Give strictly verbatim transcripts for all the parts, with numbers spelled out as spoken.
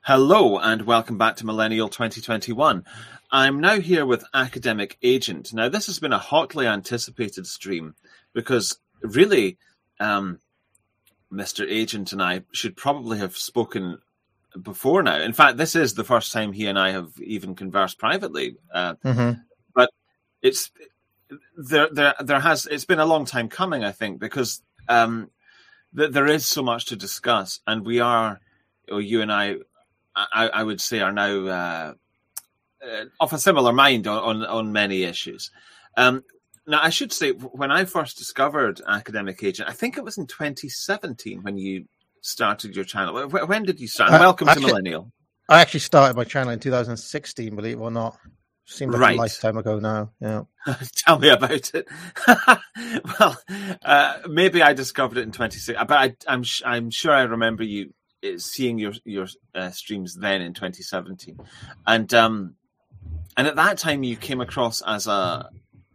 Hello and welcome back to Millennial twenty twenty-one. I'm now here with Academic Agent. Now, this has been a hotly anticipated stream because really, um, Mister Agent and I should probably have spoken before now. In fact, this is the first time he and I have even conversed privately. Uh, mm-hmm. But it's there. There, there has. It's been a long time coming, I think, because um, th- there is so much to discuss, and we are, or you and I. I, I would say are now uh, uh, of a similar mind on, on, on many issues. Um, now, I should say, when I first discovered Academic Agent, I think it was in twenty seventeen when you started your channel. When did you start? Uh, Welcome actually, to Millennial. I actually started my channel in two thousand sixteen, believe it or not. Seems like right. a lifetime ago now. Yeah. Tell me about it. Well, uh, maybe I discovered it in twenty sixteen, but I, I'm I'm sure I remember you seeing your your uh, streams then in twenty seventeen, and um, and at that time you came across as a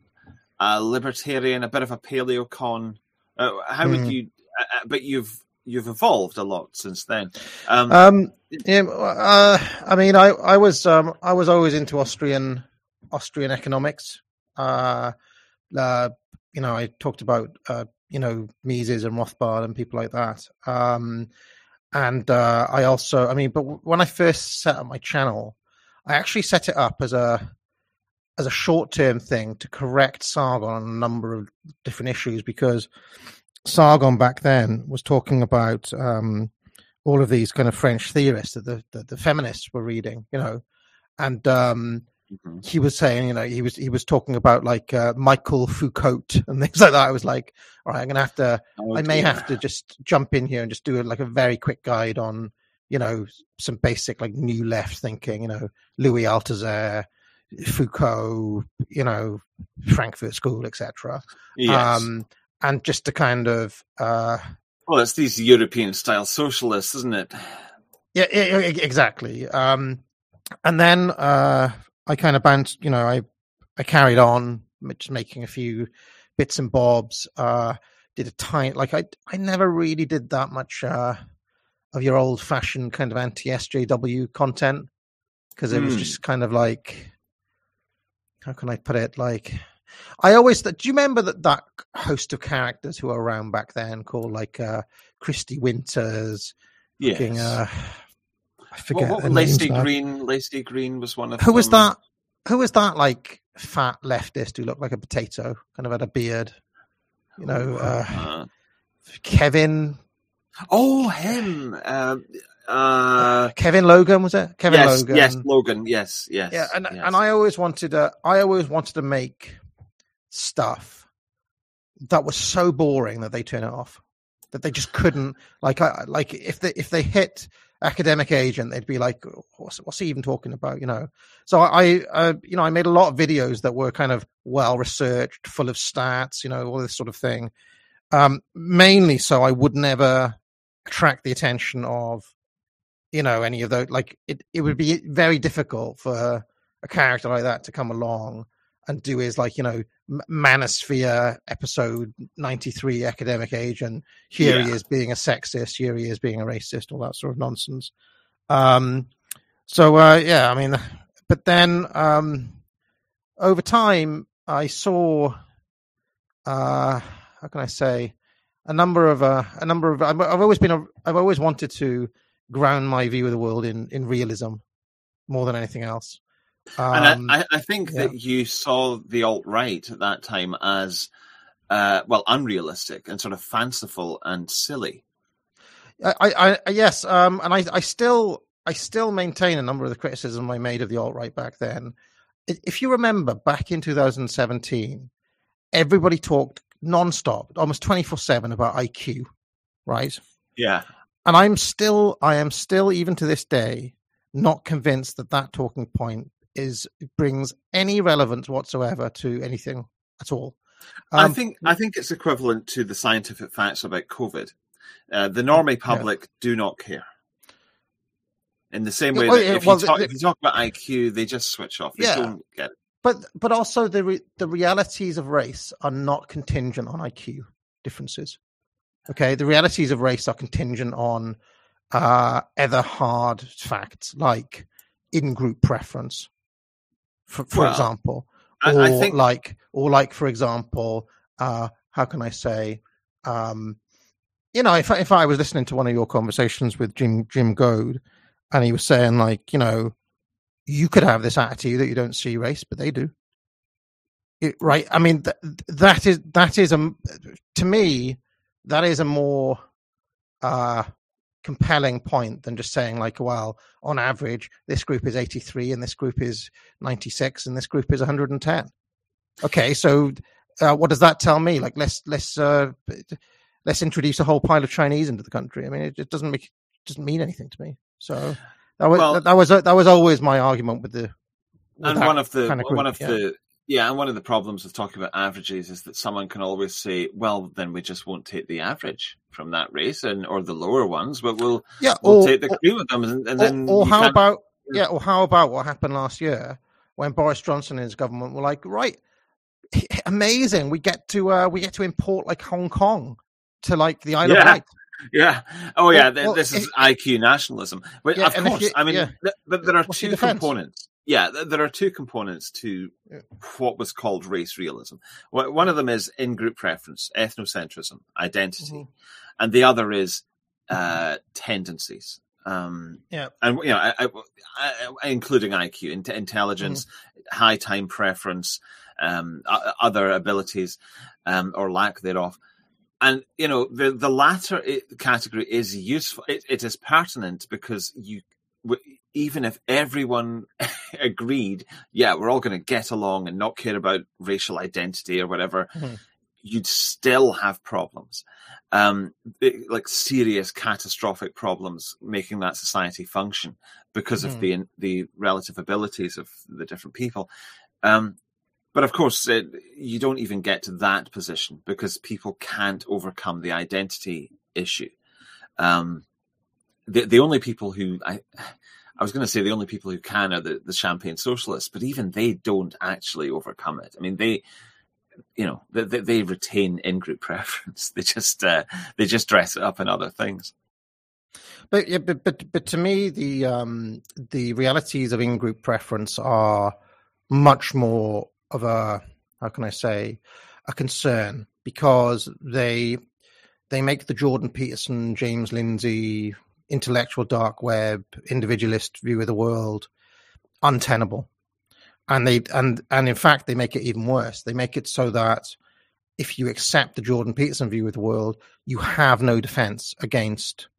a libertarian, a bit of a paleocon. Uh, how mm. would you? Uh, but you've you've evolved a lot since then. Um, um yeah, uh, I mean, I I was um I was always into Austrian Austrian economics. Uh, uh you know, I talked about uh you know Mises and Rothbard and people like that. Um. And uh, I also, I mean, but when I first set up my channel, I actually set it up as a as a short term thing to correct Sargon on a number of different issues, because Sargon back then was talking about um, all of these kind of French theorists that the, that the feminists were reading, you know, and um, mm-hmm. he was saying, you know, he was he was talking about like uh, Michael Foucault and things like that. I was like, all right, I'm gonna have to. Oh, I may dear. have to just jump in here and just do like a very quick guide on, you know, some basic like new left thinking, you know, Louis Althusser, Foucault, you know, Frankfurt School, et cetera. Yes. Um, and just to kind of. Uh, well, it's these European style socialists, isn't it? Yeah, exactly. Um, and then uh, I kind of bounced, you know, I I carried on just making a few bits and bobs. Uh, did a tiny, like I I never really did that much uh, of your old fashioned kind of anti S J W content, because it mm. was just kind of like, how can I put it? Like, I always th- do you remember that that host of characters who were around back then called like uh, Christy Winters? Yes. Fucking, uh, I forget. What, what, Lacey Green. Lacey Green was one of who them. was that? Who was that? Like fat leftist who looked like a potato, kind of had a beard. You know, uh, uh, Kevin. Oh, him. Uh, uh, Kevin Logan, was it? Kevin yes, Logan. Yes, Logan. Yes, yes. Yeah, and yes. and I always wanted to. I always wanted to make stuff that was so boring that they turn it off. That they just couldn't. Like, I like if they if they hit Academic Agent, they'd be like, what's, what's he even talking about, you know? So I, uh, you know, I made a lot of videos that were kind of well-researched, full of stats, you know, all this sort of thing. Um, mainly so I would never attract the attention of, you know, any of those. Like, it, it would be very difficult for a character like that to come along and do his, like, you know, Manosphere episode ninety-three Academic Agent. Here yeah. he is being a sexist. Here he is being a racist. All that sort of nonsense. Um, so uh, yeah, I mean, but then um, over time, I saw. Uh, how can I say? A number of uh, a number of. I've always been. A, I've always wanted to ground my view of the world in in realism more than anything else. Um, and I, I think yeah. that you saw the alt-right at that time as, uh, well, unrealistic and sort of fanciful and silly. I, I yes, um, and I, I still, I still maintain a number of the criticism I made of the alt-right back then. If you remember, back in two thousand seventeen, everybody talked non-stop, almost twenty-four seven about I Q, right? Yeah. And I'm still, I am still, even to this day, not convinced that that talking point is brings any relevance whatsoever to anything at all. Um, I think I think it's equivalent to the scientific facts about COVID. Uh, the normie public yeah. do not care. In the same way well, that yeah, if, well, you talk, the, if you talk about I Q, they just switch off. They yeah. don't get it. But but also the re, the realities of race are not contingent on I Q differences. Okay, the realities of race are contingent on uh, other hard facts like in-group preference, for, for Well, example, I, or I think like, or like, for example, uh, how can I say, um, you know, if I, if I was listening to one of your conversations with Jim Jim Goad, and he was saying like, you know, you could have this attitude that you don't see race, but they do. It, right? I mean, th- that is that is a to me that is a more uh, compelling point than just saying like, well, on average, this group is eighty-three, and this group is ninety-six, and this group is one hundred ten. Okay, so uh, what does that tell me? Like, let's let's uh, let's introduce a whole pile of Chinese into the country. I mean, it, it doesn't make it doesn't mean anything to me. So that was well, that, that was that was always my argument with the with and one of the kind of group, one of yeah. the yeah, and one of the problems of talking about averages is that someone can always say, "Well, then we just won't take the average from that race, and or the lower ones, but we'll yeah, we'll or, take the or, cream of them." And, and or, then, or you how can't- about yeah, or how about what happened last year when Boris Johnson and his government were like, right, amazing, we get to uh, we get to import like Hong Kong to like the Isle Yeah. of Wight. Yeah. Oh, yeah. Well, th- well, this is it- I Q nationalism. But Yeah, of and if course, you- I mean, yeah. th- but there are What's two your defense? components. Yeah, th- there are two components to Yeah. what was called race realism. Wh- One of them is in-group preference, ethnocentrism, identity, Mhm. and the other is uh, tendencies. Um, Yeah. and you know, I, I, I, including I Q, int- intelligence, high time preference, um, o- other abilities, um, or lack thereof. And you know, the the latter category is useful. It, it is pertinent because you, even if everyone agreed, yeah, we're all going to get along and not care about racial identity or whatever, Mhm. you'd still have problems, um, it, like serious, catastrophic problems making that society function because Mhm. of the the relative abilities of the different people. Um, But of course, it, you don't even get to that position because people can't overcome the identity issue. Um, the the only people who I I was going to say the only people who can are the, the champagne socialists, but even they don't actually overcome it. I mean, they you know they they, they retain in group preference. They just uh, they just dress it up in other things. But yeah, but but but to me, the um the realities of in group preference are much more of a, how can I say, a concern, because they they make the Jordan Peterson, James Lindsay, intellectual dark web, individualist view of the world untenable, and they and and in fact they make it even worse. They make it so that if you accept the Jordan Peterson view of the world, you have no defense against,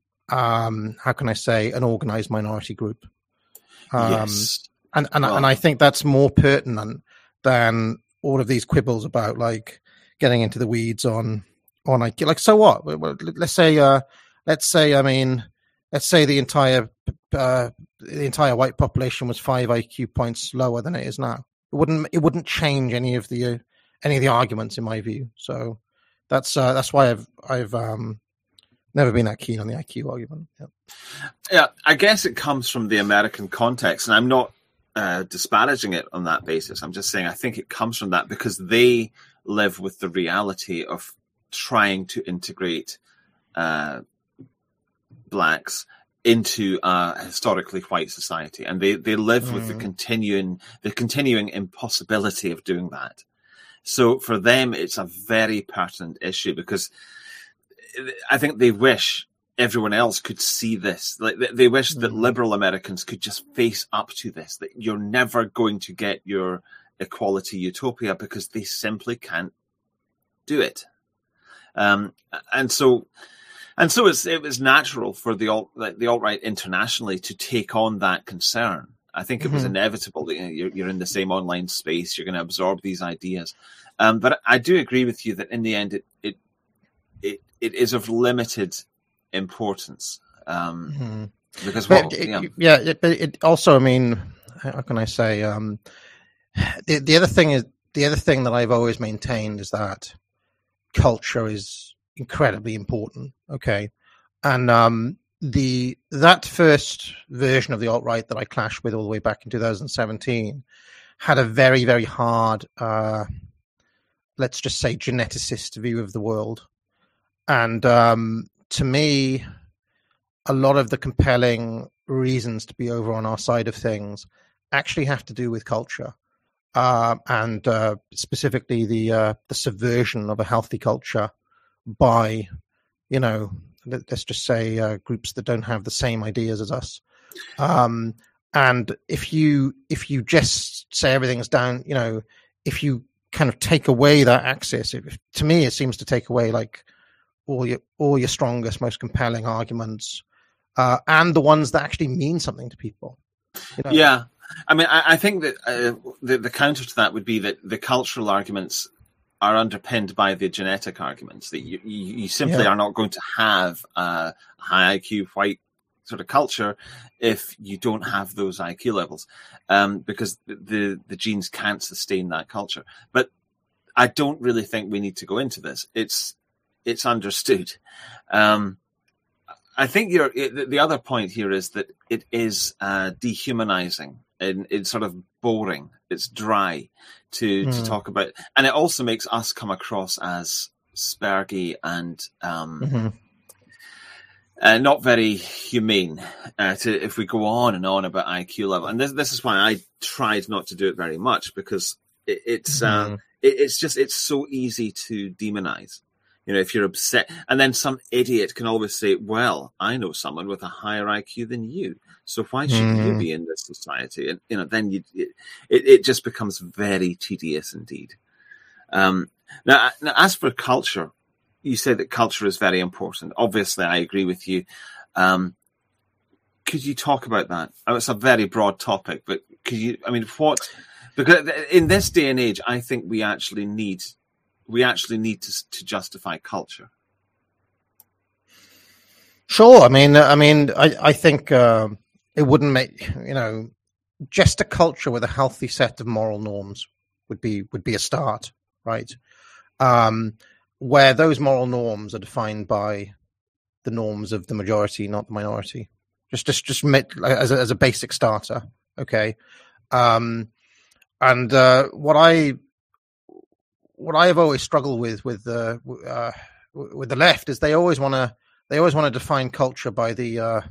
um, how can I say, an organized minority group. Um, Yes, and and, Well- and I think that's more pertinent than all of these quibbles about like getting into the weeds on on like like so what? Well, let's say uh, let's say I mean let's say the entire uh, the entire white population was five I Q points lower than it is now. It wouldn't it wouldn't change any of the uh, any of the arguments in my view. So that's uh, that's why I've I've um, never been that keen on the I Q argument. Yeah. Yeah, I guess it comes from the American context, and I'm not uh, disparaging it on that basis. I'm just saying I think it comes from that because they live with the reality of trying to integrate uh, blacks into a historically white society, and they, they live mm. with the continuing the continuing impossibility of doing that. So for them, it's a very pertinent issue because I think they wish everyone else could see this. Like they wish that mm. liberal Americans could just face up to this, that you're never going to get your equality utopia because they simply can't do it. Um, and so, and so it's, it was natural for the alt, like the alt-right internationally to take on that concern. I think it mm-hmm. was inevitable that you know, you're, you're in the same online space, you're going to absorb these ideas. Um, but I do agree with you that in the end, it, it, it, it is of limited importance. Um, mm-hmm. Because, well, but it, yeah. yeah, it, but it also, I mean, how can I say, um, the, the other thing is, the other thing that I've always maintained is that culture is incredibly important. Okay. And, um, the, that first version of the alt-right that I clashed with all the way back in two thousand seventeen had a very, very hard, uh, let's just say geneticist view of the world. And, um, to me, a lot of the compelling reasons to be over on our side of things actually have to do with culture, uh, and uh, specifically the uh, the subversion of a healthy culture by, you know, let's just say uh, groups that don't have the same ideas as us. Um, and if you if you just say everything's down, you know, if you kind of take away that axis, it, to me, it seems to take away like all your all your strongest, most compelling arguments, uh, and the ones that actually mean something to people. You know? Yeah, I mean, I, I think that uh, the the counter to that would be that the cultural arguments are underpinned by the genetic arguments, that you, you, you simply yeah. are not going to have a high I Q white sort of culture if you don't have those I Q levels, um, because the, the genes can't sustain that culture. But I don't really think we need to go into this. It's it's understood. Um, I think you're, it, the other point here is that it is uh, dehumanizing and it's sort of boring. It's dry to, mm. to talk about. And it also makes us come across as spargy and um, mm-hmm. uh, not very humane uh, to, if we go on and on about I Q level. And this, this is why I tried not to do it very much, because it, it's mm. uh, it, it's just, it's so easy to demonize. You know, if you're upset, and then some idiot can always say, well, I know someone with a higher I Q than you, so why shouldn't mm. you be in this society? And, you know, then you, it, it just becomes very tedious indeed. Um, now, now, as for culture, you say that culture is very important. Obviously, I agree with you. Um, could you talk about that? Oh, it's a very broad topic, but could you, I mean, what, because in this day and age, I think we actually need We actually need to to justify culture. Sure. I mean, I mean, I I think uh, it wouldn't make, you know, just a culture with a healthy set of moral norms would be would be a start, right? Um, where those moral norms are defined by the norms of the majority, not the minority. Just just just as a, as a basic starter, okay. Um, and uh, what I What I have always struggled with with the uh, with the left is they always want to they always want to define culture by the uh,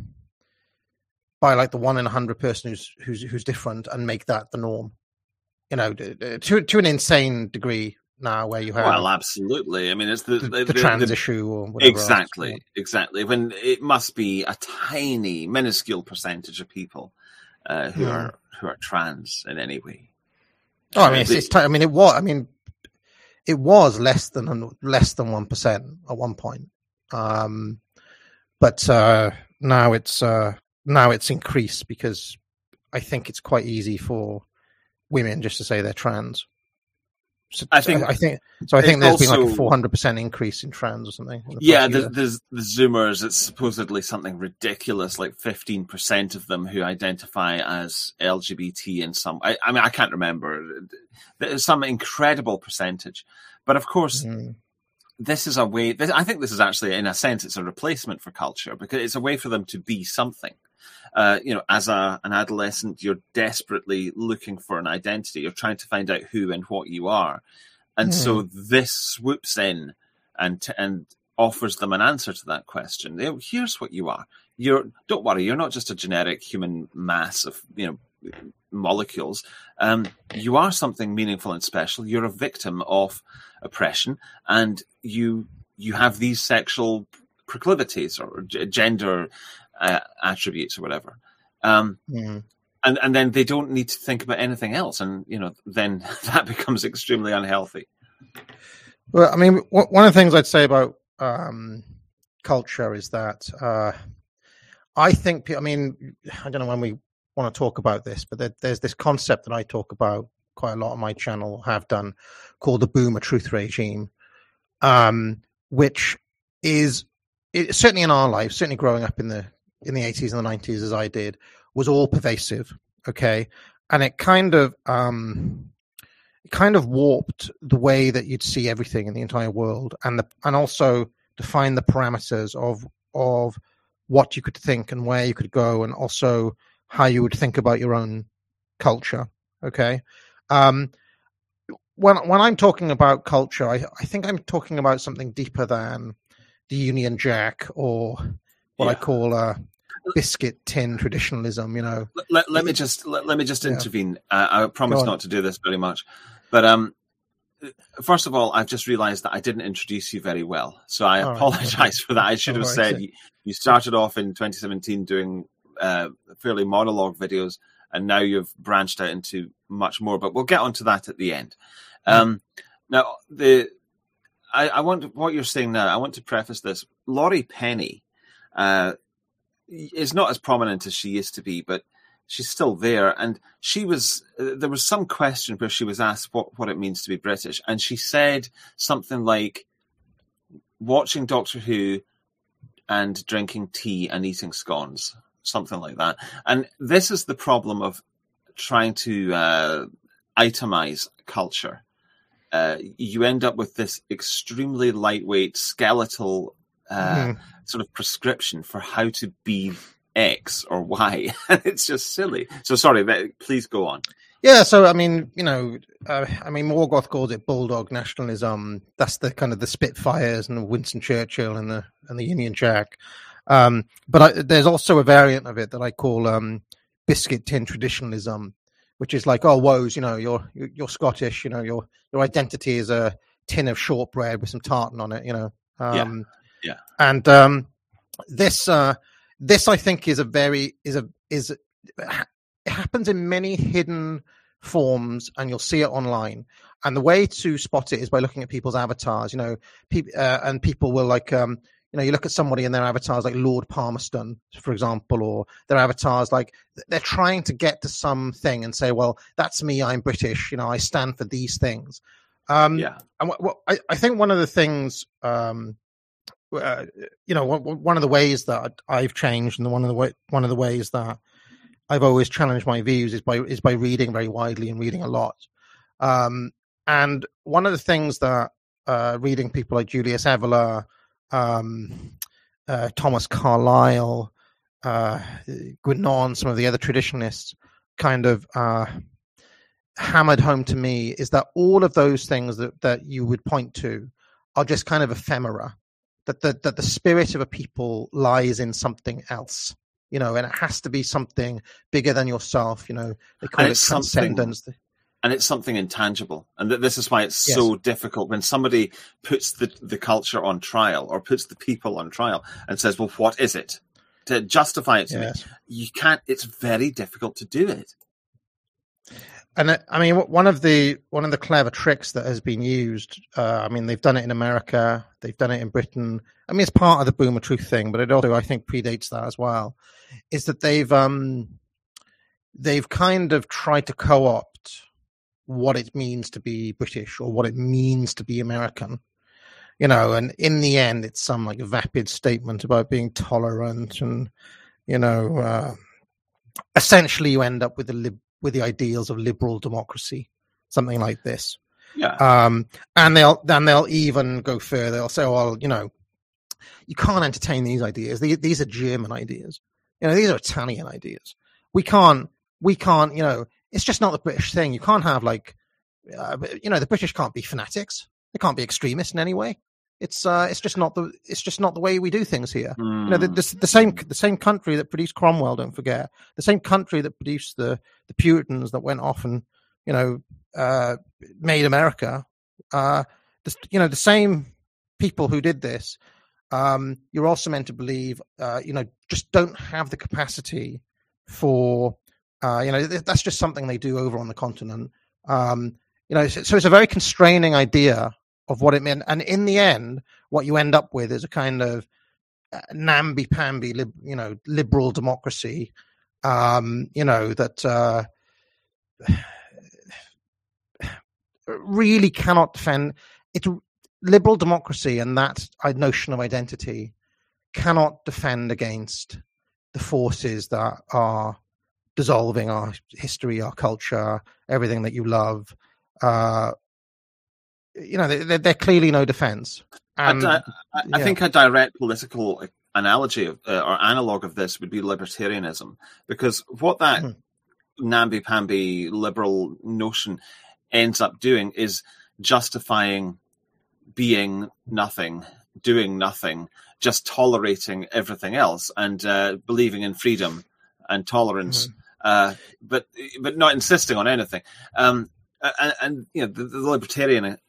by like the one in a hundred person who's who's who's different and make that the norm. You know, to to an insane degree now, where you have well, absolutely. I mean, it's the the, the, the the trans the, issue or whatever. Exactly, else. exactly. When it must be a tiny, minuscule percentage of people uh, who mm. are who are trans in any way. Oh, I mean, it's, it's t- I mean, it was. I mean. It was less than less than one percent at one point, um, but uh, now it's uh, now it's increased because I think it's quite easy for women just to say they're trans. So, I think I, I think so. I think there's also been like a four hundred percent increase in trans or something. The yeah, the, there's the Zoomers. It's supposedly something ridiculous, like fifteen percent of them who identify as L G B T in some. I, I mean, I can't remember. There's some incredible percentage, but of course, mm. this is a way. This, I think this is actually, in a sense, it's a replacement for culture because it's a way for them to be something. Uh, you know, as a, an adolescent, you're desperately looking for an identity. You're trying to find out who and what you are. And mm. so this swoops in and t- and offers them an answer to that question. You know, here's what you are. You're, don't worry, you're not just a generic human mass of, you know, molecules. Um, you are something meaningful and special. You're a victim of oppression, and you you have these sexual proclivities or g- gender Uh, attributes or whatever, um, mm. and and then they don't need to think about anything else, and you know then that becomes extremely unhealthy. Well, I mean, w- one of the things I'd say about um, culture is that uh, I think, I mean, I don't know when we want to talk about this, but there, there's this concept that I talk about quite a lot on my channel, have done, called the Boomer Truth Regime, um, which is it, certainly in our lives, certainly growing up in the in the eighties and the nineties, as I did, was all pervasive. Okay. And it kind of, um, it kind of warped the way that you'd see everything in the entire world, and the, and also define the parameters of, of what you could think and where you could go, and also how you would think about your own culture. Okay. Um, when, when I'm talking about culture, I, I think I'm talking about something deeper than the Union Jack or, what yeah. I call uh, biscuit tin traditionalism. You know, let, let, let me just let, let me just yeah. intervene. Uh, I promise not to do this very much, but um, first of all, I've just realised that I didn't introduce you very well, so I All apologise right. for that. I should have All right, said so- you, you started off in twenty seventeen doing uh, fairly monologue videos, and now you've branched out into much more. But we'll get onto that at the end. Um, mm. Now, the I, I want what you're saying now. I want to preface this. Laurie Penny uh, is not as prominent as she used to be, but she's still there. And she was uh, there was some question where she was asked what, what it means to be British, and she said something like watching Doctor Who and drinking tea and eating scones, something like that. And this is the problem of trying to uh, itemize culture. Uh, you end up with this extremely lightweight, skeletal uh, mm. sort of prescription for how to be X or Y. It's just silly. So sorry, please go on. Yeah, so I mean, you know, uh, I mean, Morgoth calls it bulldog nationalism. That's the kind of the Spitfires and the Winston Churchill and the and the Union Jack. Um, but I, there's also a variant of it that I call um, biscuit tin traditionalism, which is like, oh, woes, you know, you're you're Scottish, you know, your your identity is a tin of shortbread with some tartan on it, you know. Um, yeah. yeah. And um, this uh, this I think is a very is a is it happens in many hidden forms, and you'll see it online. And the way to spot it is by looking at people's avatars, you know, people uh, and people will like um. You know, you look at somebody and their avatars like Lord Palmerston, for example, or their avatars like they're trying to get to something and say, well, that's me, I'm British, you know, I stand for these things. Um, yeah. And what, what, I, I think one of the things, um, uh, you know, one, one of the ways that I've changed and one of the way, one of the ways that I've always challenged my views is by is by reading very widely and reading a lot. Um, and one of the things that uh, reading people like Julius Evola, um, uh, Thomas Carlyle, uh, Guénon, some of the other traditionalists kind of uh, hammered home to me is that all of those things that, that you would point to are just kind of ephemera, that the, that the spirit of a people lies in something else, you know, and it has to be something bigger than yourself, you know, they call and it transcendence. And it's something intangible. And th- this is why it's yes. so difficult when somebody puts the, the culture on trial or puts the people on trial and says, well, what is it? To justify it to yes. me. You can't, it's very difficult to do it. And uh, I mean, one of the one of the clever tricks that has been used, uh, I mean, they've done it in America, they've done it in Britain. I mean, it's part of the Boomer Truth thing, but it also, I think, predates that as well, is that they've um, they've kind of tried to co-opt what it means to be British or what it means to be American, you know, and in the end, it's some like vapid statement about being tolerant and, you know, uh, essentially you end up with the lib- with the ideals of liberal democracy, something like this. Yeah. Um, and they'll then they'll even go further. They'll say, well, you know, you can't entertain these ideas. These, these are German ideas. You know, these are Italian ideas. We can't, we can't, you know, it's just not the British thing. You can't have like, uh, you know, the British can't be fanatics. They can't be extremists in any way. It's uh, it's just not the it's just not the way we do things here. Mm. You know, the, the, the same the same country that produced Cromwell, don't forget, the same country that produced the the Puritans that went off and, you know, uh, made America. Uh, the, you know, the same people who did this. Um, you're also meant to believe, uh, you know, just don't have the capacity for. Uh, you know, that's just something they do over on the continent. Um, you know, so, so it's a very constraining idea of what it meant. And in the end, what you end up with is a kind of uh, namby-pamby, lib, you know, liberal democracy, um, you know, that uh, really cannot defend it. Liberal democracy and that notion of identity cannot defend against the forces that are dissolving our history, our culture, everything that you love. Uh, you know, they're, they're clearly no defense. And, I, I, I yeah. think a direct political analogy of, uh, or analog of this would be libertarianism, because what that mm. namby-pamby liberal notion ends up doing is justifying being nothing, doing nothing, just tolerating everything else, and uh, believing in freedom and tolerance, mm-hmm. uh, but but not insisting on anything. Um, and, and you know, the, the libertarian, uh,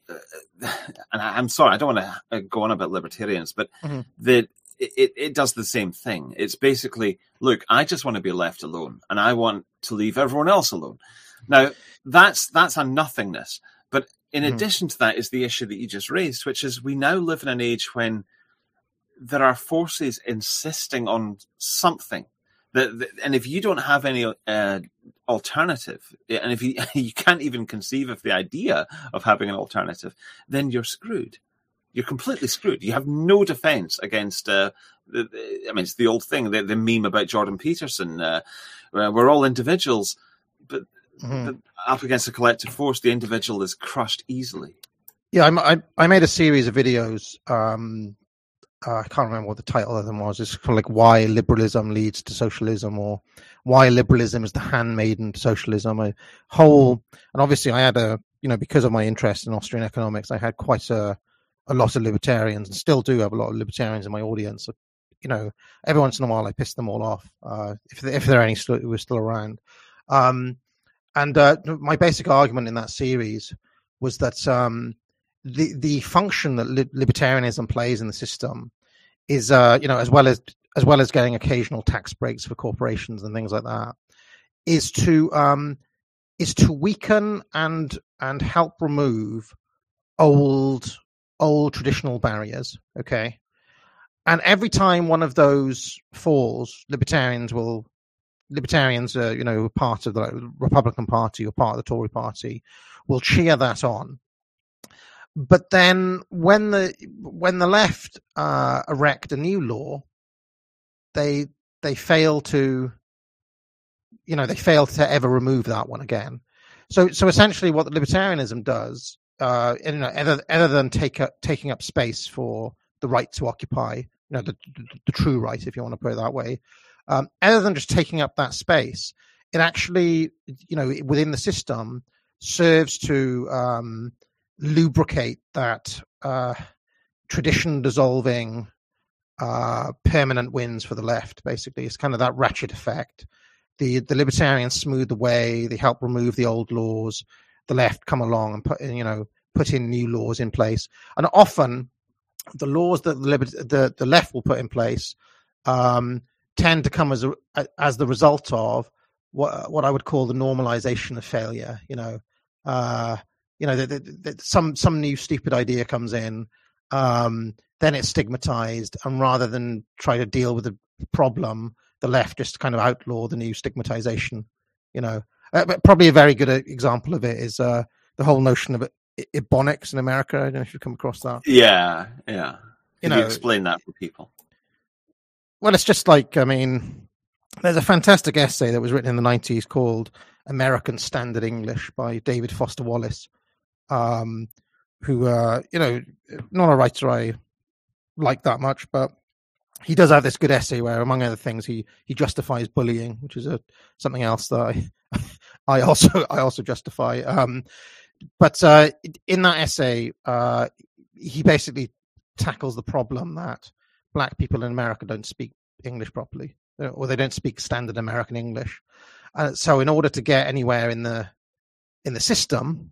and I, I'm sorry, I don't want to go on about libertarians, but mm-hmm. the it, it does the same thing. It's basically, look, I just want to be left alone, and I want to leave everyone else alone. Now, that's that's a nothingness. But in mm-hmm. addition to that is the issue that you just raised, which is we now live in an age when there are forces insisting on something. That, that, and if you don't have any uh, alternative, and if you, you can't even conceive of the idea of having an alternative, then you're screwed. You're completely screwed. You have no defense against, uh, the, the, I mean, it's the old thing, the, the meme about Jordan Peterson. Uh, we're all individuals, but, mm-hmm. but up against a collective force, the individual is crushed easily. Yeah, I, I, I made a series of videos. Um, uh, I can't remember what the title of them was. It's kind of like Why Liberalism Leads to Socialism, or Why Liberalism is the Handmaiden to Socialism. A whole, and obviously I had a, you know, because of my interest in Austrian economics, I had quite a, a lot of libertarians, and still do have a lot of libertarians in my audience. So, you know, every once in a while I piss them all off, uh, if if there are any still, who are still around. Um, and uh, my basic argument in that series was that um, the the function that li- libertarianism plays in the system is, uh, you know, as well as as well as getting occasional tax breaks for corporations and things like that, is to um, is to weaken and and help remove old. old traditional barriers, okay? And every time one of those falls, libertarians will, libertarians, uh, you know, part of the Republican Party or part of the Tory Party, will cheer that on. But then when the when the left uh, erect a new law, they they fail to, you know, they fail to ever remove that one again. So so essentially, what the libertarianism does. Uh, you know, other, other than take up, taking up space for the right to occupy, you know, the, the, the true right, if you want to put it that way, um, other than just taking up that space, it actually, you know, within the system serves to um, lubricate that uh, tradition dissolving uh, permanent wins for the left. Basically, it's kind of that ratchet effect. The the libertarians smooth the way, they help remove the old laws. The left come along and put in, you know, put in new laws in place, and often the laws that the the, the left will put in place um, tend to come as a, as the result of what what I would call the normalization of failure. You know, uh, you know, that, that, that some some new stupid idea comes in, um, then it's stigmatized, and rather than try to deal with the problem, the left just kind of outlaw the new stigmatization. You know. Uh, but probably a very good example of it is uh, the whole notion of Ebonics in America. I don't know if you've come across that. Yeah, yeah. Can you, know, you explain that for people? Well, it's just like, I mean, there's a fantastic essay that was written in the nineties called American Standard English by David Foster Wallace, um, who, uh, you know, not a writer I like that much, but he does have this good essay where, among other things, he he justifies bullying, which is a something else that I I also I also justify. Um, but uh, in that essay, uh, he basically tackles the problem that black people in America don't speak English properly, or they don't speak standard American English. Uh, so, in order to get anywhere in the in the system,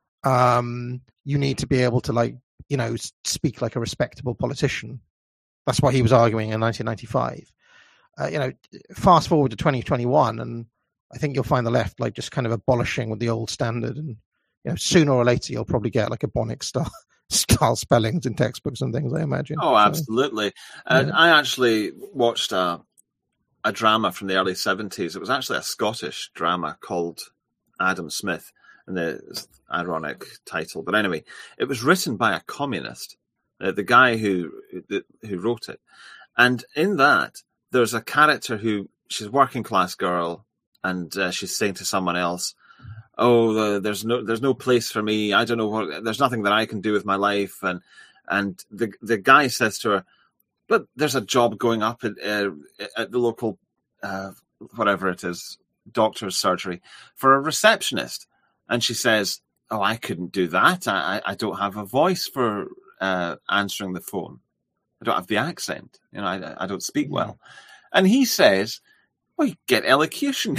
um, you need to be able to, like, you know, speak like a respectable politician. That's what he was arguing in nineteen ninety-five. Uh, you know, fast forward to twenty twenty-one, and I think you'll find the left like just kind of abolishing with the old standard, and you know, sooner or later you'll probably get like Ebonics style style spellings in textbooks and things, I imagine. Oh, absolutely. So, yeah. uh, I actually watched a a drama from the early seventies. It was actually a Scottish drama called Adam Smith, and the ironic title. But anyway, it was written by a communist. Uh, the guy who who wrote it, and in that there's a character who she's a working class girl, and uh, she's saying to someone else, "Oh, the, there's no there's no place for me. I don't know what. There's nothing that I can do with my life." And and the the guy says to her, "But there's a job going up at uh, at the local uh, whatever it is, doctor's surgery for a receptionist." And she says, "Oh, I couldn't do that. I I don't have a voice for." Uh, answering the phone. I don't have the accent. You know, I, I don't speak well. And he says, well, you get elocution.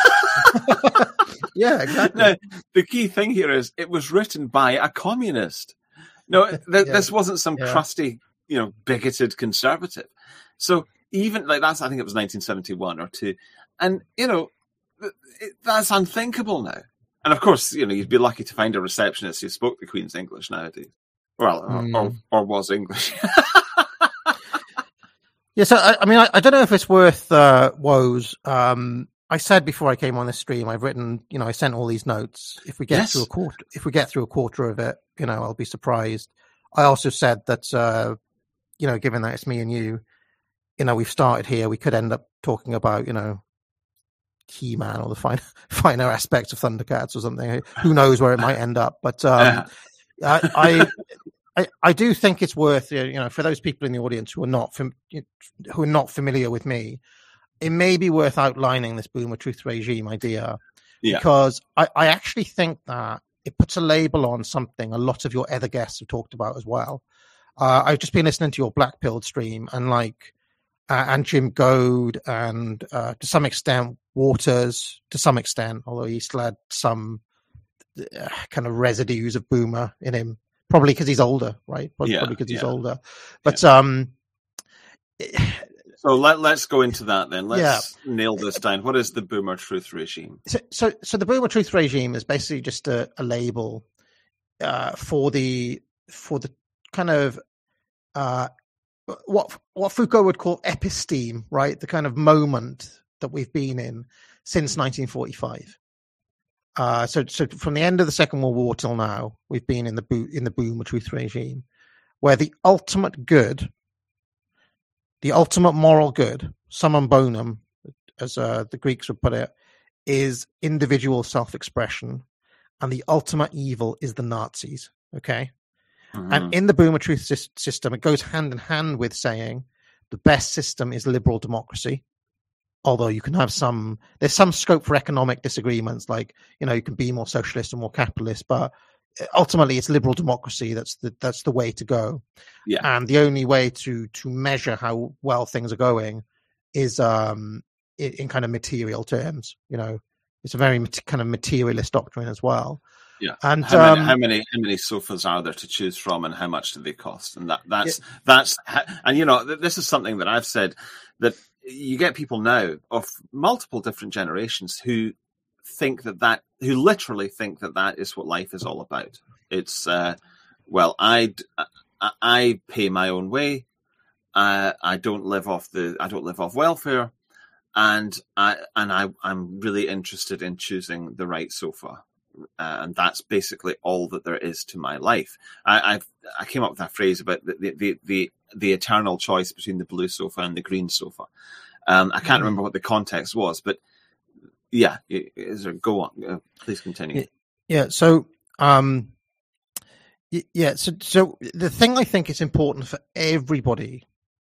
Yeah, exactly. Now, the key thing here is it was written by a communist. No, th- yeah. This wasn't some yeah. crusty, you know, bigoted conservative. So even like that's, I think it was nineteen seventy-one or two. And, you know, it, that's unthinkable now. And of course, you know, you'd be lucky to find a receptionist who spoke the Queen's English nowadays. Well, mm. or, or, or was English. Yeah, so I, I mean, I, I don't know if it's worth uh, woes. Um, I said before I came on this stream, I've written, you know, I sent all these notes. If we get yes. through a quarter, if we get through a quarter of it, you know, I'll be surprised. I also said that, uh, you know, given that it's me and you, you know, we've started here, we could end up talking about, you know, He-Man or the fine, finer aspects of Thundercats or something. Who knows where it might end up? But um, I. I I, I do think it's worth, you know, for those people in the audience who are not fam- who are not familiar with me, it may be worth outlining this Boomer Truth regime idea, yeah. because I, I actually think that it puts a label on something a lot of your other guests have talked about as well. Uh, I've just been listening to your Black Pilled stream, and like, uh, and Jim Goad, and uh, to some extent Waters, to some extent, although he still had some uh, kind of residues of Boomer in him. Probably because he's older, right? Probably yeah, because he's yeah. older. But yeah. um, so let let's go into that then. Let's yeah. nail this down. What is the Boomer Truth regime? So, so, so the Boomer Truth regime is basically just a, a label uh, for the for the kind of uh, what what Foucault would call episteme, right? The kind of moment that we've been in since nineteen forty-five. Uh, so, so from the end of the Second World War till now, we've been in the bo- in the Boomer Truth regime, where the ultimate good, the ultimate moral good, summum bonum, as uh, the Greeks would put it, is individual self-expression, and the ultimate evil is the Nazis. Okay, mm-hmm. And in the Boomer Truth sy- system, it goes hand in hand with saying the best system is liberal democracy. Although you can have some, there's some scope for economic disagreements, like, you know, you can be more socialist or more capitalist, but ultimately it's liberal democracy that's the that's the way to go. Yeah. And the only way to to measure how well things are going is um in, in kind of material terms. You know, it's a very mat- kind of materialist doctrine as well. Yeah. And how many, um, how many how many sofas are there to choose from, and how much do they cost? And that that's yeah. that's and you know, this is something that I've said, that you get people now of multiple different generations who think that that, who literally think that that is what life is all about. It's, uh, well, I, I pay my own way. Uh, I don't live off the, I don't live off welfare. And I, and I, I'm really interested in choosing the right sofa. Uh, and that's basically all that there is to my life. I, I've, I came up with that phrase about the, the, the, the, the eternal choice between the blue sofa and the green sofa. Um, I can't remember what the context was, but yeah, is there, go on, uh, please continue. Yeah. So, um, yeah. So, so the thing I think is important for everybody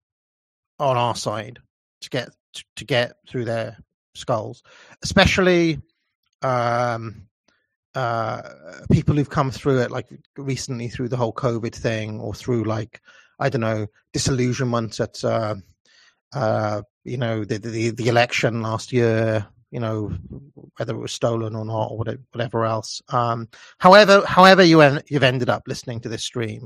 on our side to get to get through their skulls, especially um, uh, people who've come through it, like recently through the whole COVID thing, or through like, I don't know, disillusionment at, uh, uh, you know, the, the the election last year, you know, whether it was stolen or not, or whatever else. Um, however, however you en- you've ended up listening to this stream,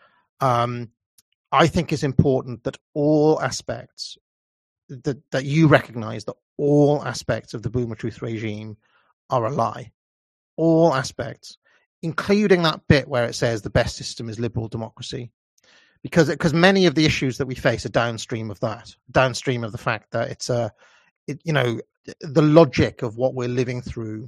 um, I think it's important that all aspects that that you recognise that all aspects of the Boomer Truth regime are a lie. All aspects, including that bit where it says the best system is liberal democracy. Because because many of the issues that we face are downstream of that, downstream of the fact that it's a, it, you know, the logic of what we're living through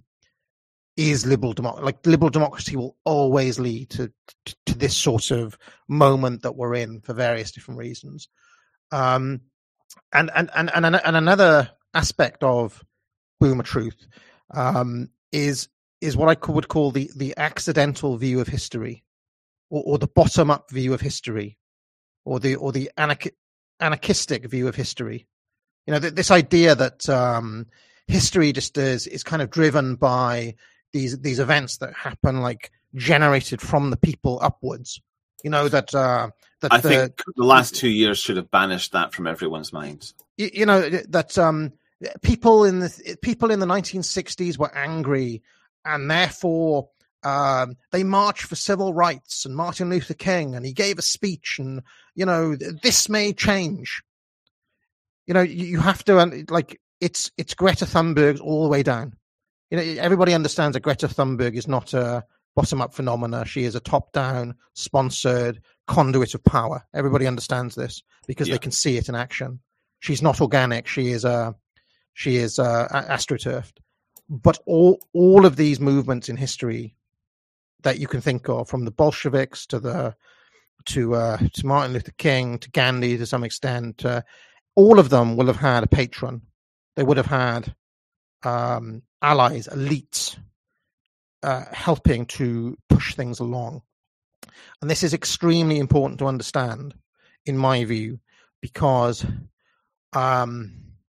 is liberal democracy. Like liberal democracy will always lead to, to to this sort of moment that we're in for various different reasons. Um, and and and and, and another aspect of Boomer Truth um, is is what I would call the the accidental view of history, or, or the bottom up view of history. Or the or the anarch- anarchistic view of history, you know, th- this idea that um, history just is is kind of driven by these these events that happen, like generated from the people upwards, You know that uh, that I the, think the last two years should have banished that from everyone's minds. You, you know that um, people in the people in the nineteen sixties were angry, and therefore um, they marched for civil rights. And Martin Luther King, and he gave a speech, and you know this may change. You know, you, you have to like it's it's Greta Thunberg's all the way down. You know, everybody understands that Greta Thunberg is not a bottom-up phenomena. She is a top-down, sponsored conduit of power. Everybody understands this because yeah. they can see it in action. She's not organic. She is uh, she is uh, astroturfed. But all all of these movements in history that you can think of, from the Bolsheviks to the to uh, to Martin Luther King to Gandhi to some extent, uh, all of them will have had a patron. They would have had um, allies, elites, uh, helping to push things along. And this is extremely important to understand, in my view, because um,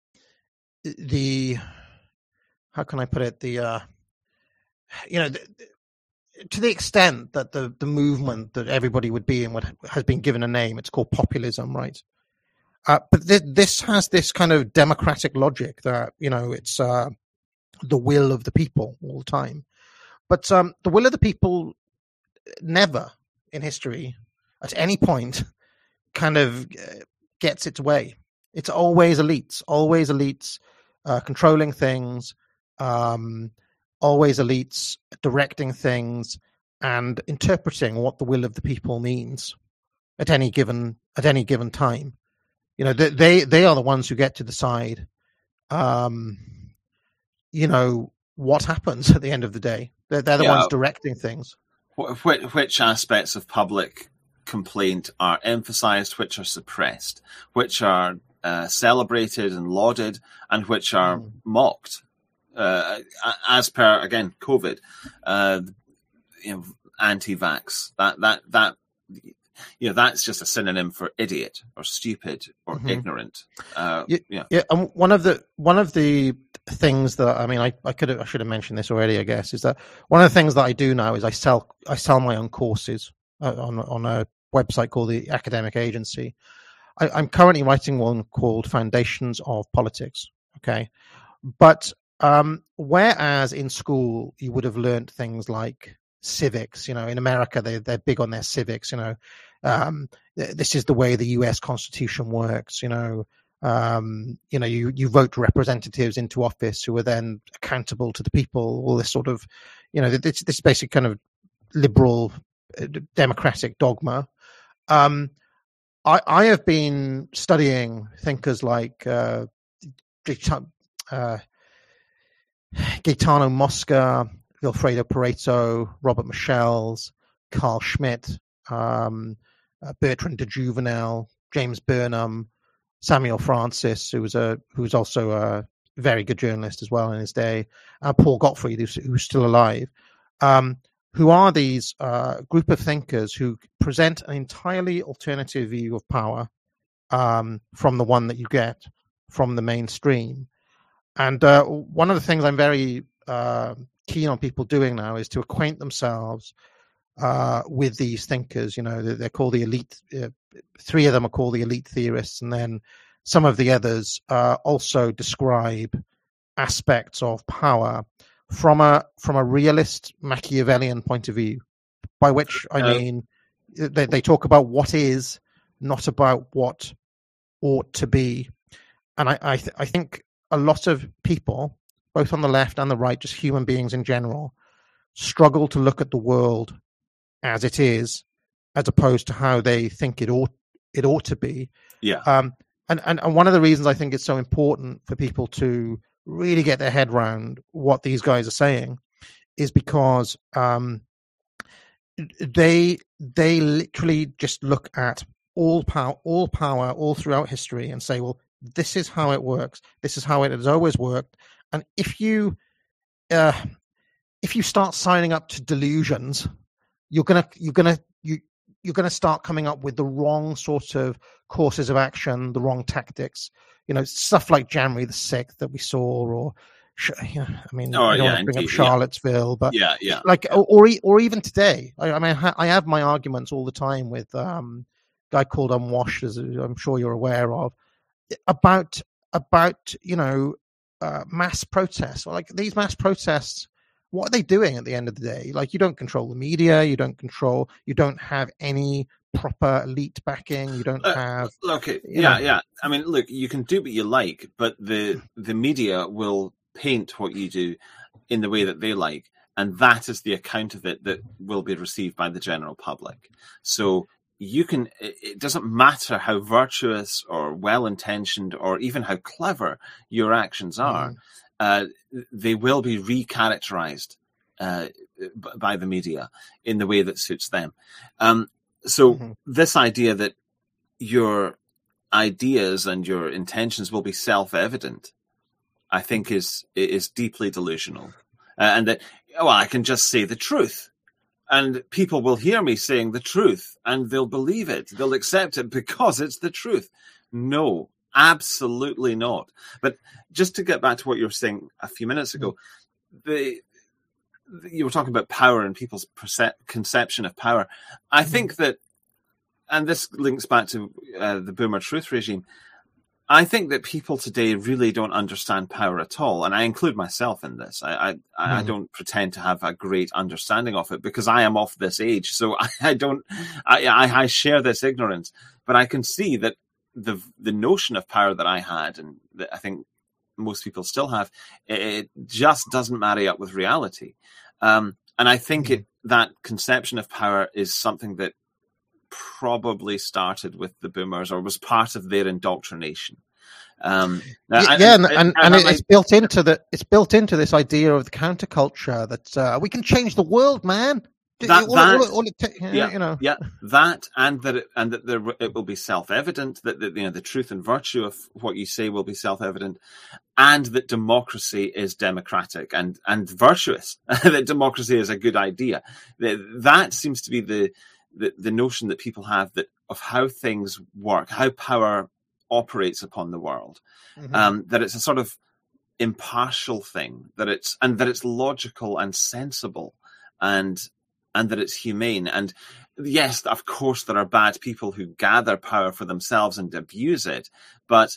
the, how can I put it, the, uh, you know, the, to the extent that the, the movement that everybody would be in what has been given a name, it's called populism, right? Uh, but th- this has this kind of democratic logic that, you know, it's uh, the will of the people all the time. But um, the will of the people never in history, at any point, kind of gets its way. It's always elites, always elites uh, controlling things, um, always elites directing things and interpreting what the will of the people means at any given at any given time. You know, they they, they are the ones who get to decide, um, you know, what happens at the end of the day. They're, they're the yeah. ones directing things. Which, which aspects of public complaint are emphasized, which are suppressed, which are uh, celebrated and lauded, and which are mm. mocked, uh, as per, again, COVID, uh, you know, anti-vax. That that that you know, that's just a synonym for idiot or stupid or mm-hmm. ignorant. Uh, yeah, yeah, yeah. And one of the one of the things that I mean, I, I could have, I should have mentioned this already. I guess is that one of the things that I do now is I sell I sell my own courses uh, on on a website called the Academic Agency. I, I'm currently writing one called Foundations of Politics. Okay, but um, whereas in school you would have learned things like civics, you know, in America they they're big on their civics, you know. Um, this is the way the U S Constitution works, you know. Um, you know, you, you vote representatives into office who are then accountable to the people. All this sort of, you know, this this basic kind of liberal uh, democratic dogma. Um, I I have been studying thinkers like uh, uh, Gaetano Mosca, Vilfredo Pareto, Robert Michels, Carl Schmitt, um, uh, Bertrand de Juvenel, James Burnham, Samuel Francis, who was a who was also a very good journalist as well in his day, uh, Paul Gottfried, who's, who's still alive, um, who are these uh, group of thinkers who present an entirely alternative view of power um, from the one that you get from the mainstream. And uh, one of the things I'm very uh, keen on people doing now is to acquaint themselves uh, with these thinkers. You know, they're, they're called the elite. Uh, three of them are called the elite theorists, and then some of the others uh, also describe aspects of power from a from a realist Machiavellian point of view. By which I mean, they, they talk about what is, not about what ought to be. And I I, th- I think a lot of people, both on the left and the right, just human beings in general, struggle to look at the world as it is, as opposed to how they think it ought it ought to be. Yeah. Um. And and, and one of the reasons I think it's so important for people to really get their head around what these guys are saying is because um, they they literally just look at all power, all power, all throughout history, and say, well, this is how it works. This is how it has always worked. And if you uh, if you start signing up to delusions, you're gonna you're gonna you you're gonna start coming up with the wrong sort of courses of action, the wrong tactics. You know, stuff like January the sixth that we saw, or You know, I mean, oh, I don't yeah, want to bring indeed, up Charlottesville, yeah. but yeah, yeah, like, yeah. or or, or even today, I, I mean, I have my arguments all the time with um, a guy called Unwashed, as I'm sure you're aware of, about about you know uh, mass protests. Like these mass protests, what are they doing at the end of the day? Like, you don't control the media, you don't control, you don't have any proper elite backing, you don't Uh, have. look, yeah, know. yeah. I mean, look, you can do what you like, but the the media will paint what you do in the way that they like, and that is the account of it that will be received by the general public. So you can, it doesn't matter how virtuous or well-intentioned or even how clever your actions are, mm. uh, they will be recharacterized uh, by the media in the way that suits them. Um, so mm-hmm. this idea that your ideas and your intentions will be self-evident, I think is is deeply delusional, uh, and that well, I can just say the truth, and people will hear me saying the truth, and they'll believe it, they'll accept it because it's the truth. No, absolutely not. But just to get back to what you were saying a few minutes ago, the, the you were talking about power and people's percep- conception of power. I think that, and this links back to uh, the Boomer Truth regime. I think that people today really don't understand power at all, and I include myself in this. I I, mm. I don't pretend to have a great understanding of it because I am of this age, so I, I don't. I, I I share this ignorance, but I can see that the the notion of power that I had, and that I think most people still have, it just doesn't marry up with reality. Um, and I think mm. it that conception of power is something that probably started with the boomers or was part of their indoctrination. Um, yeah, and, yeah, and, and, and, and, and it's I, built into the it's built into this idea of the counterculture that uh, we can change the world, man. That, all, that, all, all it ta- yeah, you know, yeah, that, and that, it, and that there, it will be self-evident that, that you know the truth and virtue of what you say will be self-evident, and that democracy is democratic and and virtuous. That democracy is a good idea. That seems to be the The, the notion that people have that of how things work, how power operates upon the world, mm-hmm. um, that it's a sort of impartial thing, that it's and that it's logical and sensible, and and that it's humane. And yes, of course, there are bad people who gather power for themselves and abuse it, but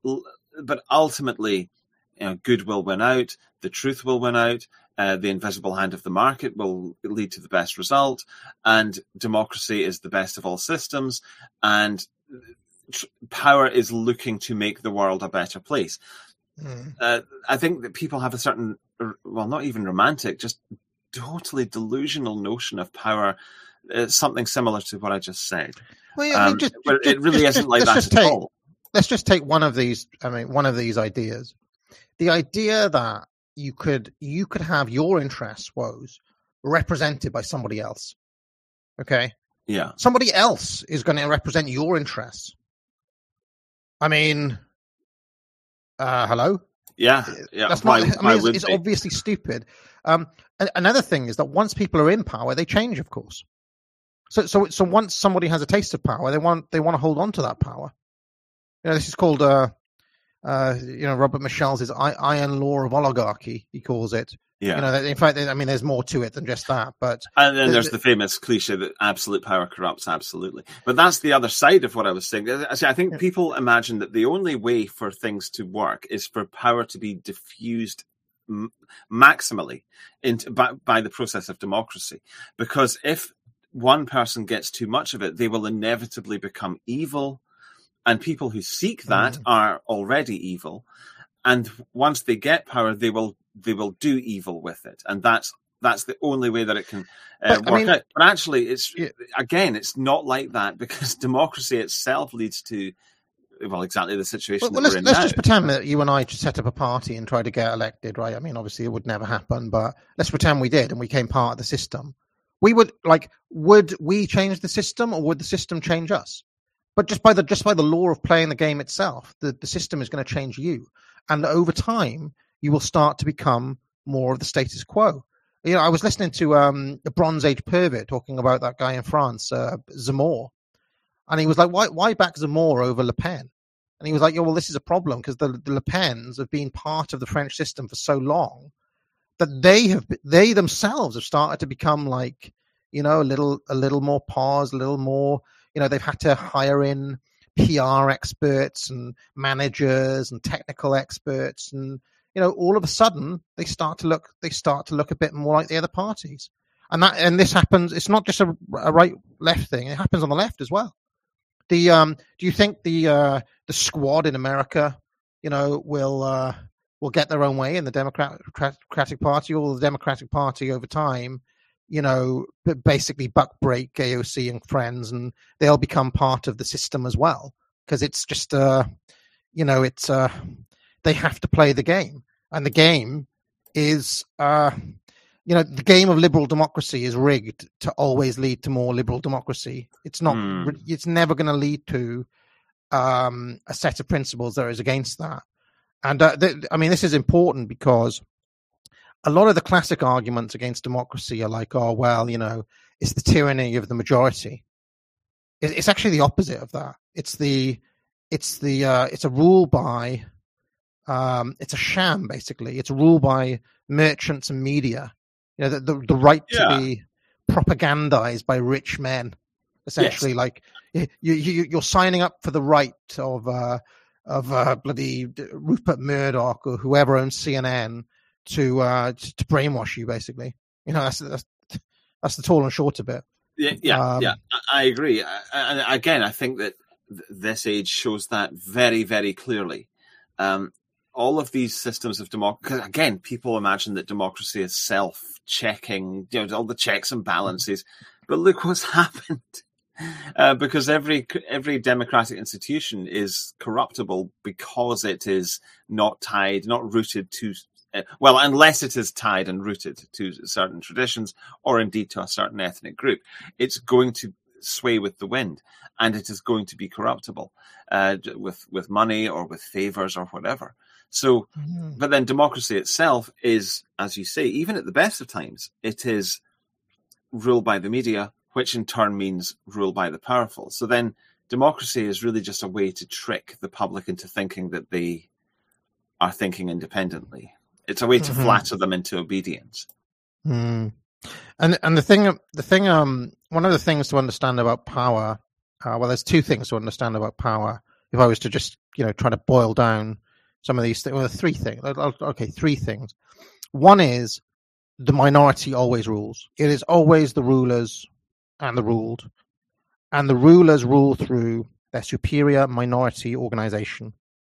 but ultimately, you know, good will win out, the truth will win out. Uh, the invisible hand of the market will lead to the best result, and democracy is the best of all systems, and tr- power is looking to make the world a better place. Mm. Uh, I think that people have a certain, well, not even romantic, just totally delusional notion of power. It's something similar to what I just said. Well, yeah, um, I mean, just, but just, it really just, isn't like that at take, all. Let's just take one of these. I mean, one of these ideas. The idea that you could you could have your interests, woes, represented by somebody else. Okay? Yeah. Somebody else is going to represent your interests. I mean, uh, hello? Yeah. Yeah. That's why, not, I mean, it's, it's obviously stupid. Um, another thing is that once people are in power, they change, of course. So, so, so once somebody has a taste of power, they want they want to hold on to that power. You know, this is called, uh, uh, you know, Robert Michel's is iron law of oligarchy. He calls it. Yeah. You know, in fact, I mean, there's more to it than just that. But and then there's the, the famous cliche that absolute power corrupts absolutely. But that's the other side of what I was saying. I think people imagine that the only way for things to work is for power to be diffused m- maximally into by, by the process of democracy. Because if one person gets too much of it, they will inevitably become evil. And people who seek that mm. are already evil, and once they get power, they will they will do evil with it, and that's that's the only way that it can uh, but, work I mean, out. But actually, it's yeah. again, it's not like that because democracy itself leads to well, exactly the situation. Well, that let's we're in let's now. just pretend that you and I just set up a party and try to get elected, right? I mean, obviously, it would never happen, but let's pretend we did and we became part of the system. We would like, would we change the system, or would the system change us? But just by the just by the law of playing the game itself, the, the system is going to change you. And over time, you will start to become more of the status quo. You know, I was listening to um, the Bronze Age pervert talking about that guy in France, uh, Zemmour. And he was like, why why back Zemmour over Le Pen? And he was like, "Yeah, well, this is a problem because the, the Le Pens have been part of the French system for so long that they have they themselves have started to become like, you know, a little a little more pause, a little more, you know, they've had to hire in P R experts and managers and technical experts, and you know, all of a sudden they start to look they start to look a bit more like the other parties." And that and this happens. It's not just a, a right left thing. It happens on the left as well. The um, do you think the uh, the squad in America, you know, will uh, will get their own way in the Democratic Party, or the Democratic Party over time, you know, basically buck break A O C and friends, and they'll become part of the system as well? Because it's just, uh, you know, it's uh, they have to play the game, and the game is, uh, you know, the game of liberal democracy is rigged to always lead to more liberal democracy. It's not. Mm. It's never going to lead to um, a set of principles that is against that. And uh, th- I mean, this is important because a lot of the classic arguments against democracy are like, oh, well, you know, it's the tyranny of the majority. It- it's actually the opposite of that. It's the, it's the, uh, it's a rule by, um, it's a sham, basically. It's a rule by merchants and media. You know, the, the, the right yeah. to be propagandized by rich men, essentially. Yes. Like you, you, you're signing up for the right of uh, of uh, bloody Rupert Murdoch or whoever owns C N N to uh, to, to brainwash you, basically. You know, that's that's, that's the tall and short of it. Yeah, yeah, um, yeah. I agree. And again, I think that this age shows that very, very clearly. Um, all of these systems of democracy, again, people imagine that democracy is self-checking, you know, all the checks and balances. But look what's happened. Uh, because every every democratic institution is corruptible because it is not tied, not rooted to, uh, well, unless it is tied and rooted to certain traditions or indeed to a certain ethnic group, it's going to sway with the wind, and it is going to be corruptible uh, with with money or with favors or whatever. So, mm-hmm. But then democracy itself is, as you say, even at the best of times, it is ruled by the media, which in turn means rule by the powerful. So then democracy is really just a way to trick the public into thinking that they are thinking independently. It's a way to mm-hmm. flatter them into obedience. Mm. And and the thing, the thing, um, one of the things to understand about power, uh, well, there's two things to understand about power. If I was to just, you know, try to boil down some of these things, well, three things. Okay, three things. One is the minority always rules. It is always the rulers and the ruled, and the rulers rule through their superior minority organization.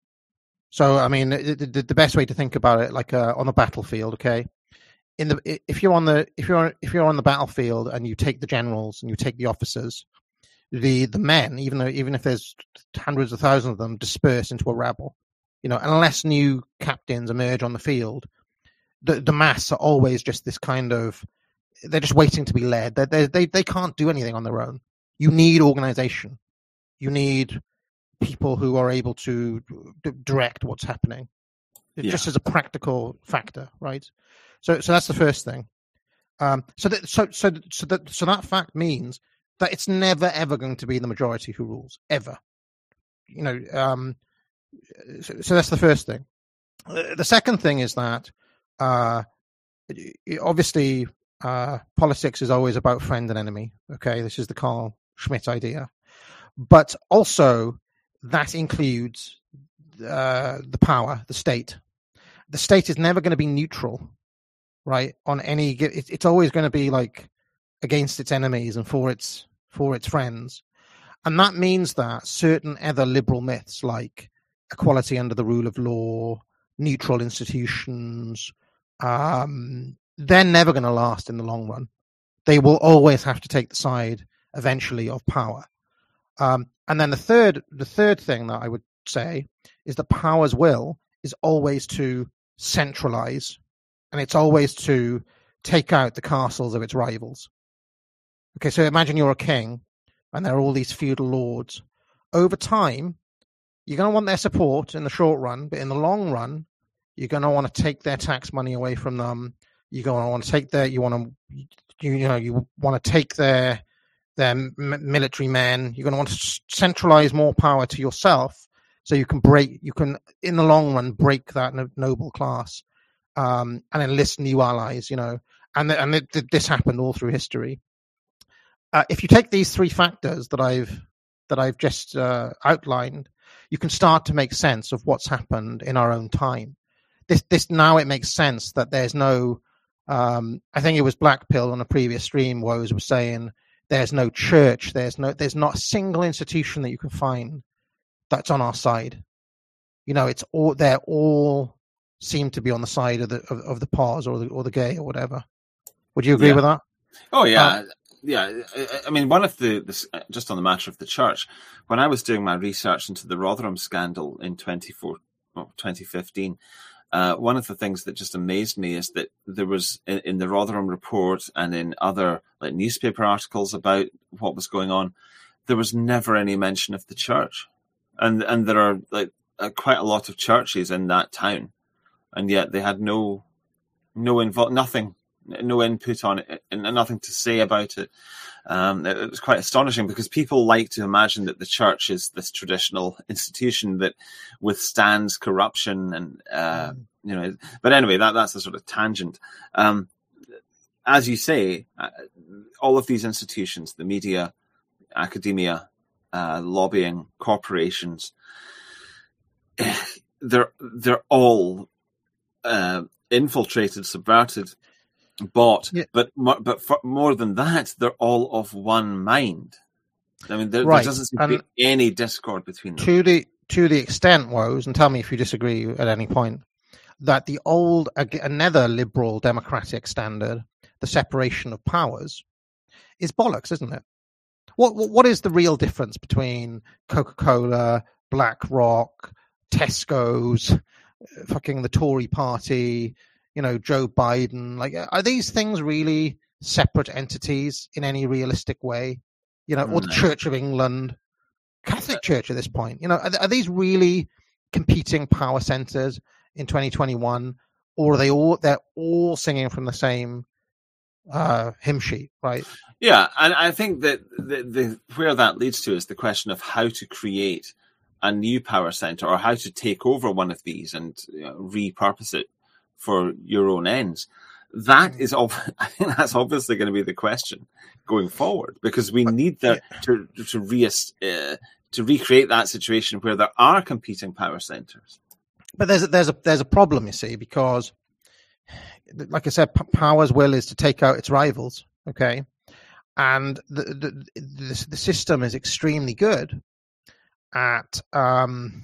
So, I mean, the, the, the best way to think about it, like uh, on the battlefield, okay, in the if you're on the if you're if you're on the battlefield and you take the generals and you take the officers, the the men, even though even if there's hundreds of thousands of them, disperse into a rabble. You know, unless new captains emerge on the field, the the mass are always just this kind of. They're just waiting to be led. They they they they can't do anything on their own. You need organization. You need people who are able to d- direct what's happening, yeah. just as a practical factor, right? So so that's the first thing. Um, so that so so so that so that fact means that it's never ever going to be the majority who rules ever. You know. Um, so, so that's the first thing. The second thing is that uh, obviously. Uh, politics is always about friend and enemy. Okay, this is the Carl Schmitt idea, but also that includes uh, the power, the state. The state is never going to be neutral, right? On any, it, it's always going to be like against its enemies and for its for its friends, and that means that certain other liberal myths like equality under the rule of law, neutral institutions, um. they're never going to last in the long run. They will always have to take the side eventually of power. Um, and then the third, the third thing that I would say is that power's will is always to centralize, and it's always to take out the castles of its rivals. Okay, so imagine you're a king, and there are all these feudal lords. Over time, you're going to want their support in the short run, but in the long run, you're going to want to take their tax money away from them. You're going to want to take their, you want to, you, you know, you want to take their their m- military men. You're going to want to centralize more power to yourself So you can break, you can, in the long run, break that no, noble class, um, and enlist new allies. You know, and and it, this happened all through history. Uh, if you take these three factors that I've that I've just uh, outlined, you can start to make sense of what's happened in our own time. This this now it makes sense that there's no. Um, I think it was Blackpill on a previous stream. Woes was saying there's no church, there's no, there's not a single institution that you can find that's on our side. You know, it's all, they're all seem to be on the side of the of, of the pause or the or the gay or whatever. Would you agree yeah. with that? Oh yeah, um, yeah. I, I mean, one of the, the just on the matter of the church, when I was doing my research into the Rotherham scandal in twenty fifteen, uh, one of the things that just amazed me is that there was in, in the Rotherham report and in other like newspaper articles about what was going on, there was never any mention of the church, and and there are like uh, quite a lot of churches in that town, and yet they had no no invo- nothing. no input on it and nothing to say about it. Um, it was quite astonishing because people like to imagine that the church is this traditional institution that withstands corruption and, uh, you know, but anyway, that, that's a sort of tangent. Um, as you say, uh, all of these institutions, the media, academia, uh, lobbying, corporations, they're, they're all, uh, infiltrated, subverted, bought, yeah. but but for more than that, they're all of one mind. I mean, there, right. there doesn't seem to be any discord between them. To the to the extent, Woes, and tell me if you disagree at any point, that the old another liberal democratic standard, the separation of powers, is bollocks, isn't it? What what is the real difference between Coca-Cola, BlackRock, Tesco's, fucking the Tory party? You know, Joe Biden, like, are these things really separate entities in any realistic way? You know, or the Church of England, Catholic Church at this point, you know, are, are these really competing power centers in twenty twenty-one, or are they all, they're all singing from the same uh, hymn sheet, right? Yeah. And I think that the, the, where that leads to is the question of how to create a new power center or how to take over one of these and you know, repurpose it for your own ends. That is, I think that's obviously going to be the question going forward, because we need the, to to re uh, to recreate that situation where there are competing power centers. But there's a, there's a there's a problem, you see, because, like I said, power's will is to take out its rivals. Okay, and the the the, the system is extremely good at um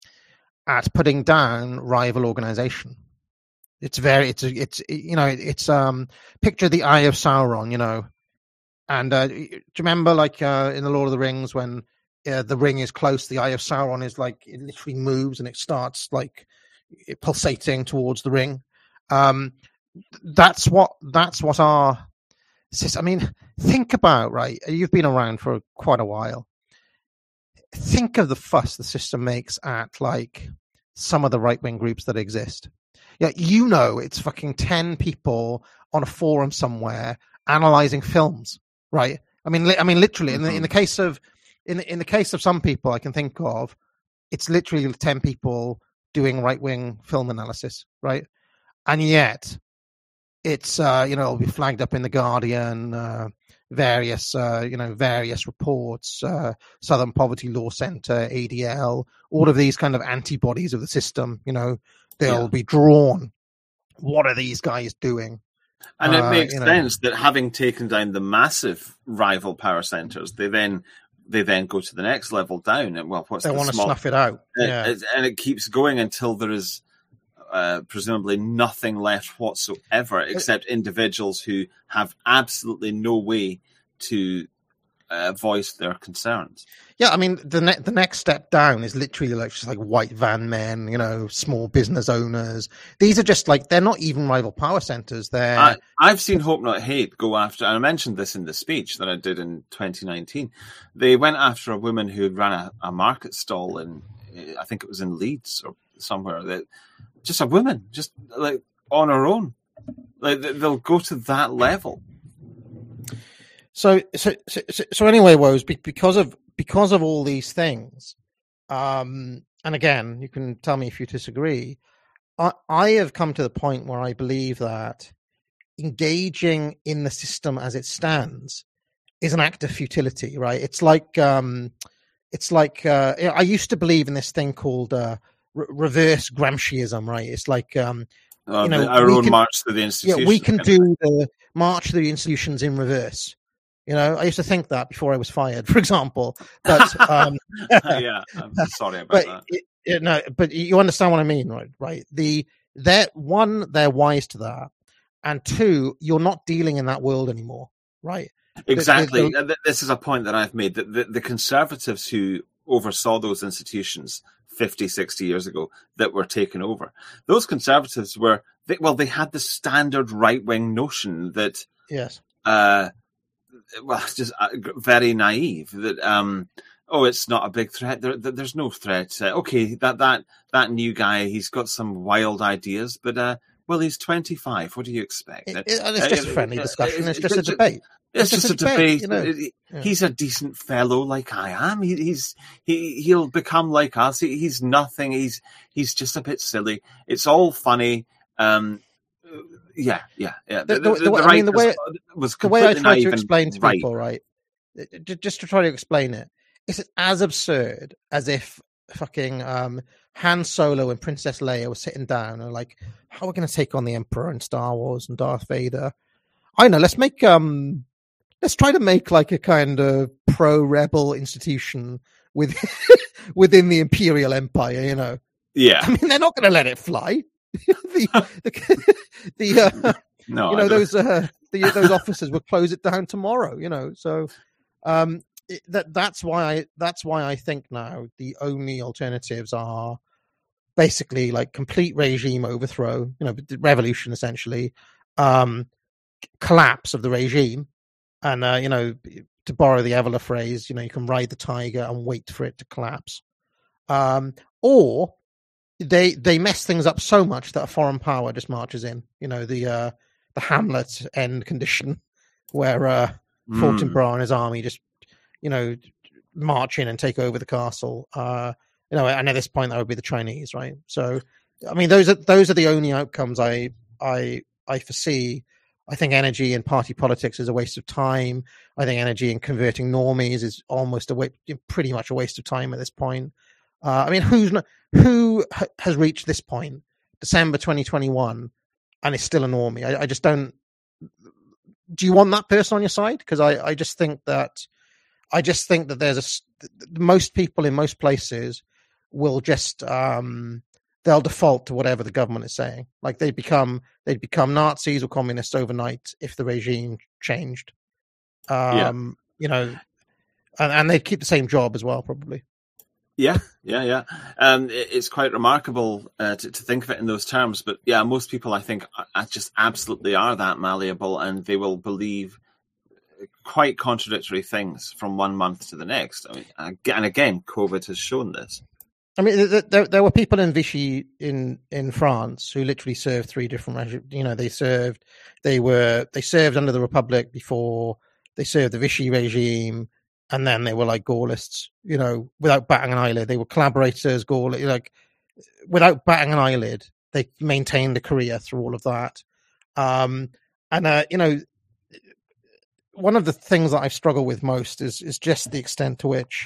at putting down rival organization. It's very, it's, it's, you know, it's, um, picture the Eye of Sauron, you know, and, uh, do you remember, like, uh, in the Lord of the Rings, when uh, the ring is close, the Eye of Sauron is like, it literally moves and it starts, like, pulsating towards the ring. Um, that's what, that's what our, I mean, think about, right, you've been around for quite a while. Think of the fuss the system makes at, like, some of the right-wing groups that exist. Yeah, you know, it's fucking ten people on a forum somewhere analyzing films, right? I mean, li- I mean, literally, mm-hmm. in the in the case of in the, in the case of some people I can think of, it's literally ten people doing right wing film analysis, right? And yet, it's uh, you know, it'll be flagged up in the Guardian, uh, various uh, you know various reports, uh, Southern Poverty Law Centre, A D L, all of these kind of antibodies of the system, you know. They'll yeah. be drawn. What are these guys doing? And it uh, makes you know. sense that having taken down the massive rival power centers, they then they then go to the next level down. And well, what's they the want small... to snuff it out, yeah. It, it, and it keeps going until there is uh, presumably nothing left whatsoever, except individuals who have absolutely no way to uh, voice their concerns. Yeah, I mean, the ne- the next step down is literally like just like white van men, you know, small business owners. These are just like, they're not even rival power centers. They're I, I've seen Hope Not Hate go after, and I mentioned this in the speech that I did in twenty nineteen. They went after a woman who had ran a, a market stall in, I think it was in Leeds or somewhere. That just a woman, just like on her own. Like they'll go to that level. So, so, so, so anyway, Woes, because of because of all these things, um, and again, you can tell me if you disagree. I, I have come to the point where I believe that engaging in the system as it stands is an act of futility, right? It's like um, it's like uh, I used to believe in this thing called uh, re- reverse Gramsciism, right? It's like um, Uh, you know, the, our we own can, march through the institutions. yeah, we can do the march through the institutions in reverse. You know, I used to think that before I was fired, for example. But um, yeah, I'm sorry about but, that. It, it, no, but you understand what I mean, right? Right. The they're one, they're wise to that, and two, you're not dealing in that world anymore, right? Exactly. The, the, this is a point that I've made, that the, the conservatives who oversaw those institutions fifty, sixty years ago that were taken over, those conservatives were, they, well, they had the standard right-wing notion that, yes, uh, well, just uh, very naive, that, um, oh, it's not a big threat. There, there, there's no threat. Uh, okay, that, that, that new guy, he's got some wild ideas, but, uh, well, he's twenty-five. What do you expect? It, it, it's just uh, a friendly discussion. It's just a debate. It's, it's just, just a debate. debate. You know? He's a decent fellow, like I am. He, he's he he'll become like us. He, he's nothing. He's he's just a bit silly. It's all funny. Um, yeah, yeah, yeah. The, the, the, the, the I mean, the way was the way I try to explain to right. people, right? Just to try to explain it, it's as absurd as if fucking um, Han Solo and Princess Leia were sitting down and like, how are we going to take on the Emperor and Star Wars and Darth Vader? I know. Let's make um, let's try to make like a kind of pro-rebel institution with within the Imperial Empire. You know. Yeah. I mean, they're not going to let it fly. the the, the uh, no, you know those uh, the, those officers will close it down tomorrow. You know, so um, it, that that's why I that's why I think now the only alternatives are basically like complete regime overthrow. You know, revolution essentially. Um, collapse of the regime, and uh, you know, to borrow the Evola phrase, you know, you can ride the tiger and wait for it to collapse, um, or they they mess things up so much that a foreign power just marches in. You know, the uh, the Hamlet end condition, where uh, mm. Fortinbras and his army just, you know, march in and take over the castle. Uh, you know, and at this point that would be the Chinese, right? So, I mean, those are those are the only outcomes I I I foresee. I think energy in party politics is a waste of time. I think energy in converting normies is almost a waste, pretty much a waste of time at this point. Uh, I mean, who's not, who ha- has reached this point, December twenty twenty-one, and is still a normie? I, I just don't. Do you want that person on your side? Because I, I just think that, I just think that there's a most people in most places will just um, they'll default to whatever the government is saying. Like they become they'd become Nazis or communists overnight if the regime changed. Um, yeah. You know, and, and they'd keep the same job as well, probably. Yeah, yeah, yeah. Um, it, it's quite remarkable uh, to, to think of it in those terms. But yeah, most people, I think, are, just absolutely are that malleable, and they will believe quite contradictory things from one month to the next. I mean, and again, COVID has shown this. I mean, there, there were people in Vichy in, in France who literally served three different regimes. You know, they served, they were, they served under the Republic before they served the Vichy regime, and then they were like Gaullists. You know, without batting an eyelid, they were collaborators. Gaull, like without batting an eyelid, they maintained a career through all of that. Um, and uh, you know, one of the things that I've struggled with most is is just the extent to which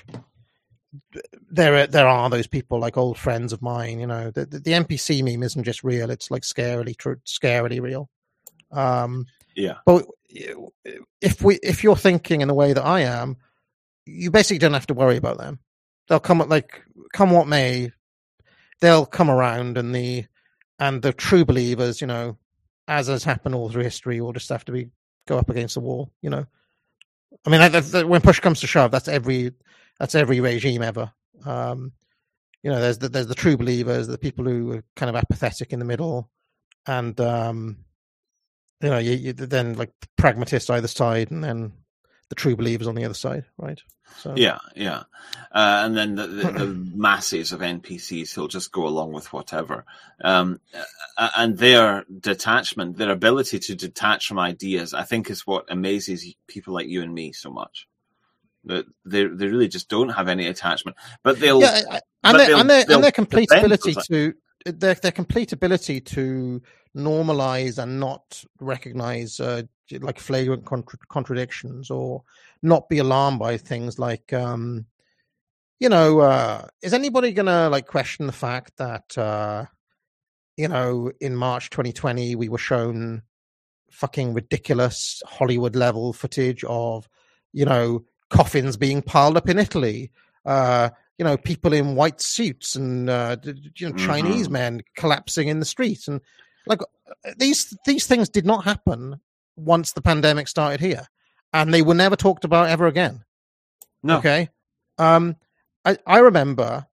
there are, there are those people like old friends of mine. You know, the, the, the N P C meme isn't just real; it's like scarily true, scarily real. Um, yeah. But if we, if you're thinking in the way that I am, you basically don't have to worry about them. They'll come like come what may. They'll come around, and the and the true believers, you know, as has happened all through history, will just have to be go up against the wall. You know, I mean, that, that, when push comes to shove, that's every. That's every regime ever. Um, you know, there's the, there's the true believers, the people who are kind of apathetic in the middle, and um, you know, you, you then like pragmatists either side, and then the true believers on the other side, right? So yeah, yeah, uh, and then the, the, the masses of N P Cs who'll just go along with whatever, um, and their detachment, their ability to detach from ideas, I think, is what amazes people like you and me so much. They they really just don't have any attachment. But they'll yeah, and but their they'll, and their, they'll and their complete ability those, to their their complete ability to normalize and not recognize uh, like flagrant contra- contradictions or not be alarmed by things like um, you know, uh, is anybody gonna like question the fact that uh, you know, in March twenty twenty we were shown fucking ridiculous Hollywood level footage of, you know, coffins being piled up in Italy, uh, you know, people in white suits and uh, you know, Chinese mm-hmm. men collapsing in the streets, and like these these things did not happen once the pandemic started here, and they were never talked about ever again. No, okay. Um, I I remember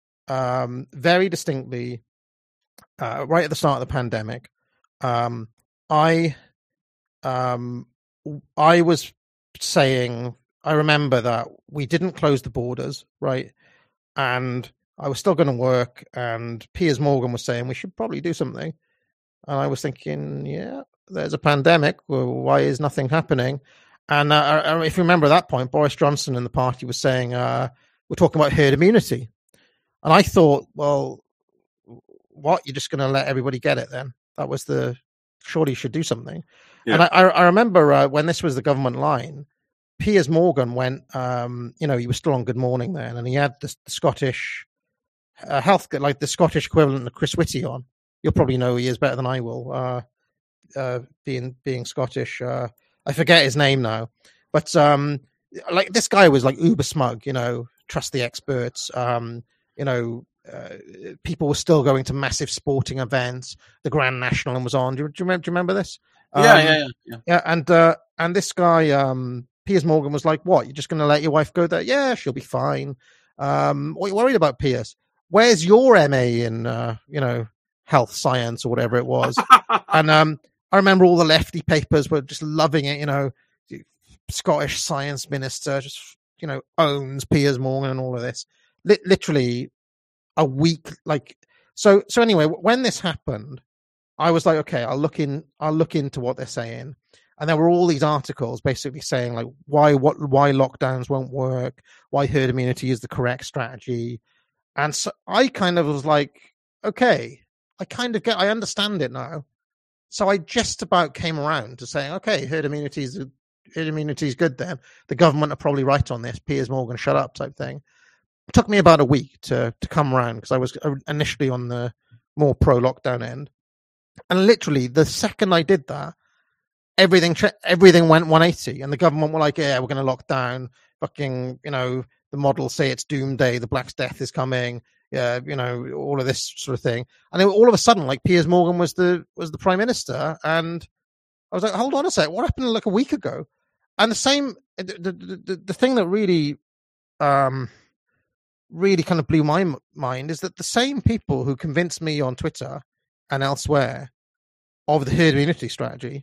um, very distinctly uh, right at the start of the pandemic. Um, I um, I was saying. I remember that we didn't close the borders, right? And I was still going to work, and Piers Morgan was saying we should probably do something. And I was thinking, yeah, there's a pandemic. Well, why is nothing happening? And uh, if you remember at that point, Boris Johnson and the party was saying, uh, we're talking about herd immunity. And I thought, well, what? You're just going to let everybody get it then? That was the, surely you should do something. Yeah. And I, I remember uh, when this was the government line, Piers Morgan went, um, you know, he was still on Good Morning then, and he had the, the Scottish uh, health, like the Scottish equivalent of Chris Whitty on. You'll probably know who he is better than I will, uh, uh, being being Scottish. Uh, I forget his name now, but um, like this guy was like uber smug, you know, trust the experts. Um, you know, uh, people were still going to massive sporting events. The Grand National was on. Do you, do you remember? Do you remember this? Um, yeah, yeah, yeah, yeah. Yeah, and uh, and this guy. Um, Piers Morgan was like, what, you're just going to let your wife go there? Yeah, she'll be fine. Um, what are you worried about, Piers? Where's your M A in, uh, you know, health science or whatever it was? And um, I remember all the lefty papers were just loving it, you know, Scottish science minister just, you know, owns Piers Morgan and all of this. L- literally a week, like, so, so anyway, when this happened, I was like, okay, I'll look in, I'll look into what they're saying. And there were all these articles basically saying like why what why lockdowns won't work, why herd immunity is the correct strategy. And so I kind of was like, okay, I kind of get, I understand it now. So I just about came around to saying, okay, herd immunity is herd immunity is good then. The government are probably right on this. Piers Morgan, shut up type thing. It took me about a week to to come around because I was initially on the more pro lockdown end. And literally the second I did that, Everything, everything went one eighty, and the government were like, "Yeah, we're going to lock down." Fucking, you know, the models say it's doomsday, the Black Death is coming. Yeah, you know, all of this sort of thing. And then all of a sudden, like Piers Morgan was the was the prime minister, and I was like, "Hold on a sec, what happened like a week ago?" And the same, the the the, the thing that really, um, really kind of blew my mind is that the same people who convinced me on Twitter and elsewhere of the herd immunity strategy.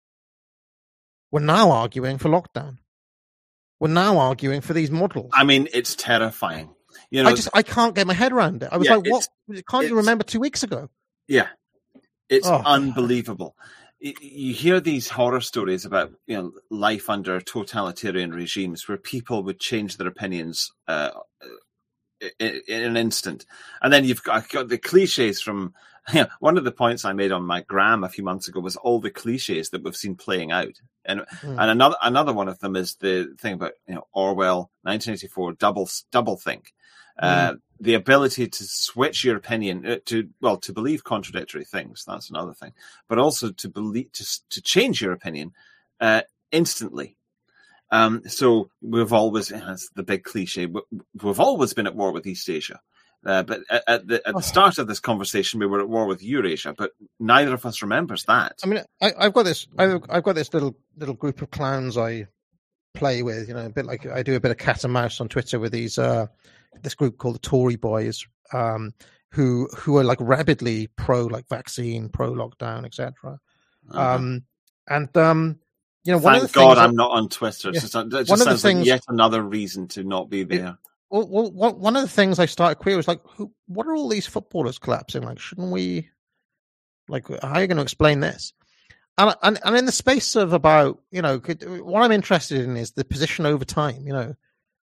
We're now arguing for lockdown. We're now arguing for these models. I mean, it's terrifying. You know, I just I can't get my head around it. I was yeah, like, "What? Can't you remember two weeks ago?" Yeah, it's oh. unbelievable. You hear these horror stories about you know life under totalitarian regimes where people would change their opinions uh, in, in an instant, and then you've got, got the cliches from. Yeah, one of the points I made on my gram a few months ago was all the cliches that we've seen playing out, and mm. and another another one of them is the thing about you know Orwell, nineteen eighty-four, double double think, mm. uh, the ability to switch your opinion uh, to well to believe contradictory things. That's another thing, but also to believe to to change your opinion uh, instantly. Um, so we've always that's the big cliche. We've always been at war with East Asia. Uh, but at, at the at the start of this conversation, we were at war with Eurasia, but neither of us remembers that. I mean, I, I've got this. I've, I've got this little little group of clowns I play with. You know, a bit like I do a bit of cat and mouse on Twitter with these uh, this group called the Tory Boys, um, who who are like rabidly pro like vaccine, pro lockdown, et cetera. Uh-huh. Um, and um, you know, one thank of the God things I'm that, not on Twitter. Yeah, so it just one sounds of the things, like yet another reason to not be there. It, Well, well, one of the things I started querying was like, who, what are all these footballers collapsing? Like, shouldn't we, like, how are you going to explain this? And, and, and in the space of about, you know, could, what I'm interested in is the position over time, you know,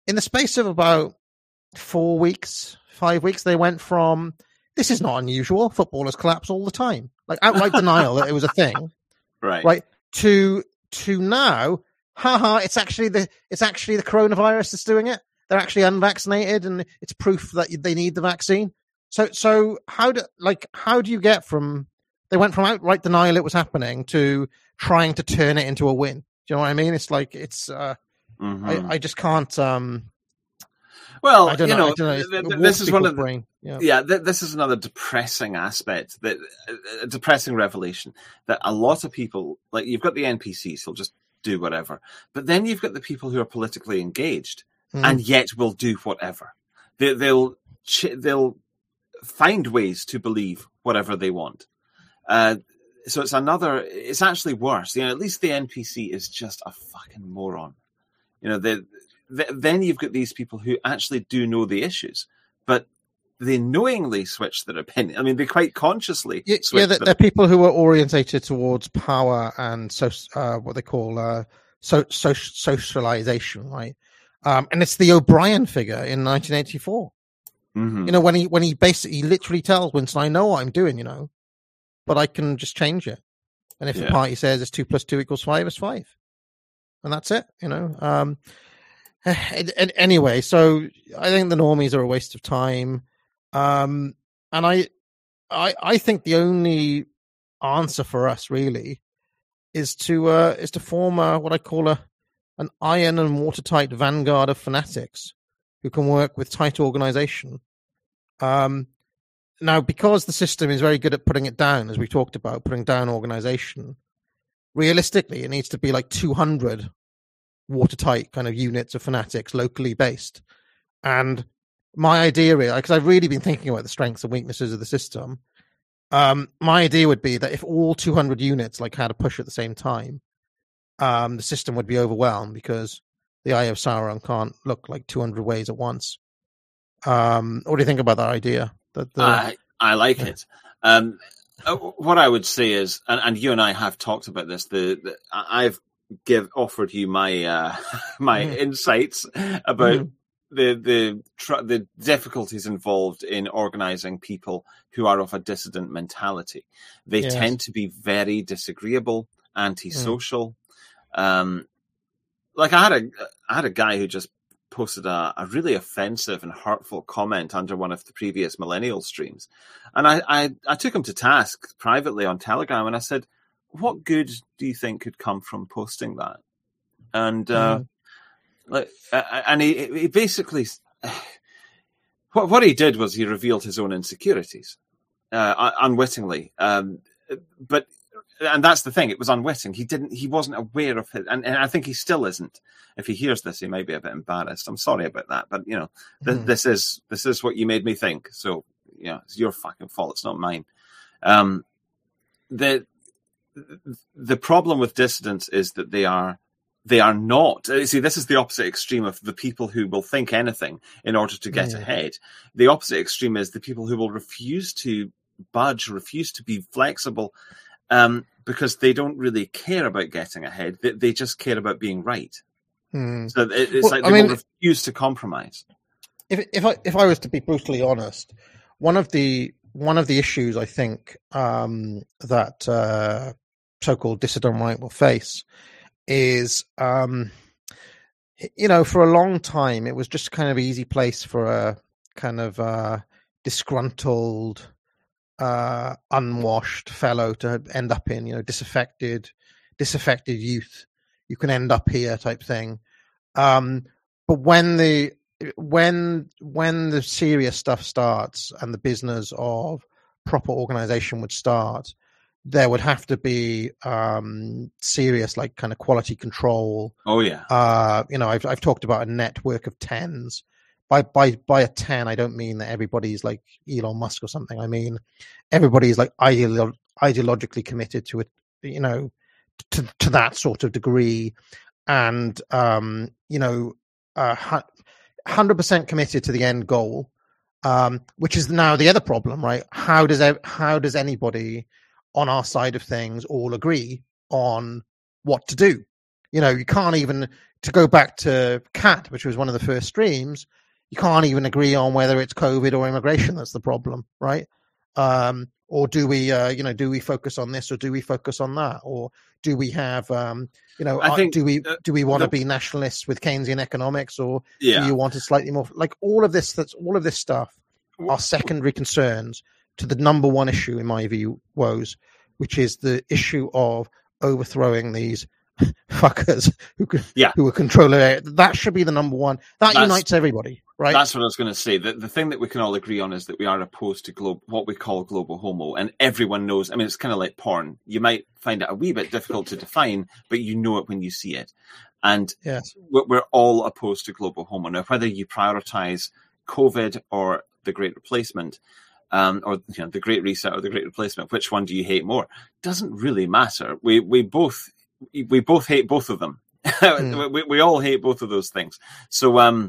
in the space of about four weeks, five weeks, they went from this is not unusual. Footballers collapse all the time, like outright denial that it was a thing, right? Right to to now, haha, it's actually the it's actually the coronavirus that's doing it. They're actually unvaccinated, and it's proof that they need the vaccine. So, so how do like how do you get from they went from outright denial it was happening to trying to turn it into a win? Do you know what I mean? It's like it's uh, mm-hmm. I, I just can't. Um, well, I don't you know. know, I don't know. th- this is one of the, brain. Yeah, yeah th- this is another depressing aspect, that a depressing revelation that a lot of people, like you've got the N P Cs who'll just do whatever, but then you've got the people who are politically engaged mm. and yet will do whatever. They, they'll they'll find ways to believe whatever they want. Uh, so it's another. It's actually worse. You know, at least the N P C is just a fucking moron. You know, they, they, then you've got these people who actually do know the issues, but they knowingly switch their opinion. I mean, they quite consciously. Yeah, switch yeah they're, they're people who are orientated towards power and so uh, what they call uh, so, so socialization, right? Um, and it's the O'Brien figure in nineteen eighty-four. Mm-hmm. You know, when he when he basically he literally tells Winston, "I know what I'm doing, you know, but I can just change it. And if yeah. the party says it's two plus two equals five, it's five, and that's it. You know." Um, and, and anyway, so I think the normies are a waste of time. Um, and I, I, I think the only answer for us really is to uh, is to form a, what I call a an iron and watertight vanguard of fanatics who can work with tight organization. Um, now, because the system is very good at putting it down, as we talked about, putting down organization, realistically, it needs to be like two hundred watertight kind of units of fanatics locally based. And my idea is, because I've really been thinking about the strengths and weaknesses of the system, um, my idea would be that if all two hundred units like had a push at the same time, um, the system would be overwhelmed because the Eye of Sauron can't look like two hundred ways at once. Um, what do you think about that idea? That the... I, I like yeah. it. Um, what I would say is, and, and you and I have talked about this, the, the I've give offered you my uh, my mm. insights about mm. the the tr- the difficulties involved in organizing people who are of a dissident mentality. They yes. tend to be very disagreeable, antisocial. Mm. Um, like I had a I had a guy who just posted a, a really offensive and hurtful comment under one of the previous Millennial streams, and I, I I took him to task privately on Telegram, and I said, "What good do you think could come from posting that?" And uh, mm. like, uh, and he, he basically, what what he did was he revealed his own insecurities, uh, unwittingly. Um, but and that's the thing; it was unwitting. He didn't, he wasn't aware of it, and, and I think he still isn't. If he hears this, he may be a bit embarrassed. I'm sorry about that, but you know, th- mm. this is this is what you made me think. So you know, it's your fucking fault. It's not mine. Um, the The problem with dissidents is that they are they are not. See, this is the opposite extreme of the people who will think anything in order to get mm. ahead. The opposite extreme is the people who will refuse to budge, refuse to be flexible, um, because they don't really care about getting ahead. They, they just care about being right. Mm. So it, it's well, like they I mean, will refuse to compromise. If if I if I was to be brutally honest, one of the one of the issues I think um, that uh, so-called dissident right will face is, um, you know, for a long time it was just kind of easy place for a kind of uh, disgruntled, uh, unwashed fellow to end up in, you know, disaffected, disaffected youth. You can end up here type thing. Um, but when the when when the serious stuff starts and the business of proper organization would start, there would have to be um, serious, like, kind of quality control. Oh yeah. Uh, you know, I've I've talked about a network of tens. By by by a ten, I don't mean that everybody's like Elon Musk or something. I mean everybody's like ideolo- ideologically committed to it. You know, to to that sort of degree, and um, you know, uh, one hundred percent committed to the end goal, um, which is now the other problem, right? How does how does anybody on our side of things all agree on what to do? You know, you can't even, to go back to Cat, which was one of the first streams, you can't even agree on whether it's COVID or immigration that's the problem, right? Um, or do we, uh, you know, do we focus on this or do we focus on that? Or do we have, um, you know, I think, do we uh, do we want to the, be nationalists with Keynesian economics, or yeah. do you want to slightly more, like all of this, that's all of this stuff are secondary concerns to the number one issue, in my view, Woes, which is the issue of overthrowing these fuckers who can, yeah. who are controlling it. That should be the number one. That that's, unites everybody, right? That's what I was going to say. The, the thing that we can all agree on is that we are opposed to glo- what we call global homo, and everyone knows. I mean, it's kind of like porn. You might find it a wee bit difficult to define, but you know it when you see it. And yes. we're all opposed to global homo. Now, whether you prioritize COVID or the Great Replacement, um, or you know, the Great Reset or the Great Replacement, which one do you hate more? Doesn't really matter. We we both we both hate both of them. Mm. we, we all hate both of those things. So um,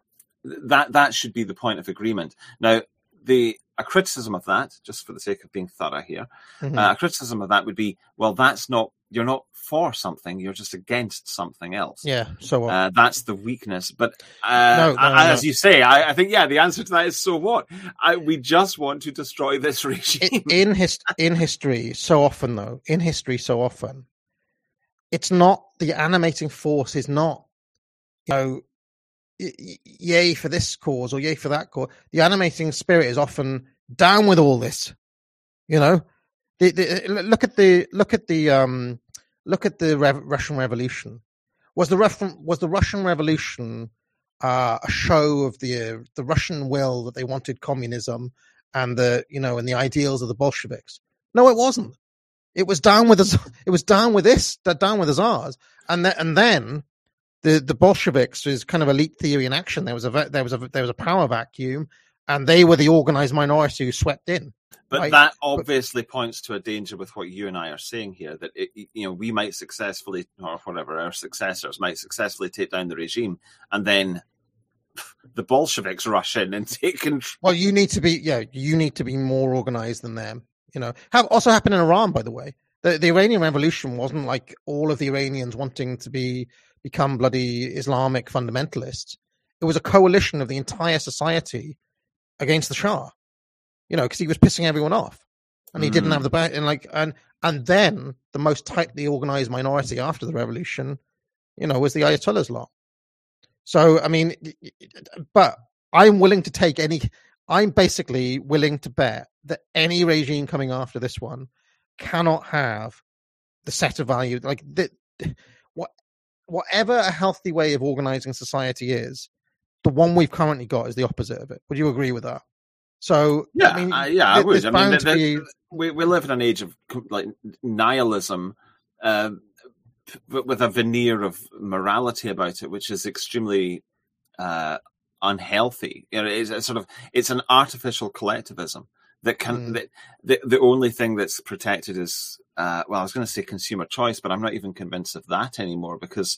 that that should be the point of agreement. Now, the a criticism of that, just for the sake of being thorough here, mm-hmm. uh, a criticism of that would be, well, that's not, you're not for something, you're just against something else. Yeah, so what? Uh, that's the weakness. But uh, no, no, I, no, as no. you say, I, I think, yeah, the answer to that is, so what? I, we just want to destroy this regime. In, in, his, in history, so often, though, in history, so often, it's not, the animating force is not, you know, y- yay for this cause or yay for that cause. The animating spirit is often down with all this, you know. The, the, look at the look at the um, look at the Rev- Russian Revolution. Was the Ref- was the Russian Revolution uh, a show of the uh, the Russian will that they wanted communism and the you know and the ideals of the Bolsheviks? No, it wasn't. It was down with us. It was down with this, down with the Tsars, and then and then the the Bolsheviks is kind of elite theory in action. There was a there was a there was a power vacuum, and they were the organized minority who swept in. But right? that obviously but, points to a danger with what you and I are saying here, that it, you know we might successfully, or whatever our successors might successfully take down the regime, and then the Bolsheviks rush in and take control. Well, you need to be yeah, you need to be more organized than them. You know, have also happened in Iran, by the way. The, the Iranian Revolution wasn't like all of the Iranians wanting to be become bloody Islamic fundamentalists. It was a coalition of the entire society against the Shah. You know, because he was pissing everyone off, and he mm. didn't have the back. And like, and and then the most tightly organized minority after the revolution, you know, was the Ayatollahs lot. So I mean, but I'm willing to take any. I'm basically willing to bet that any regime coming after this one cannot have the set of values like that. What, whatever a healthy way of organizing society is, the one we've currently got is the opposite of it. Would you agree with that? So yeah, I mean, uh, yeah, I would. I mean, the, the, be... we we live in an age of like nihilism, uh, with a veneer of morality about it, which is extremely uh, unhealthy. You know, it's a sort of it's an artificial collectivism that can mm. that the the only thing that's protected is uh, well, I was going to say consumer choice, but I'm not even convinced of that anymore because.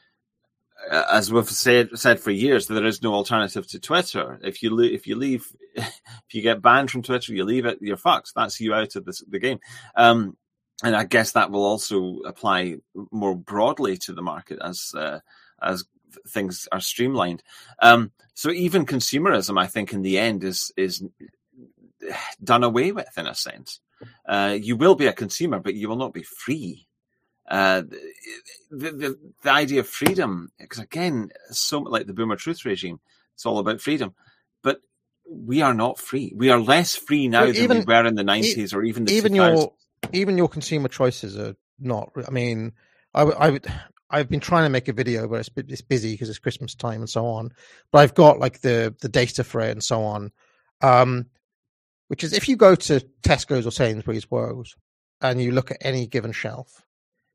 Uh, as we've said said for years, there is no alternative to Twitter. If you le- if you leave, if you get banned from Twitter, you leave it, you're fucked. That's you out of this, the game. Um, and I guess that will also apply more broadly to the market as uh, as things are streamlined. Um, so even consumerism, I think, in the end, is is done away with in a sense. Uh, you will be a consumer, but you will not be free. Uh, the, the the idea of freedom, because again, so like the Boomer Truth regime, it's all about freedom. But we are not free. We are less free now well, even, than we were in the nineties or even the even two thousands. your even your consumer choices are not. I mean, I, I would. I've been trying to make a video, but it's, it's busy because it's Christmas time and so on. But I've got like the the data for it and so on. Um, which is if you go to Tesco's or Sainsbury's Woes and you look at any given shelf.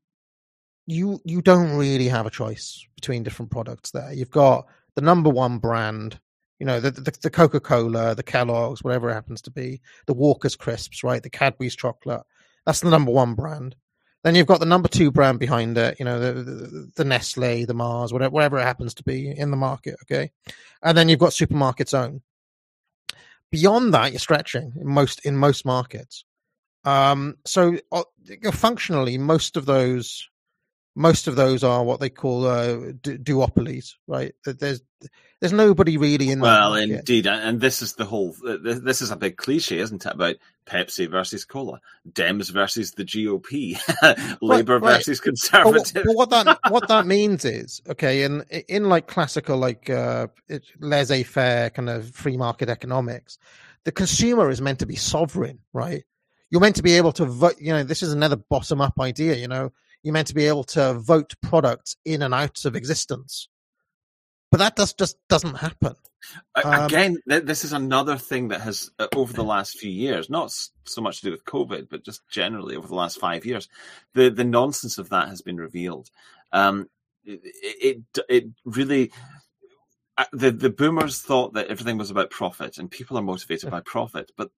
You you don't really have a choice between different products there. You've got the number one brand, you know, the the, the Coca-Cola, the Kellogg's, whatever it happens to be, the Walker's crisps, right? The Cadbury's chocolate. That's the number one brand. Then you've got the number two brand behind it, you know, the the, the Nestle, the Mars, whatever, whatever it happens to be in the market, okay? And then you've got Supermarket's Own. Beyond that, you're stretching in most in most markets. Um, so uh, functionally, most of those. most of those are what they call uh, du- duopolies, right? There's there's nobody really in that Well, market. indeed, and this is the whole. This is a big cliche, isn't it? About Pepsi versus Cola, Dems versus the G O P, Labour right, right. versus Conservative. But, but what that what that means is, okay, in in like classical like uh, laissez-faire kind of free market economics, the consumer is meant to be sovereign, right? You're meant to be able to vote. You know, this is another bottom up idea. You know, you're meant to be able to vote products in and out of existence. But that does, just doesn't happen. Um, Again, this is another thing that has, uh, over the last few years, not so much to do with COVID, but just generally over the last five years, the, the nonsense of that has been revealed. Um, it, it, it really, uh, the, the boomers thought that everything was about profit, and people are motivated by profit, but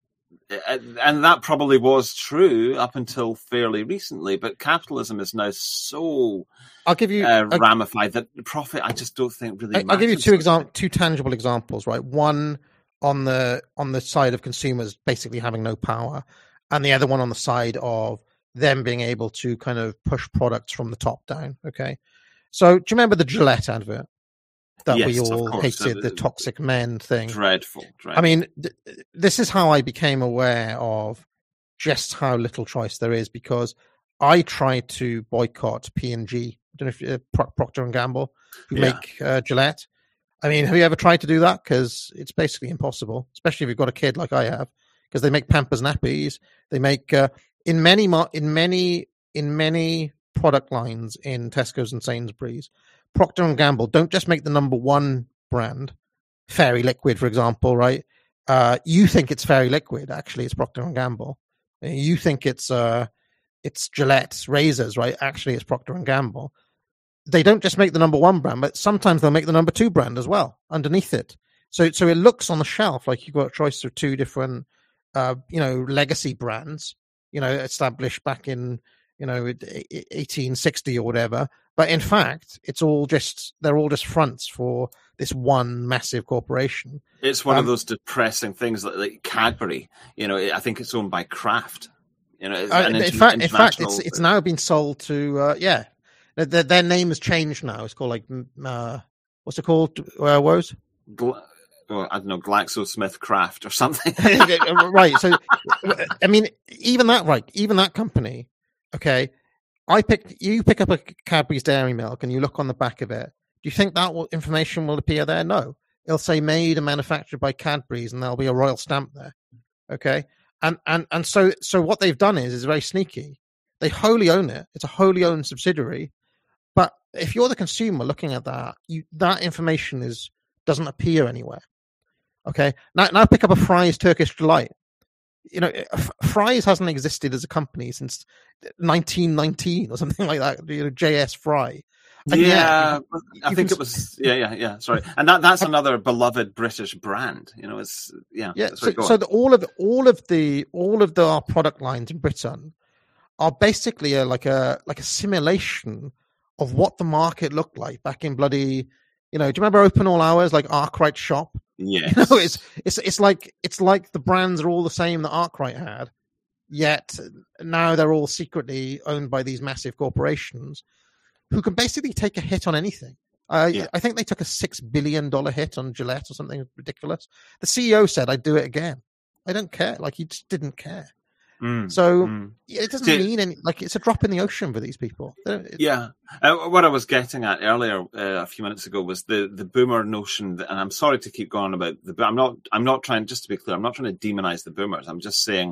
and that probably was true up until fairly recently, but capitalism is now so I'll give you uh, I'll, ramified that profit, I just don't think really. I'll give you two example, two tangible examples, right? One on the on the side of consumers basically having no power, and the other one on the side of them being able to kind of push products from the top down. Okay, so do you remember the Gillette advert that yes, we all hated, uh, the toxic men thing? Dreadful, dreadful. I mean, th- this is how I became aware of just how little choice there is, because I tried to boycott P and G. I don't know if uh, Pro- Procter and Gamble, who yeah. make uh, Gillette. I mean, have you ever tried to do that? Because it's basically impossible, especially if you've got a kid like I have, because they make Pampers nappies. They make uh, in many in many in many product lines in Tesco's and Sainsbury's. Procter and Gamble don't just make the number one brand, Fairy Liquid, for example, right? Uh, you think it's Fairy Liquid, actually it's Procter and Gamble. You think it's uh, it's Gillette razors, right? Actually, it's Procter and Gamble. They don't just make the number one brand, but sometimes they'll make the number two brand as well underneath it. So, so it looks on the shelf like you've got a choice of two different, uh, you know, legacy brands, you know, established back in, you know, eighteen sixty or whatever. But in fact, it's all just, they're all just fronts for this one massive corporation. It's one um, of those depressing things like, like Cadbury, you know, I think it's owned by Kraft. You know, uh, in, inter- fact, in fact, it's it's now been sold to, uh, yeah, their, their name has changed now. It's called like, uh, what's it called, uh, Woes? Gla- oh, I don't know, GlaxoSmithKline or something. Right. So, I mean, even that, right, even that company, okay, I pick you pick up a Cadbury's Dairy Milk and you look on the back of it. Do you think that will, information will appear there? No. It'll say made and manufactured by Cadbury's, and there'll be a royal stamp there. Okay, and and and so so what they've done is is very sneaky. They wholly own it. It's a wholly owned subsidiary. But if you're the consumer looking at that, you that information is doesn't appear anywhere. Okay, now now pick up a Fry's Turkish Delight. You know, Fry's hasn't existed as a company since nineteen nineteen or something like that. You know, J S Fry. And yeah, yeah you, I think can... it was. Yeah, yeah, yeah. Sorry, and that that's another beloved British brand. You know, it's yeah. Yeah. So, so the, all of all of the all of the our product lines in Britain are basically a, like a like a simulation of what the market looked like back in bloody. You know, do you remember Open All Hours, like Arkwright Shop? Yeah. You know, it's it's it's like it's like the brands are all the same that Arkwright had, yet now they're all secretly owned by these massive corporations who can basically take a hit on anything. Uh, yeah. I think they took a six billion dollar hit on Gillette or something ridiculous. The C E O said, "I'd do it again. I don't care." Like he just didn't care. Mm, so mm. it doesn't See, mean any. Like it's a drop in the ocean for these people. It's, yeah, uh, what I was getting at earlier, uh, a few minutes ago, was the, the boomer notion. That, and I'm sorry to keep going about the. I'm not. I'm not trying. Just to be clear, I'm not trying to demonize the boomers. I'm just saying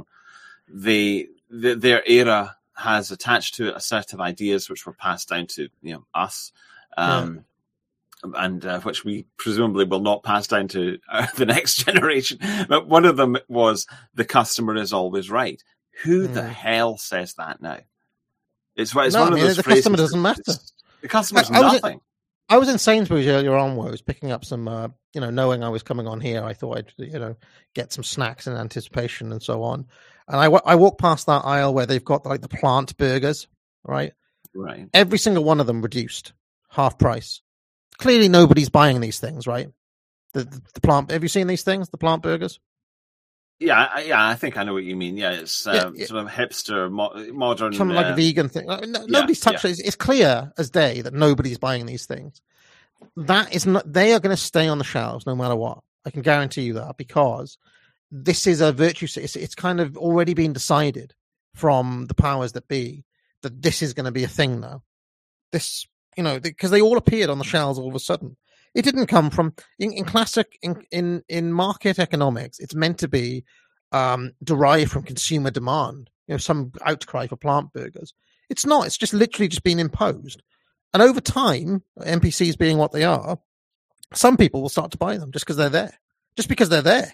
the, the their era has attached to it a set of ideas which were passed down to you know us. Um, yeah. And uh, which we presumably will not pass down to uh, the next generation. But one of them was the customer is always right. Who mm. the hell says that now? It's, it's no, one I mean, of those the phrases. customer doesn't matter. The customer's I, I nothing. Was, I was in Sainsbury's earlier on where I was picking up some, uh, you know, knowing I was coming on here, I thought I'd, you know, get some snacks in anticipation and so on. And I, I walked past that aisle where they've got like the plant burgers, right? Right. Every single one of them reduced, half price. Clearly nobody's buying these things, right? The, the, the plant. Have you seen these things? The plant burgers? Yeah, I, yeah, I think I know what you mean. Yeah, it's Yeah, um, it, sort of hipster, mo- modern. something like a Um, vegan thing. No, no- yeah, nobody's touched yeah, it. It's clear as day that nobody's buying these things. That is not. They are going to stay on the shelves no matter what. I can guarantee you that, because this is a virtue. It's, it's kind of already been decided from the powers that be that this is going to be a thing now. This, you know, because they all appeared on the shelves all of a sudden. It didn't come from in, in classic in, in in market economics. It's meant to be um, derived from consumer demand. You know, some outcry for plant burgers. It's not. It's just literally just been imposed. And over time, N P Cs being what they are, some people will start to buy them just because they're there. Just because they're there.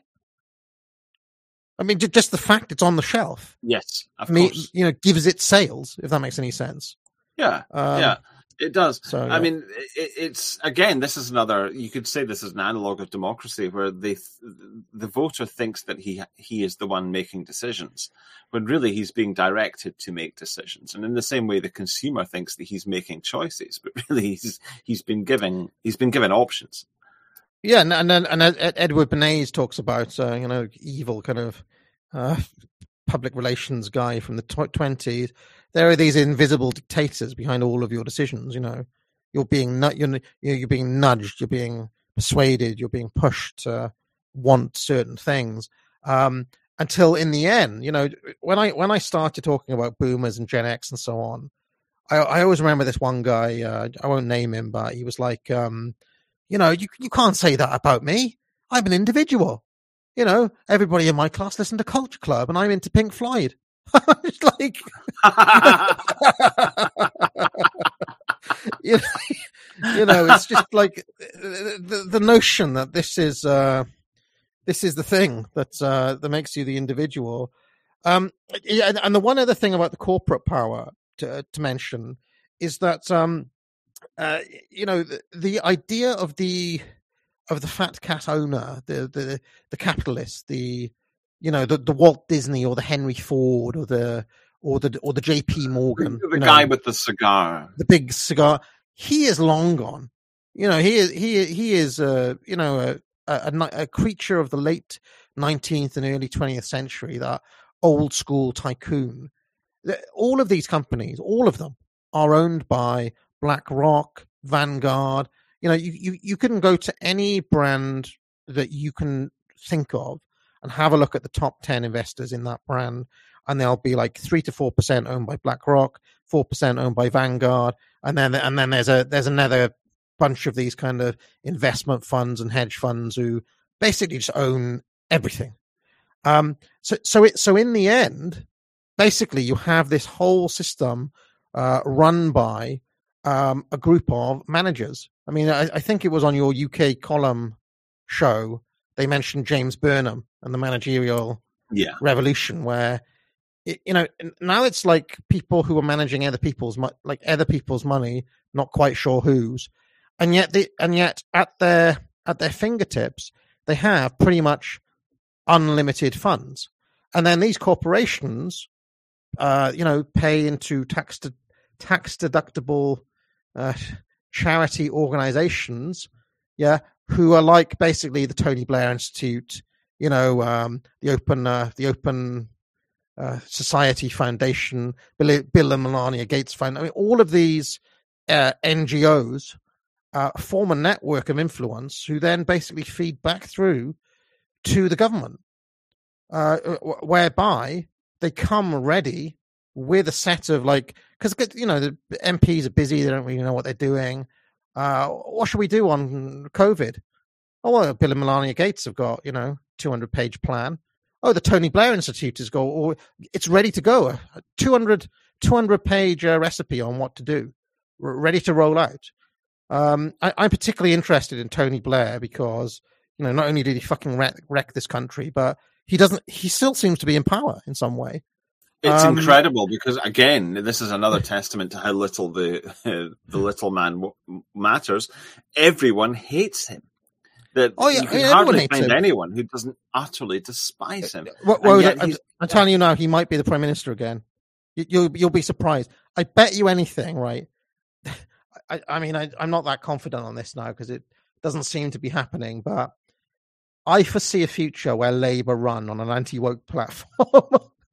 I mean, just the fact it's on the shelf. yes, of I mean, course. you know, gives it sales, if that makes any sense. Yeah, Um, yeah, it does. So, I yeah. mean, it, it's again, this is another. You could say this is an analog of democracy, where they, the voter thinks that he he is the one making decisions, when really he's being directed to make decisions. And in the same way, the consumer thinks that he's making choices, but really he's he's been given he's been given options. Yeah, and and, and Edward Bernays talks about uh, you know, evil kind of uh, public relations guy from the twenties. There are these invisible dictators behind all of your decisions. You know, you're being nu- you're you're being nudged, you're being persuaded, you're being pushed to want certain things. Um, until in the end, you know, when I when I started talking about boomers and Gen X and so on, I, I always remember this one guy. Uh, I won't name him, but he was like, um, you know, you you can't say that about me. I'm an individual. You know, everybody in my class listen to Culture Club, and I'm into Pink Floyd. It's like, you know, you know, it's just like the, the notion that this is uh, this is the thing that uh, that makes you the individual. Um, and the one other thing about the corporate power to, to mention is that um, uh, you know, the, the idea of the of the fat cat owner, the the the capitalist, the you know, the, the Walt Disney or the Henry Ford or the or the or the J P Morgan, The you know, guy with the cigar, the big cigar, he is long gone. You know, he is he he is uh, you know, a, a a creature of the late nineteenth and early twentieth century, that old school tycoon. All of these companies, all of them, are owned by BlackRock, Vanguard. You know, you, you, you can go to any brand that you can think of and have a look at the top ten investors in that brand, and they'll be like three to four percent owned by BlackRock, four percent owned by Vanguard, and then and then there's a there's another bunch of these kind of investment funds and hedge funds who basically just own everything. Um, so so it so in the end, basically you have this whole system uh, run by um, a group of managers. I mean, I, I think it was on your U K column show, they mentioned James Burnham and the managerial yeah, revolution, where it, you know, now it's like people who are managing other people's like other people's money, not quite sure whose, and yet they and yet at their at their fingertips they have pretty much unlimited funds, and then these corporations, uh, you know, pay into tax de- tax deductible uh, charity organizations, yeah, who are like basically the Tony Blair Institute, you know, um, the Open uh, the Open uh, Society Foundation, Bill, Bill and Melania Gates Foundation. I mean, all of these uh, N G Os uh, form a network of influence who then basically feed back through to the government, uh, whereby they come ready with a set of like, because you know the M Ps are busy, they don't really know what they're doing. Uh, what should we do on COVID? Oh, well, Bill and Melania Gates have got, you know, two hundred page plan. Oh, the Tony Blair Institute has got, or it's ready to go, a two hundred page uh, recipe on what to do, r- ready to roll out. Um, I, I'm particularly interested in Tony Blair because, you know, not only did he fucking wreck, wreck this country, but he doesn't, he still seems to be in power in some way. it's Um, incredible because again, this is another testament to how little the uh, the little man w- matters. Everyone hates him. That Oh, yeah, you can yeah, everyone hardly hates find him. anyone who doesn't utterly despise him. Well, And well, yet I'm, he's- I'm telling you now, he might be the prime minister again. You, you'll you'll be surprised. I bet you anything, right? I, I mean, I, I'm not that confident on this now because it doesn't seem to be happening. But I foresee a future where Labour run on an anti-woke platform.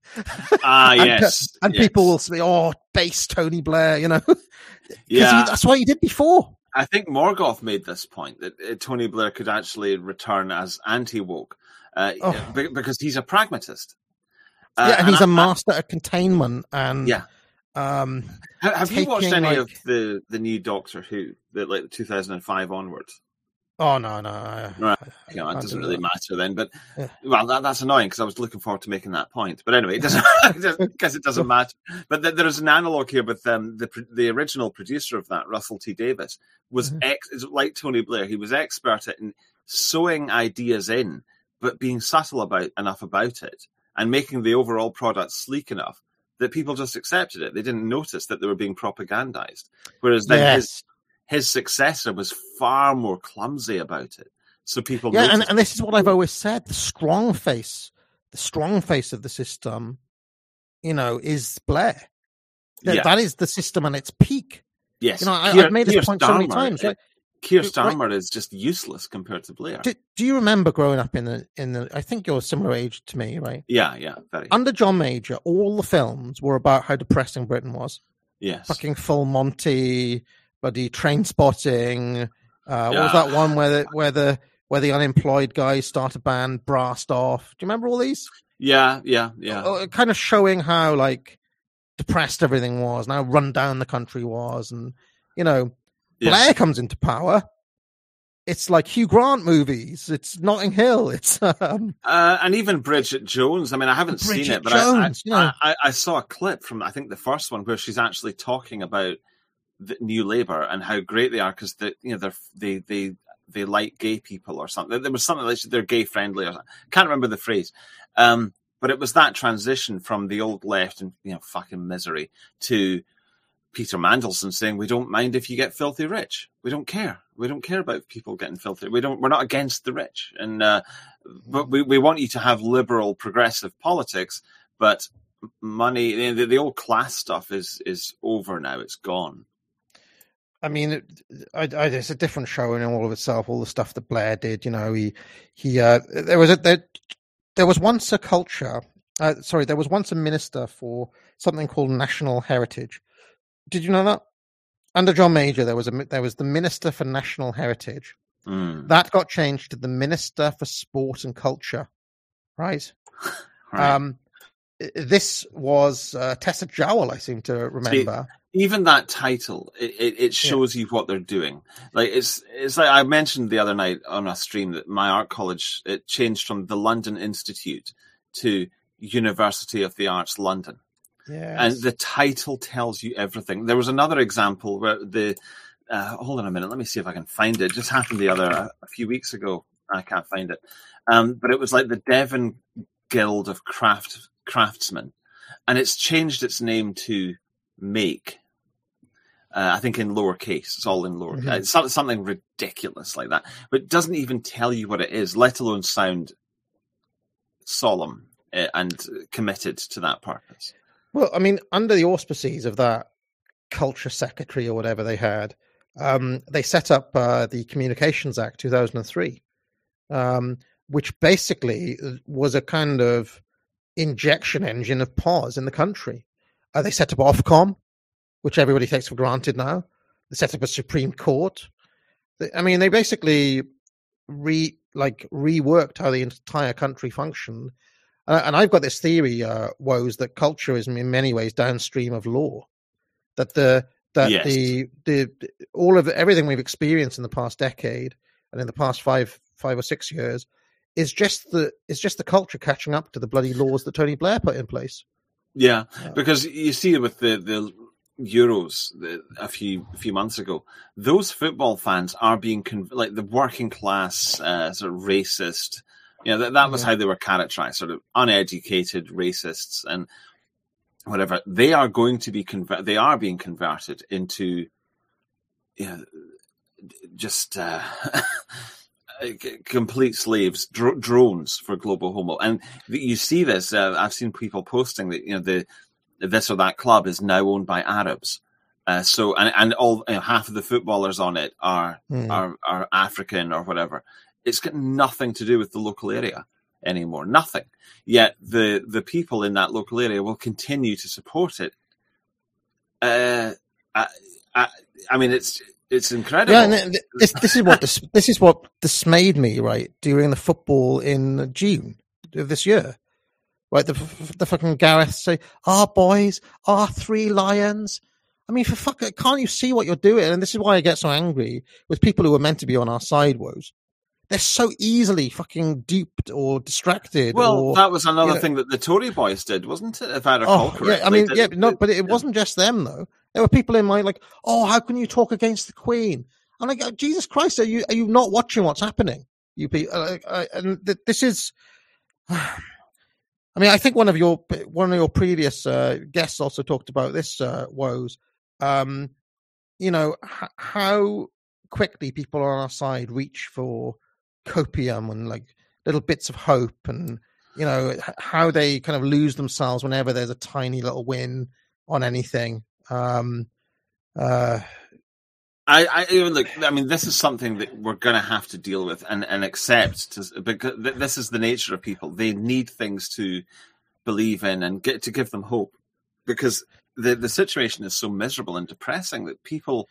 Ah, and, yes. And yes. people will say, oh, base Tony Blair, you know. Yeah. He, that's what he did before. I think Morgoth made this point, that uh, Tony Blair could actually return as anti-woke uh, Oh. because he's a pragmatist. Uh, yeah, and, and he's I, a master I, at containment. And yeah. Um, have have you watched any like... of the, the new Doctor Who, the, like two thousand five onwards? Oh, no, no. Right. You know, it doesn't really that. matter then. But, yeah. well, that, that's annoying because I was looking forward to making that point. But anyway, it doesn't, because it doesn't matter. But th- there is an analogue here with um, the the original producer of that, Russell T Davies, was mm-hmm. ex- like Tony Blair. He was expert at in sewing ideas in, but being subtle about enough about it and making the overall product sleek enough that people just accepted it. They didn't notice that they were being propagandized. Whereas then yes. his his successor was far more clumsy about it. So people yeah, and, and this is what I've always said: the strong face, the strong face of the system, you know, is Blair. Yeah. That is the system at its peak. Yes, you know, I, I've made this Keir point Starmer, so many times. Right? Keir Starmer right. is just useless compared to Blair. Do, do you remember growing up in the in the? I think you're a similar age to me, right? Yeah, yeah, very. Under John Major, all the films were about how depressing Britain was. Yes, fucking Full Monty, bloody Train Spotting. Uh, yeah. What was that one where the where the where the unemployed guys start a band, Blast Off? Do you remember all these? Yeah, yeah, yeah. Uh, kind of showing how like depressed everything was, and how run down the country was, and you know. Yes. Blair comes into power. It's like Hugh Grant movies. It's Notting Hill. It's um... uh, and even Bridget Jones. I mean, I haven't Bridget seen it, but Jones, I, I, you know. I, I saw a clip from I think the first one where she's actually talking about the New Labour and how great they are because they, you know, they're, they they they like gay people or something. There was something like they're gay friendly or something. Can't remember the phrase. Um, but it was that transition from the old left and you know fucking misery to Peter Mandelson saying, we don't mind if you get filthy rich. We don't care. We don't care about people getting filthy. We don't, we're not against the rich. And, uh, but we, we want you to have liberal, progressive politics, but money, the, the old class stuff is, is over now. It's gone. I mean, it, I, I, it's a different show in all of itself. All the stuff that Blair did, you know, he, he, uh, there was a, there, there was once a culture, uh, sorry, there was once a minister for something called national heritage. Did you know that? Under John Major, there was a there was the Minister for National Heritage. Mm. That got changed to the Minister for Sport and Culture, right? right. Um, this was uh, Tessa Jowell, I seem to remember. See, even that title, it, it, it shows yeah. you what they're doing. Like it's it's like I mentioned the other night on a stream that my art college it changed from the London Institute to University of the Arts London. Yes. And the title tells you everything. There was another example where the uh, hold on a minute, let me see if I can find it. It just happened the other a, a few weeks ago. I can't find it, um, but it was like the Devon Guild of Craft Craftsmen, and it's changed its name to Make. Uh, I think in lowercase. It's all in lowercase. Mm-hmm. It's something ridiculous like that, but it doesn't even tell you what it is, let alone sound solemn uh, and committed to that purpose. Well, I mean, under the auspices of that culture secretary or whatever they had, um, they set up uh, the Communications Act two thousand three, um, which basically was a kind of injection engine of pause in the country. Uh, they set up Ofcom, which everybody takes for granted now. They set up a Supreme Court. They, I mean, they basically re like reworked how the entire country functioned. Uh, and I've got this theory, uh, Woes, that culture is in many ways downstream of law. That the that yes. the the all of everything we've experienced in the past decade and in the past five five or six years is just the is just the culture catching up to the bloody laws that Tony Blair put in place. Yeah, uh, because you see with the the Euros the, a few a few months ago, those football fans are being conv- like the working class uh, sort of racist. You know, that, that was yeah. how they were characterized, sort of uneducated racists and whatever. They are going to be conver- they are being converted into you know, just uh, complete slaves, dr- drones for global homo. And you see this, uh, I've seen people posting that, you know, the this or that club is now owned by Arabs. Uh, so, and, and all you know, half of the footballers on it are, mm. are, are African or whatever. It's got nothing to do with the local area anymore. Nothing. Yet the the people in that local area will continue to support it. Uh, I, I, I mean, it's it's incredible. Yeah, and this this is what this, this is what dismayed me, right, during the football in June of this year. Right, the the fucking Gareth say, "Our boys, our three lions." I mean, for fuck, can't you see what you're doing? And this is why I get so angry with people who are meant to be on our side, Woes. They're so easily fucking duped or distracted. Well, or, that was another you know, thing that the Tory boys did, wasn't it? If I recall oh, correctly. yeah, I mean, they, yeah, no, they, but it yeah. wasn't just them though. There were people in my like, "Oh, how can you talk against the Queen?" I'm like, oh, Jesus Christ, are you are you not watching what's happening? You people, uh, uh, and th- this is. I mean, I think one of your one of your previous uh, guests also talked about this, uh, Woes. Um, you know h- how quickly people on our side reach for copium and like little bits of hope, and you know h- how they kind of lose themselves whenever there's a tiny little win on anything. Um, uh, I, I even look. I mean, this is something that we're going to have to deal with and, and accept, to, because this is the nature of people. They need things to believe in and get to give them hope, because the the situation is so miserable and depressing that people,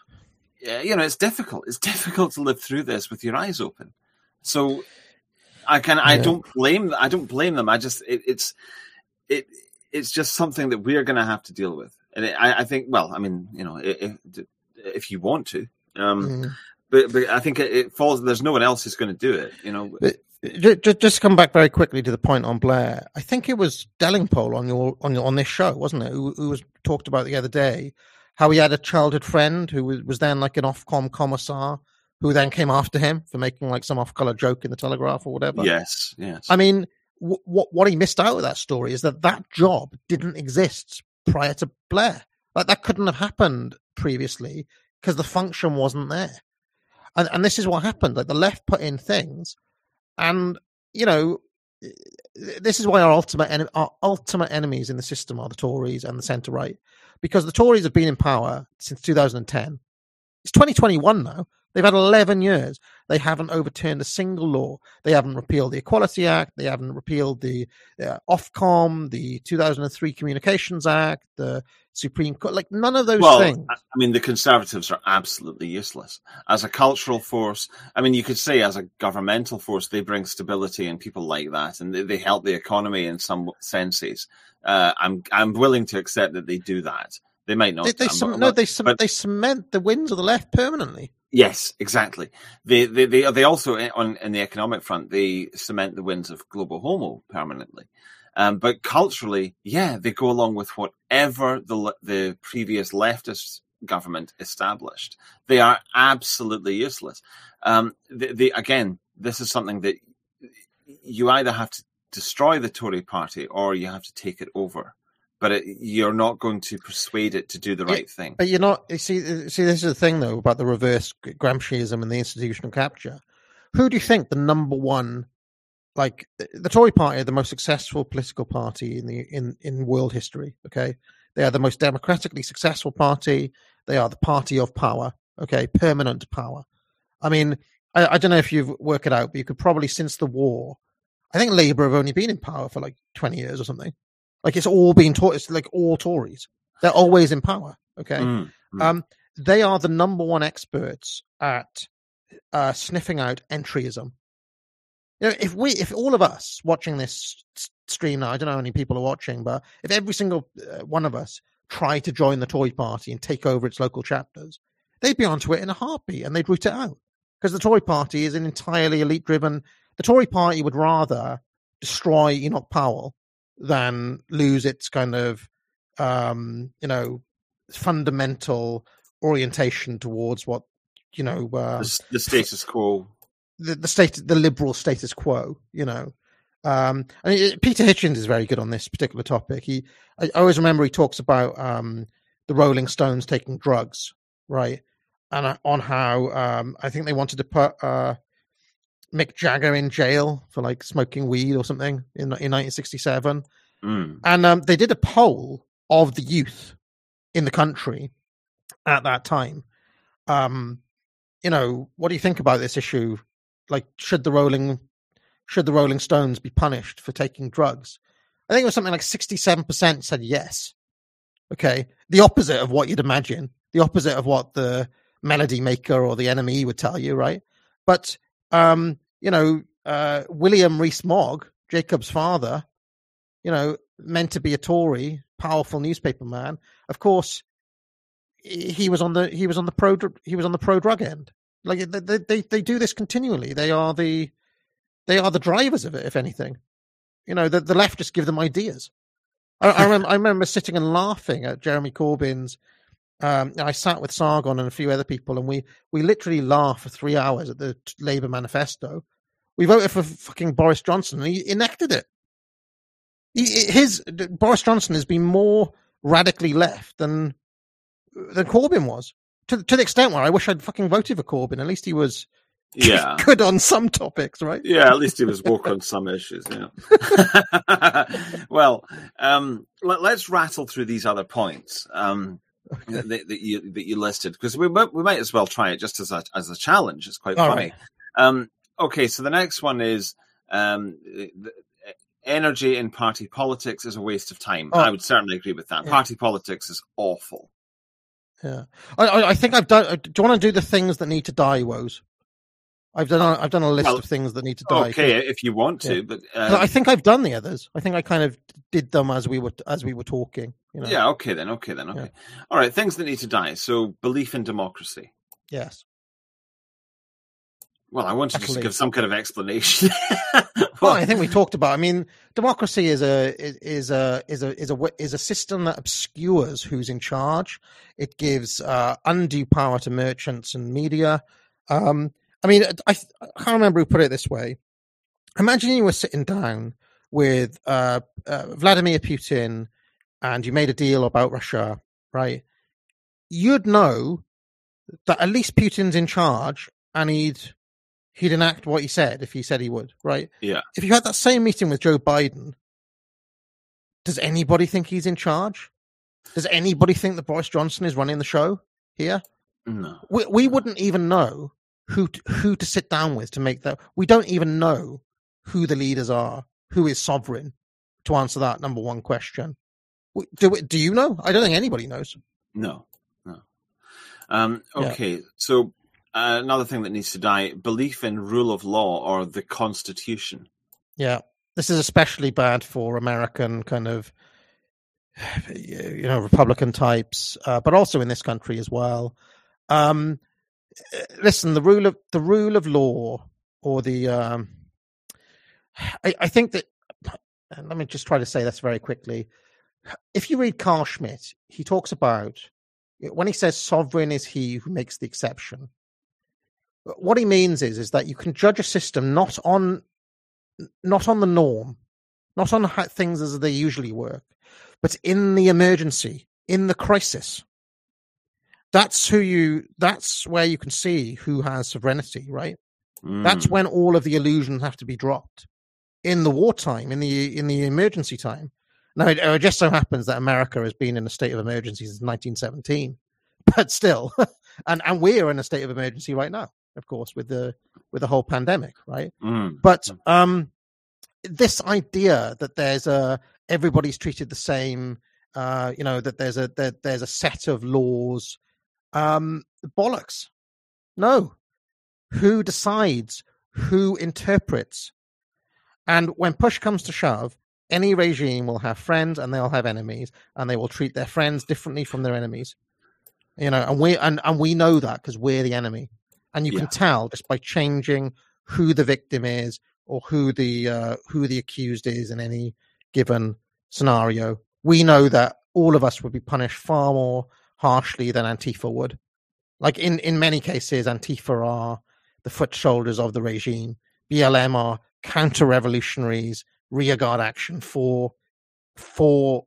you know, it's difficult. It's difficult to live through this with your eyes open. So I can. I Yeah. don't blame. I don't blame them. I just. It, it's. It. It's just something that we're going to have to deal with. And it, I, I think. Well, I mean, you know, if, if you want to, um, mm. but but I think it, it falls. There's no one else who's going to do it. You know. But just just come back very quickly to the point on Blair. I think it was Dellingpole on your on your, on this show, wasn't it? Who, who was talked about the other day, how he had a childhood friend who was, was then like an Ofcom commissar, who then came after him for making like some off-color joke in the Telegraph or whatever. Yes, yes. I mean, w- what what he missed out of that story is that that job didn't exist prior to Blair. Like that couldn't have happened previously because the function wasn't there. And and this is what happened. Like the left put in things, and you know, this is why our ultimate en- our ultimate enemies in the system are the Tories and the centre right, because the Tories have been in power since two thousand ten. It's twenty twenty-one now. They've had eleven years. They haven't overturned a single law. They haven't repealed the Equality Act. They haven't repealed the uh, Ofcom, the two thousand three Communications Act, the Supreme Court. Like none of those well, things. I mean, the Conservatives are absolutely useless as a cultural force. I mean, you could say as a governmental force, they bring stability and people like that, and they, they help the economy in some senses. Uh, I'm I'm willing to accept that they do that. They might not. They, they, um, cem- but, no, they, cem- but, they cement the wins of the left permanently. Yes, exactly. They they they, they also on in the economic front they cement the wins of global homo permanently. Um, but culturally, yeah, they go along with whatever the the previous leftist government established. They are absolutely useless. Um, they, they, again, this is something that you either have to destroy the Tory party or you have to take it over. But it, you're not going to persuade it to do the right yeah, thing. But you're not. You see, see, this is the thing though about the reverse Gramsciism and the institutional capture. Who do you think the number one, like the Tory party, are the most successful political party in the in, in world history? Okay, they are the most democratically successful party. They are the party of power. Okay, permanent power. I mean, I, I don't know if you've worked it out, but you could probably since the war, I think Labour have only been in power for like twenty years or something. Like it's all been taught. It's like all Tories. They're always in power. Okay. Mm, mm. Um, they are the number one experts at uh, sniffing out entryism. You know, if we, if all of us watching this stream now, I don't know how many people are watching, but if every single uh, one of us tried to join the Tory party and take over its local chapters, they'd be onto it in a heartbeat and they'd root it out because the Tory party is an entirely elite driven. The Tory party would rather destroy Enoch Powell than lose its kind of, um, you know, fundamental orientation towards what, you know, uh, the, the status quo, the, the state, the liberal status quo, you know. Um, I mean, Peter Hitchens is very good on this particular topic. He, I, I always remember he talks about um, the Rolling Stones taking drugs, right? And uh, on how um, I think they wanted to put uh, Mick Jagger in jail for like smoking weed or something in in nineteen sixty-seven. Mm. And um, they did a poll of the youth in the country at that time. Um, you know, what do you think about this issue like should the Rolling should the Rolling Stones be punished for taking drugs? I think it was something like sixty-seven percent said yes. Okay, the opposite of what you'd imagine, the opposite of what the Melody Maker or the N M E would tell you, right? But um, you know, uh, William Rees-Mogg, Jacob's father, you know, meant to be a Tory, powerful newspaper man. Of course, he was on the he was on the pro he was on the pro drug end. Like they they they do this continually. They are the they are the drivers of it, if anything. You know, the, the left just give them ideas. I, I, remember, I remember sitting and laughing at Jeremy Corbyn's. Um, I sat with Sargon and a few other people, and we, we literally laughed for three hours at the Labour manifesto. We voted for fucking Boris Johnson, and he enacted it. He, his Boris Johnson has been more radically left than than Corbyn was, to to the extent where I wish I'd fucking voted for Corbyn. At least he was. Yeah, good on some topics, right? Yeah, at least he was woke on some issues. Yeah. Well, um, let, let's rattle through these other points um, okay. that, that you that you listed, because we we might as well try it just as a as a challenge. It's quite All funny. Right. Um, okay, so the next one is um, the, energy in party politics is a waste of time. Oh. I would certainly agree with that. Yeah. Party politics is awful. Yeah, I, I think I've done. Do you want to do the things that need to die, Woes? I've done. A, I've done a list well, of things that need to die. Okay, if you want to, yeah. but uh, I think I've done the others. I think I kind of did them as we were as we were talking. You know? Yeah. Okay then. Okay then. Okay. Yeah. All right. Things that need to die. So belief in democracy. Yes. Well, I wanted to give some kind of explanation. Well, I think we talked about. I mean, democracy is a is a is a is a is a system that obscures who's in charge. It gives uh, undue power to merchants and media. Um, I mean, I, I can't remember who put it this way. Imagine you were sitting down with uh, uh, Vladimir Putin, and you made a deal about Russia, right? You'd know that at least Putin's in charge, and he'd. He'd enact what he said if he said he would, right? Yeah. If you had that same meeting with Joe Biden, does anybody think he's in charge? Does anybody think that Boris Johnson is running the show here? No. We, we wouldn't even know who to, who to sit down with to make that. We don't even know who the leaders are, who is sovereign, to answer that number one question. Do, do you know? I don't think anybody knows. No, no. Um, okay, yeah. so... Uh, another thing that needs to die, belief in rule of law or the Constitution. Yeah, this is especially bad for American kind of, you know, Republican types, uh, but also in this country as well. Um, listen, the rule of the rule of law, or the, um, I, I think that, let me just try to say this very quickly. If you read Carl Schmitt, he talks about, when he says sovereign is he who makes the exception, what he means is, is that you can judge a system not on, not on the norm, not on how things as they usually work, but in the emergency, in the crisis. That's who you. That's where you can see who has sovereignty, right? Mm. That's when all of the illusions have to be dropped. In the wartime, in the in the emergency time. Now, it, it just so happens that America has been in a state of emergency since nineteen seventeen, but still, and and we're in a state of emergency right now. Of course, with the with the whole pandemic, right? Mm. But um, this idea that there's a everybody's treated the same, uh, you know, that there's a there, there's a set of laws, um, bollocks. No, who decides? Who interprets? And when push comes to shove, any regime will have friends and they'll have enemies, and they will treat their friends differently from their enemies. You know, and we and, and we know that because we're the enemy. And you yeah. can tell just by changing who the victim is or who the uh, who the accused is in any given scenario. We know that all of us would be punished far more harshly than Antifa would. Like in, in many cases, Antifa are the foot soldiers of the regime. B L M are counter-revolutionaries, rearguard action for for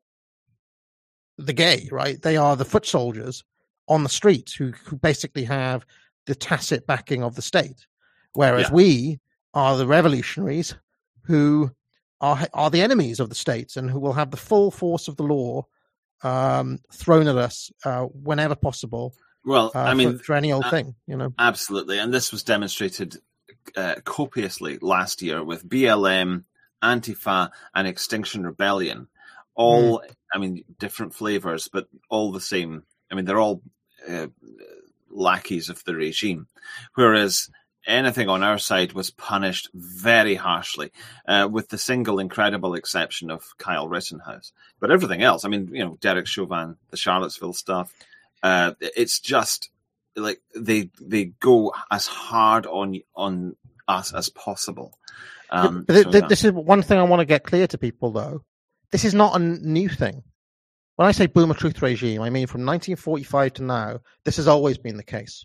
the gay, right? They are the foot soldiers on the streets who, who basically have the tacit backing of the state, whereas yeah. we are the revolutionaries who are are the enemies of the states and who will have the full force of the law um, thrown at us uh, whenever possible. Well, uh, I mean, for, for any old uh, thing, you know. Absolutely, and this was demonstrated uh, copiously last year with B L M, Antifa, and Extinction Rebellion. All, mm. I mean, different flavors, but all the same. I mean, they're all uh, lackeys of the regime. Whereas anything on our side was punished very harshly, uh, with the single incredible exception of Kyle Rittenhouse. But everything else, I mean, you know, Derek Chauvin, the Charlottesville stuff, uh, it's just like they they go as hard on on us as possible. Um, but so, th- yeah. This is one thing I want to get clear to people, though. This is not a new thing. When I say boomer truth regime, I mean from nineteen forty-five to now, this has always been the case.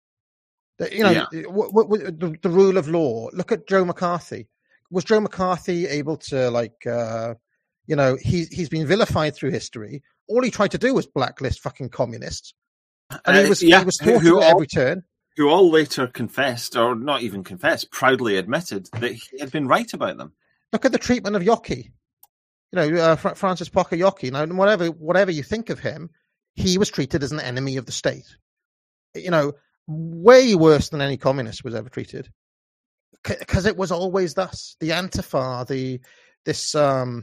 You know, yeah. w- w- the, the rule of law. Look at Joe McCarthy. Was Joe McCarthy able to, like, uh, you know, he, he's been vilified through history. All he tried to do was blacklist fucking communists. And he was, uh, yeah. he was taught who, who at every turn. Who all later confessed, or not even confessed, proudly admitted that he had been right about them. Look at the treatment of Yockey. You know, uh, Francis Parker Yockey. Now, whatever whatever you think of him, he was treated as an enemy of the state. You know, way worse than any communist was ever treated, because C- it was always thus. The Antifa, the this, um,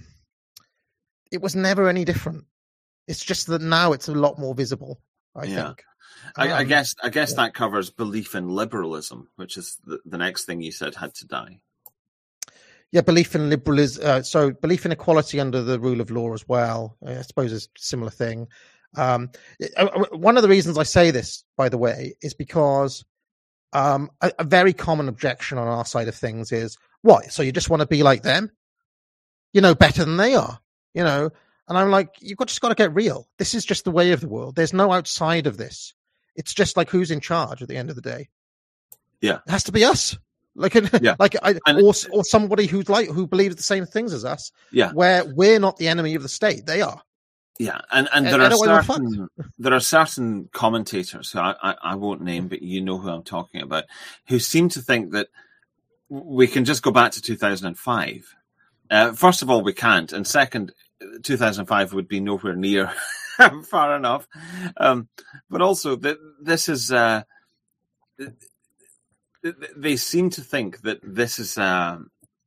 it was never any different. It's just that now it's a lot more visible, I yeah. think. I, um, I guess I guess yeah. that covers belief in liberalism, which is the, the next thing you said had to die. Yeah, belief in liberalism. Uh, so belief in equality under the rule of law as well. I suppose is a similar thing. Um, one of the reasons I say this, by the way, is because um, a, a very common objection on our side of things is, what? So you just want to be like them? You know, better than they are, you know? And I'm like, you've got, just got to get real. This is just the way of the world. There's no outside of this. It's just like who's in charge at the end of the day. Yeah. It has to be us. Like, yeah. like, I, or or somebody who's like who believes the same things as us. Yeah, where we're not the enemy of the state, they are. Yeah, and, and there and are certain there are certain commentators who I, I, I won't name, but you know who I'm talking about, who seem to think that we can just go back to two thousand five. Uh, first of all, we can't, and second, two thousand five would be nowhere near far enough. Um, but also, that this is. Uh, They seem to think that this is uh,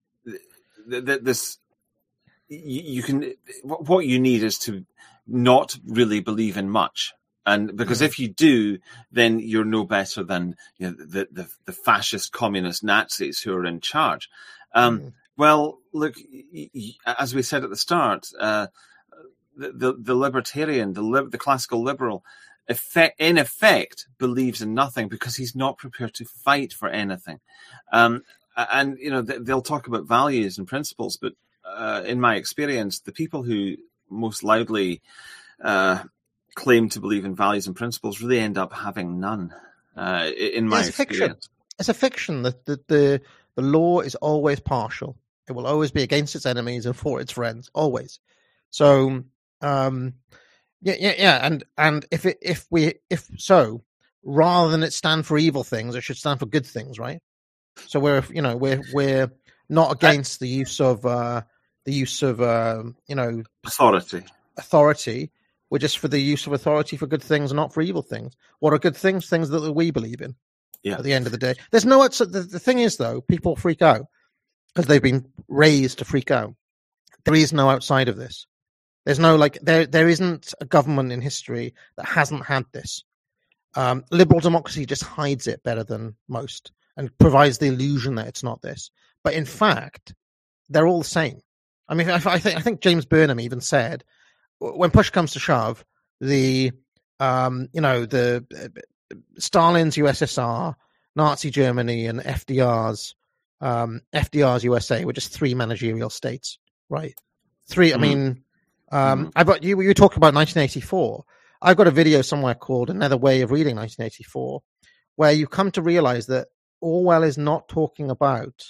that this you can. What you need is to not really believe in much, and because mm. if you do, then you're no better than you know, the, the the fascist communist Nazis who are in charge. Um, mm. Well, look, as we said at the start, uh, the, the the libertarian, the li- the classical liberal. Effect, in effect, believes in nothing because he's not prepared to fight for anything. Um, and, you know, they'll talk about values and principles, but uh, in my experience, the people who most loudly uh, claim to believe in values and principles really end up having none, uh, in my it's experience. Fiction. It's a fiction that the, the, the law is always partial. It will always be against its enemies and for its friends, always. So, um... Yeah, yeah, yeah, and and if it if we if so, rather than it stand for evil things, it should stand for good things, right? So we're you know we're we're not against the use of uh, the use of uh, you know authority. Authority. We're just for the use of authority for good things, and not for evil things. What are good things? Things that we believe in. Yeah. At the end of the day, there's no outside. The, the thing is, though, people freak out because they've been raised to freak out. There is no outside of this. There's no like there. There isn't a government in history that hasn't had this. Um, liberal democracy just hides it better than most and provides the illusion that it's not this. But in fact, they're all the same. I mean, I, I think I think James Burnham even said, when push comes to shove, the um, you know the uh, Stalin's U S S R, Nazi Germany, and F D R's um, F D R's U S A were just three managerial states, right? Three. Mm-hmm. I mean. Um, mm. I got you. You talk about nineteen eighty-four. I've got a video somewhere called "Another Way of Reading nineteen eighty-four," where you come to realize that Orwell is not talking about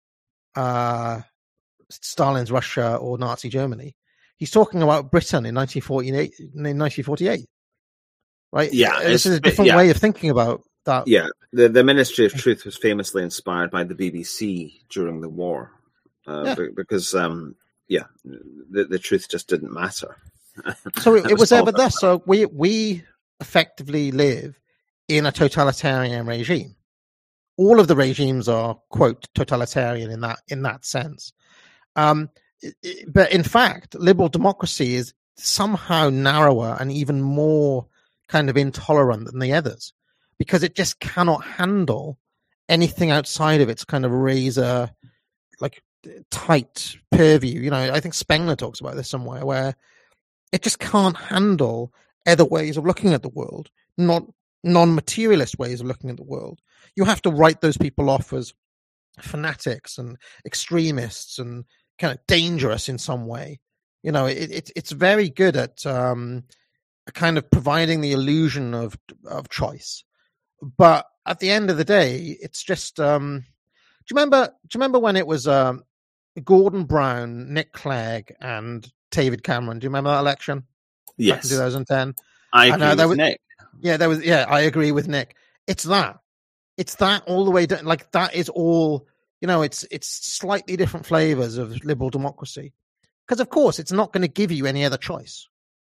uh, Stalin's Russia or Nazi Germany. He's talking about Britain in nineteen forty-eight. In nineteen forty-eight, right? Yeah, this is a different yeah. way of thinking about that. Yeah, the the Ministry of Truth was famously inspired by the B B C during the war, uh, yeah. because. Um, Yeah, the, the truth just didn't matter. So it, it was, was ever thus. So we we effectively live in a totalitarian regime, all of the regimes are, quote, totalitarian in that in that sense. Um, it, it, but in fact, liberal democracy is somehow narrower and even more kind of intolerant than the others, because it just cannot handle anything outside of its kind of razor, like tight purview. You know, I think Spengler talks about this somewhere, where it just can't handle other ways of looking at the world, not non-materialist ways of looking at the world. You have to write those people off as fanatics and extremists and kind of dangerous in some way. You know, it, it it's very good at um, kind of providing the illusion of of choice, but at the end of the day, it's just. Um, do you remember? Do you remember when it was um, Gordon Brown, Nick Clegg, and David Cameron? Do you remember that election? Yes, back in twenty ten. I agree uh, with was, Nick. Yeah, there was. Yeah, I agree with Nick. It's that. It's that all the way down. Like that is all. You know, it's it's slightly different flavors of liberal democracy, because of course it's not going to give you any other choice.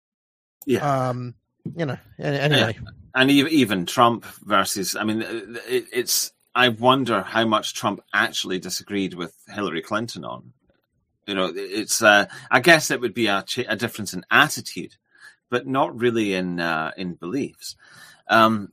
Yeah. Um. You know. Anyway. Yeah. And even Trump versus. I mean, it, it's. I wonder how much Trump actually disagreed with Hillary Clinton on. You know, it's. Uh, I guess it would be a, a difference in attitude, but not really in uh, in beliefs. Um,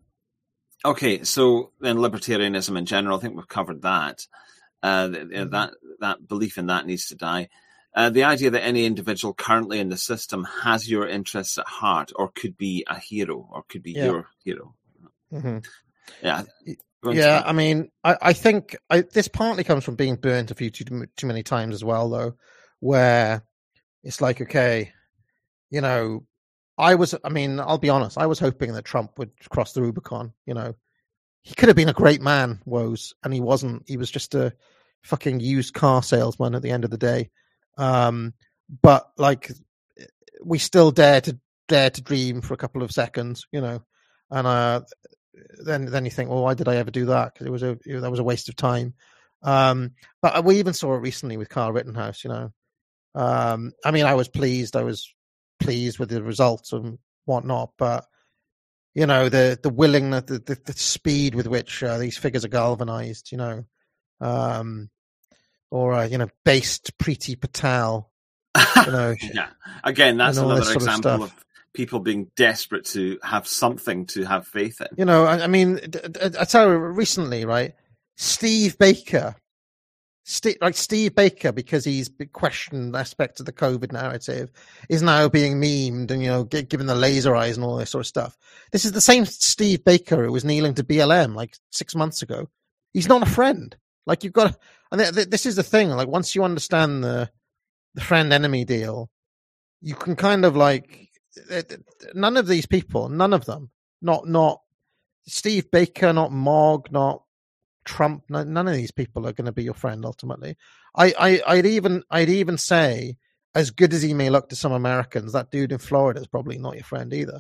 okay, so then libertarianism in general, I think we've covered that. Uh, mm-hmm. That that belief in that needs to die. Uh, the idea that any individual currently in the system has your interests at heart, or could be a hero, or could be yeah. your hero. Mm-hmm. Yeah, yeah. I mean, I, I think I, this partly comes from being burnt a few too too many times as well, though, where it's like, okay, you know, I was. I mean, I'll be honest. I was hoping that Trump would cross the Rubicon. You know, he could have been a great man, Woes, and he wasn't. He was just a fucking used car salesman at the end of the day. Um, but like, we still dare to dare to dream for a couple of seconds, you know, and uh, then then you think, well, why did I ever do that? Because it was a that was a waste of time. Um, but we even saw it recently with Kyle Rittenhouse. You know, um, I mean, I was pleased. I was pleased with the results and whatnot, but you know, the the willingness, the the, the speed with which uh, these figures are galvanized, you know. Um, Or uh, you know, based Preeti Patel, you know. Yeah, again, that's another example of, of people being desperate to have something to have faith in. You know, I, I mean, I tell you, recently, right? Steve Baker, Steve, like Steve Baker, because he's questioned aspects of the COVID narrative, is now being memed and you know, given the laser eyes and all this sort of stuff. This is the same Steve Baker who was kneeling to B L M like six months ago. He's not a friend. Like you've got to, and th- th- this is the thing. Like once you understand the the friend enemy deal, you can kind of like th- th- none of these people, none of them, not not Steve Baker, not Mogg, not Trump. No, none of these people are going to be your friend ultimately. I, I I'd even I'd even say, as good as he may look to some Americans, that dude in Florida is probably not your friend either.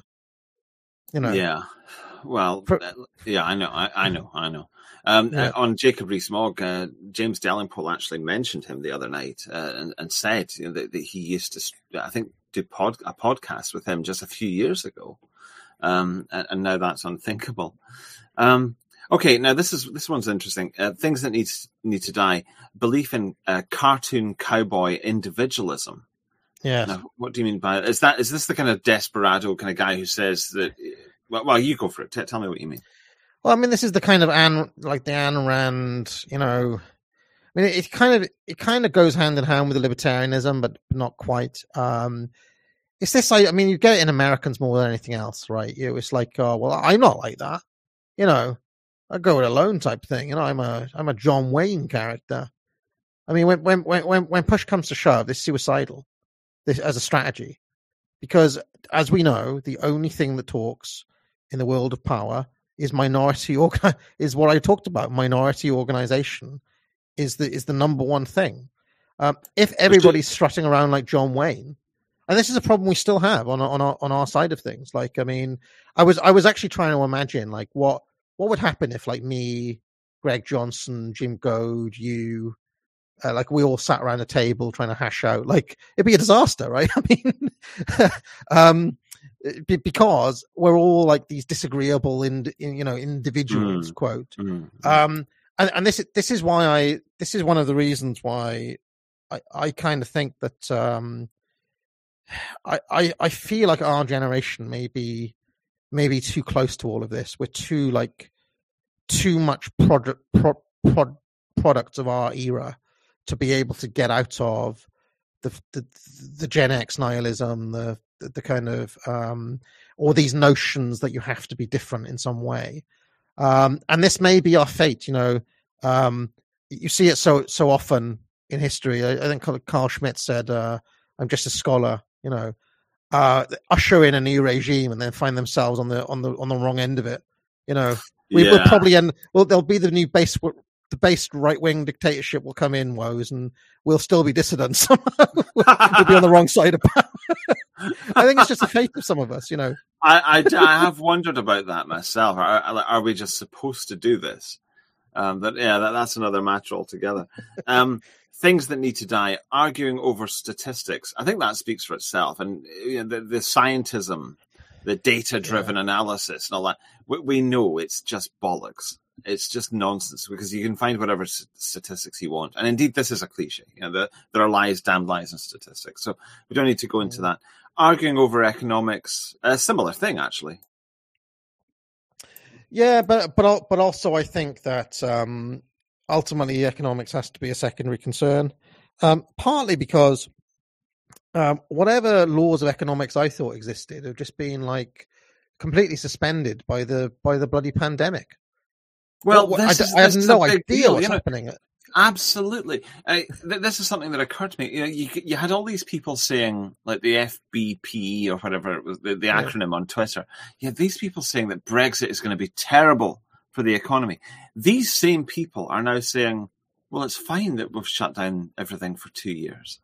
You know. Yeah. Well, For, yeah, I know, I, I know, I know. Um, yeah. uh, on Jacob Rees-Mogg, uh, James Delingpole actually mentioned him the other night uh, and, and said you know, that, that he used to, I think, do pod, a podcast with him just a few years ago, um, and, and now that's unthinkable. Um, okay, now this is this one's interesting. Uh, things that need need to die: belief in uh, cartoon cowboy individualism. Yeah. Now, what do you mean by it? Is that is this the kind of desperado kind of guy who says that? Well, well, you go for it. T- tell me what you mean. Well, I mean, this is the kind of Anne, like the Ayn Rand, you know. I mean, it, it kind of it kind of goes hand in hand with the libertarianism, but not quite. Um, it's this. I, I mean, you get it in Americans more than anything else, right? You know, it's like, oh, well, I'm not like that. You know, I go it alone type thing. You know, I'm a I'm a John Wayne character. I mean, when when when when push comes to shove, it's suicidal. This as a strategy, because as we know, the only thing that talks in the world of power is minority organ is what I talked about. Minority organization is the is the number one thing. Um, if everybody's strutting around like John Wayne, and this is a problem we still have on on our on our side of things. Like, I mean, I was I was actually trying to imagine like what what would happen if like me, Greg Johnson, Jim Goad, you, uh, like we all sat around a table trying to hash out. Like it'd be a disaster, right? I mean, um. because we're all like these disagreeable in, in you know individuals, mm. quote. Mm. Um, and, and this this is why I this is one of the reasons why I, I kind of think that um, I, I I feel like our generation may be maybe too close to all of this. We're too like too much product pro, pro, products of our era to be able to get out of the the, the Gen X nihilism, the the, the kind of um, all these notions that you have to be different in some way. Um, and this may be our fate, you know. Um, you see it so so often in history. I, I think Carl Schmitt said, uh, "I'm just a scholar," you know. Uh, usher in a new regime and then find themselves on the on the on the wrong end of it. You know, we Yeah. will probably end. Well, there'll be the new base, the base right wing dictatorship will come in, woes, and we'll still be dissidents. We'll be on the wrong side of power. I think it's just the fate of some of us. You know. I, I, I have wondered about that myself. Are, are we just supposed to do this? Um, but yeah, that, that's another matter altogether. Um, things that need to die, arguing over statistics. I think that speaks for itself. And you know, the, the scientism, the data-driven yeah. analysis and all that, we, we know it's just bollocks. It's just nonsense because you can find whatever statistics you want. And indeed, this is a cliche. You know, the, there are lies, damned lies in statistics. So we don't need to go into mm. that. Arguing over economics, a similar thing, actually. Yeah, but but but also I think that um, ultimately economics has to be a secondary concern, um, partly because um, whatever laws of economics I thought existed have just been like completely suspended by the by the bloody pandemic. Well, what, this I, is, I have this no is idea deal, what's you know? happening. Absolutely. Uh, th- this is something that occurred to me. You know, you, you had all these people saying, like the F B P or whatever it was, the, the Yeah. acronym on Twitter. You had these people saying that Brexit is going to be terrible for the economy. These same people are now saying, well, it's fine that we've shut down everything for two years.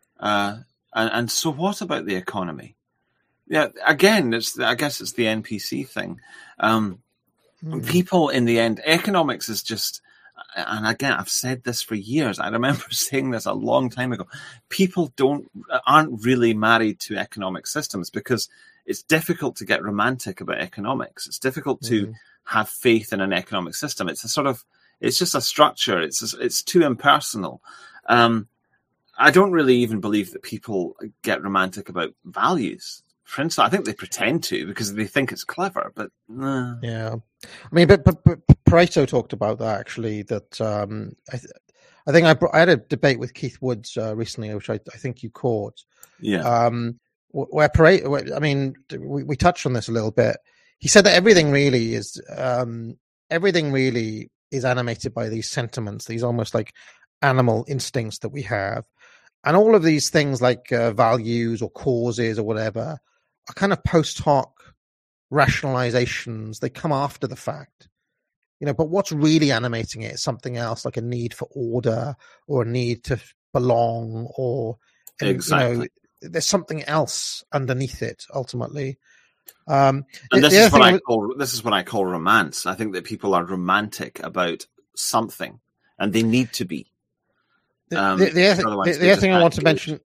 Uh, and, and so what about the economy? Yeah, again, it's I guess it's the N P C thing. Um, mm. People, in the end, economics is just... And again, I've said this for years. I remember saying this a long time ago. People don't aren't really married to economic systems because it's difficult to get romantic about economics. It's difficult to mm. have faith in an economic system. It's a sort of, it's just a structure. It's it's too impersonal. Um, I don't really even believe that people get romantic about values. For instance, I think they pretend to because they think it's clever, but uh. yeah, I mean, but, but, but Pareto talked about that actually. That um, I, th- I think I, brought, I had a debate with Keith Woods uh, recently, which I, I think you caught. Yeah. Um, where Pareto, where, I mean, we, we touched on this a little bit. He said that everything really is um, everything really is animated by these sentiments, these almost like animal instincts that we have, and all of these things like uh, values or causes or whatever. Are kind of post hoc rationalizations. They come after the fact, you know. But what's really animating it is something else, like a need for order or a need to belong, or and, exactly. You know, there's something else underneath it. Ultimately, um, and the, this the is what I was, call this is what I call romance. I think that people are romantic about something, and they need to be. Um, the, the, the, the, the other thing I want to mention.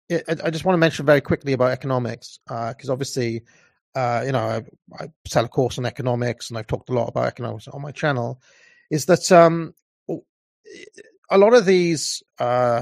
I just want to mention very quickly about economics, because uh, obviously, uh, you know, I, I sell a course on economics, and I've talked a lot about economics on my channel. Is that um, a lot of these? Uh,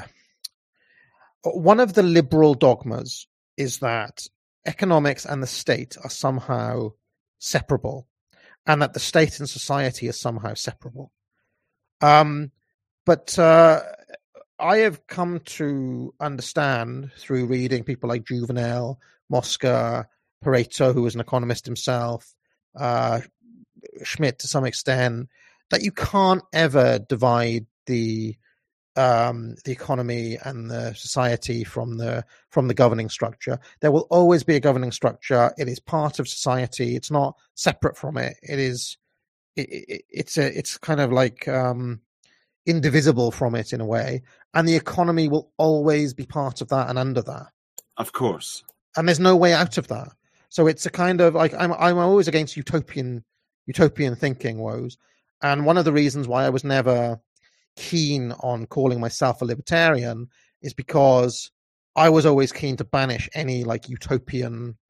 one of the liberal dogmas is that economics and the state are somehow separable, and that the state and society are somehow separable. Um, but uh, I have come to understand through reading people like Juvenal, Mosca, Pareto, who was an economist himself, uh, Schmitt to some extent, that you can't ever divide the um, the economy and the society from the from the governing structure. There will always be a governing structure. It is part of society. It's not separate from it. It is. It, it, it's a. It's kind of like. Um, indivisible from it in a way, and the economy will always be part of that and under that. Of course. And there's no way out of that. So it's a kind of like I'm I'm always against utopian utopian thinking, woes. And one of the reasons why I was never keen on calling myself a libertarian is because I was always keen to banish any like utopian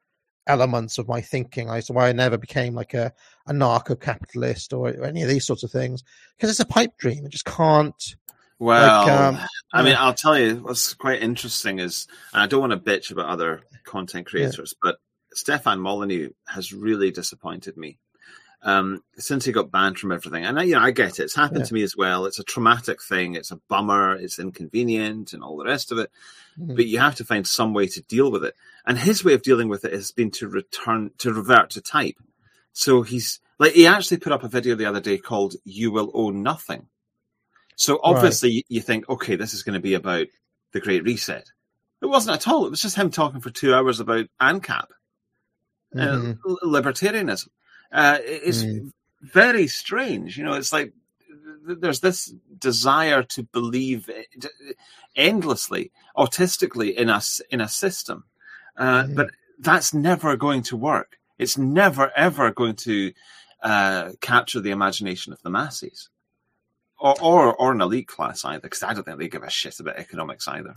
elements of my thinking. I so why I never became like a, a narco-capitalist or, or any of these sorts of things, because it's a pipe dream. It just can't. Well, like, um, I mean, yeah. I'll tell you what's quite interesting is, and I don't want to bitch about other content creators, yeah. but Stefan Molyneux has really disappointed me um, since he got banned from everything. And I, you know, I get it; it's happened yeah. to me as well. It's a traumatic thing. It's a bummer. It's inconvenient, and all the rest of it. Mm-hmm. But you have to find some way to deal with it. And his way of dealing with it has been to return to revert to type. So he's like, he actually put up a video the other day called "You Will Own Nothing." So obviously right. you think, okay, this is going to be about the Great Reset. It wasn't at all. It was just him talking for two hours about ANCAP, mm-hmm. uh, libertarianism. Uh, it's mm. very strange. You know, it's like there's this desire to believe endlessly, autistically in a, in a system. Uh, mm. But that's never going to work. It's never, ever going to uh, capture the imagination of the masses. Or, or or an elite class either, because I don't think they give a shit about economics either.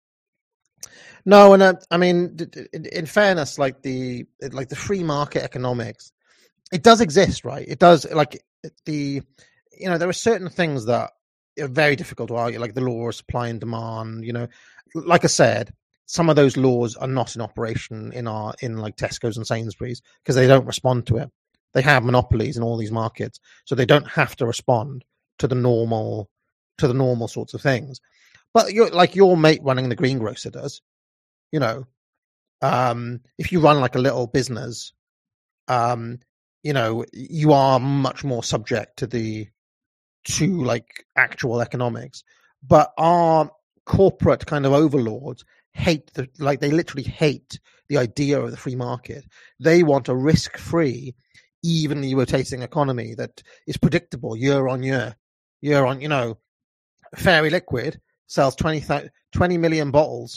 No, and uh, I mean, in, in fairness, like the like the free market economics, it does exist, right? It does. Like the, you know, there are certain things that are very difficult to argue, like the law of supply and demand. You know, like I said, some of those laws are not in operation in our in like Tesco's and Sainsbury's because they don't respond to it. They have monopolies in all these markets, so they don't have to respond to the normal, to the normal sorts of things. But you're like your mate running the greengrocer does, you know, um, if you run like a little business, um, you know, you are much more subject to the, to like actual economics. But our corporate kind of overlords hate the, like they literally hate the idea of the free market. They want a risk-free, evenly rotating economy that is predictable year on year. Year on, you know, Fairy Liquid sells twenty, twenty million bottles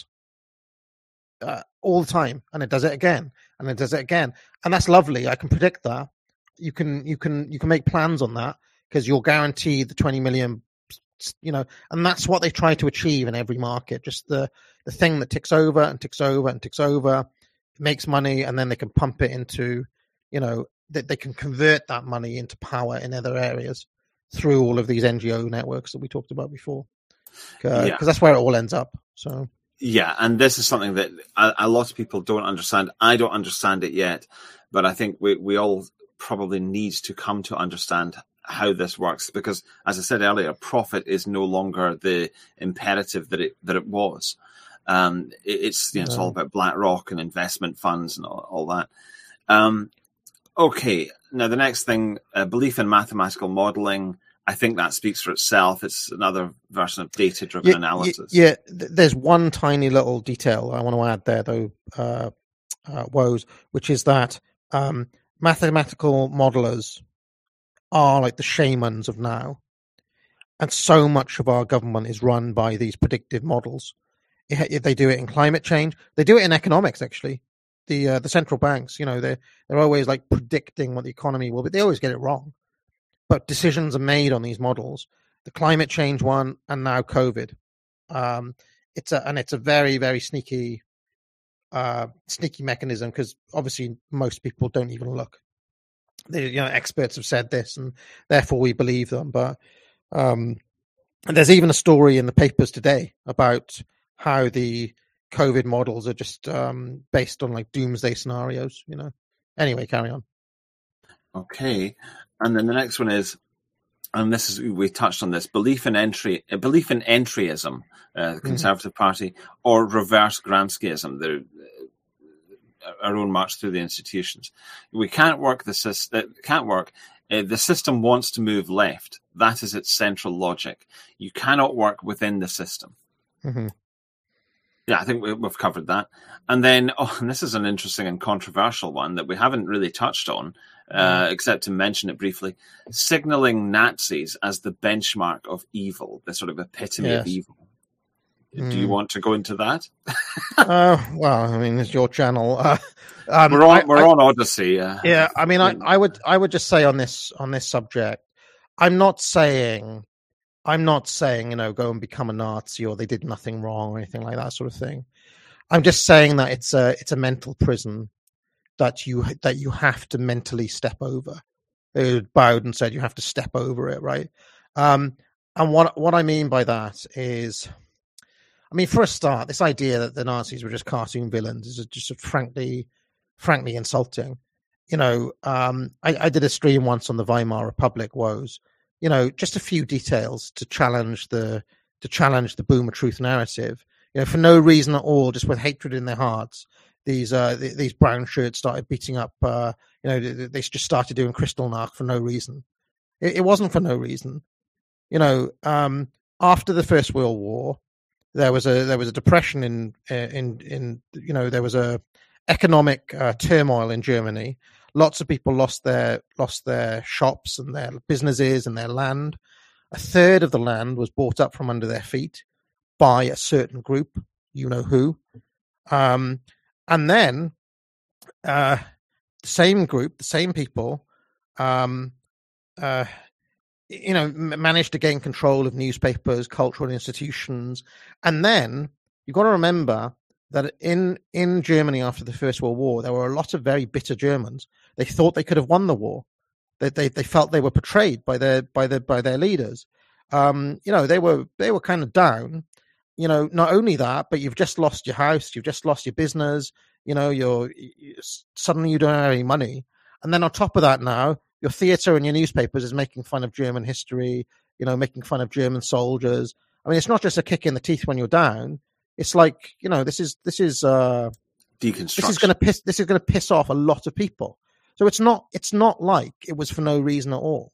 uh, all the time, and it does it again, and it does it again, and that's lovely. I can predict that. You can, you can, you can make plans on that because you're guaranteed the twenty million, you know, and that's what they try to achieve in every market. Just the the thing that ticks over and ticks over and ticks over, makes money, and then they can pump it into, you know, that they can convert that money into power in other areas through all of these N G O networks that we talked about before, because yeah. that's where it all ends up. So yeah, and this is something that a, a lot of people don't understand. I don't understand it yet, but I think we, we all probably need to come to understand how this works, because as I said earlier, profit is no longer the imperative that it that it was. Um, it, it's you know, it's all about BlackRock and investment funds and all, all that. Um, Okay, now the next thing, uh, belief in mathematical modeling, I think that speaks for itself. It's another version of data-driven yeah, analysis. Yeah, yeah, there's one tiny little detail I want to add there, though, uh, uh, Woes, which is that um, mathematical modelers are like the shamans of now. And so much of our government is run by these predictive models. If they do it in climate change, they do it in economics, actually. The uh, the central banks, you know, they're, they're always like predicting what the economy will be. They always get it wrong. But decisions are made on these models. The climate change one and now COVID. Um, it's a, and it's a very, very sneaky, uh, sneaky mechanism because obviously most people don't even look. They, you know, experts have said this and therefore we believe them. But um, and there's even a story in the papers today about how the COVID models are just um, based on like doomsday scenarios, you know. Anyway, carry on. Okay, and then the next one is, and this is we touched on this: belief in entry, belief in entryism, uh, the Conservative mm-hmm. Party, or reverse Gramsciism, the uh, our own march through the institutions. We can't work the system. Can't work. Uh, the system wants to move left. That is its central logic. You cannot work within the system. Mm-hmm. Yeah, I think we've covered that. And then, oh, and this is an interesting and controversial one that we haven't really touched on, uh, mm. except to mention it briefly. Signaling Nazis as the benchmark of evil, the sort of epitome yes. of evil. Mm. Do you want to go into that? uh, well, I mean, it's your channel. Uh, um, we're on, I, we're I, on Odyssey. Uh, yeah, I mean, I, I would, I would just say on this, on this subject, I'm not saying. I'm not saying, you know, go and become a Nazi or they did nothing wrong or anything like that sort of thing. I'm just saying that it's a it's a mental prison that you that you have to mentally step over. They bowed and said you have to step over it, right? Um, and what what I mean by that is, I mean, for a start, this idea that the Nazis were just cartoon villains is just frankly, frankly insulting. You know, um, I, I did a stream once on the Weimar Republic woes. You know, just a few details to challenge the to challenge the boomer truth narrative. You know, for no reason at all, just with hatred in their hearts, these uh, th- these brown shirts started beating up. Uh, you know, they, they just started doing Kristallnacht for no reason. It, it wasn't for no reason. You know, um, after the First World War, there was a there was a depression in in in you know there was a economic uh, turmoil in Germany. Lots of people lost their lost their shops and their businesses and their land. A third of the land was bought up from under their feet by a certain group, you know who. Um, and then uh, the same group, the same people, um, uh, you know, m- managed to gain control of newspapers, cultural institutions. And then you've got to remember that in, in Germany after the First World War, there were a lot of very bitter Germans. They thought they could have won the war. They they, they felt they were betrayed by their by their by their leaders. Um, you know, they were they were kind of down. You know, not only that, but you've just lost your house, you've just lost your business. You know, you're you, suddenly you don't have any money, and then on top of that, now your theatre and your newspapers is making fun of German history. You know, making fun of German soldiers. I mean, it's not just a kick in the teeth when you're down. It's like, you know, this is this is uh, deconstruction. This is going to piss. This is going to piss off a lot of people. So it's not. It's not like it was for no reason at all.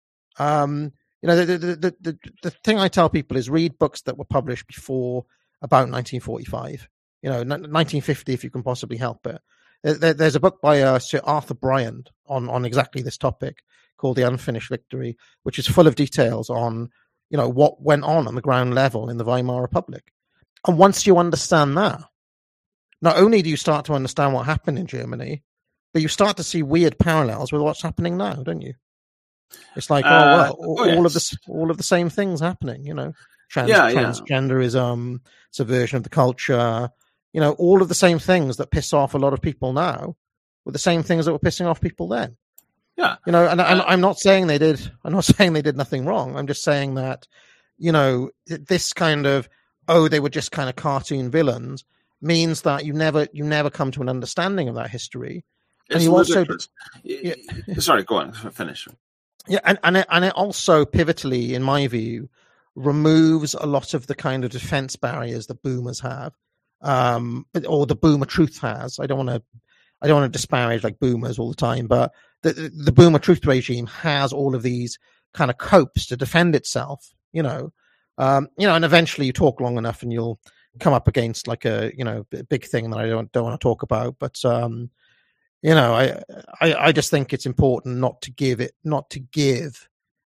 Um, you know, the the, the the the thing I tell people is read books that were published before about nineteen forty-five. You know, nineteen fifty if you can possibly help it. There, there's a book by uh, Sir Arthur Bryant on on exactly this topic called The Unfinished Victory, which is full of details on, you know, what went on on the ground level in the Weimar Republic. And once you understand that, not only do you start to understand what happened in Germany, but you start to see weird parallels with what's happening now, don't you? It's like, oh well, uh, all, oh, yes. all of the all of the same things happening. You know, Trans, yeah, transgenderism, yeah. subversion of the culture. You know, all of the same things that piss off a lot of people now were the same things that were pissing off people then. Yeah, you know, and, and I'm not saying they did. I'm not saying they did nothing wrong. I'm just saying that, you know, this kind of oh, they were just kind of cartoon villains means that you never you never come to an understanding of that history. It's and you ludicrous. also, yeah. Sorry, go on, finish. Yeah, and and it, and it also pivotally, in my view, removes a lot of the kind of defense barriers that boomers have, um, or the boomer truth has. I don't want to, I don't want to disparage like boomers all the time, but the the boomer truth regime has all of these kind of copes to defend itself. You know, um, you know, and eventually you talk long enough and you'll come up against like a you know big thing that I don't don't want to talk about, but. Um, You know, I, I I just think it's important not to give it, not to give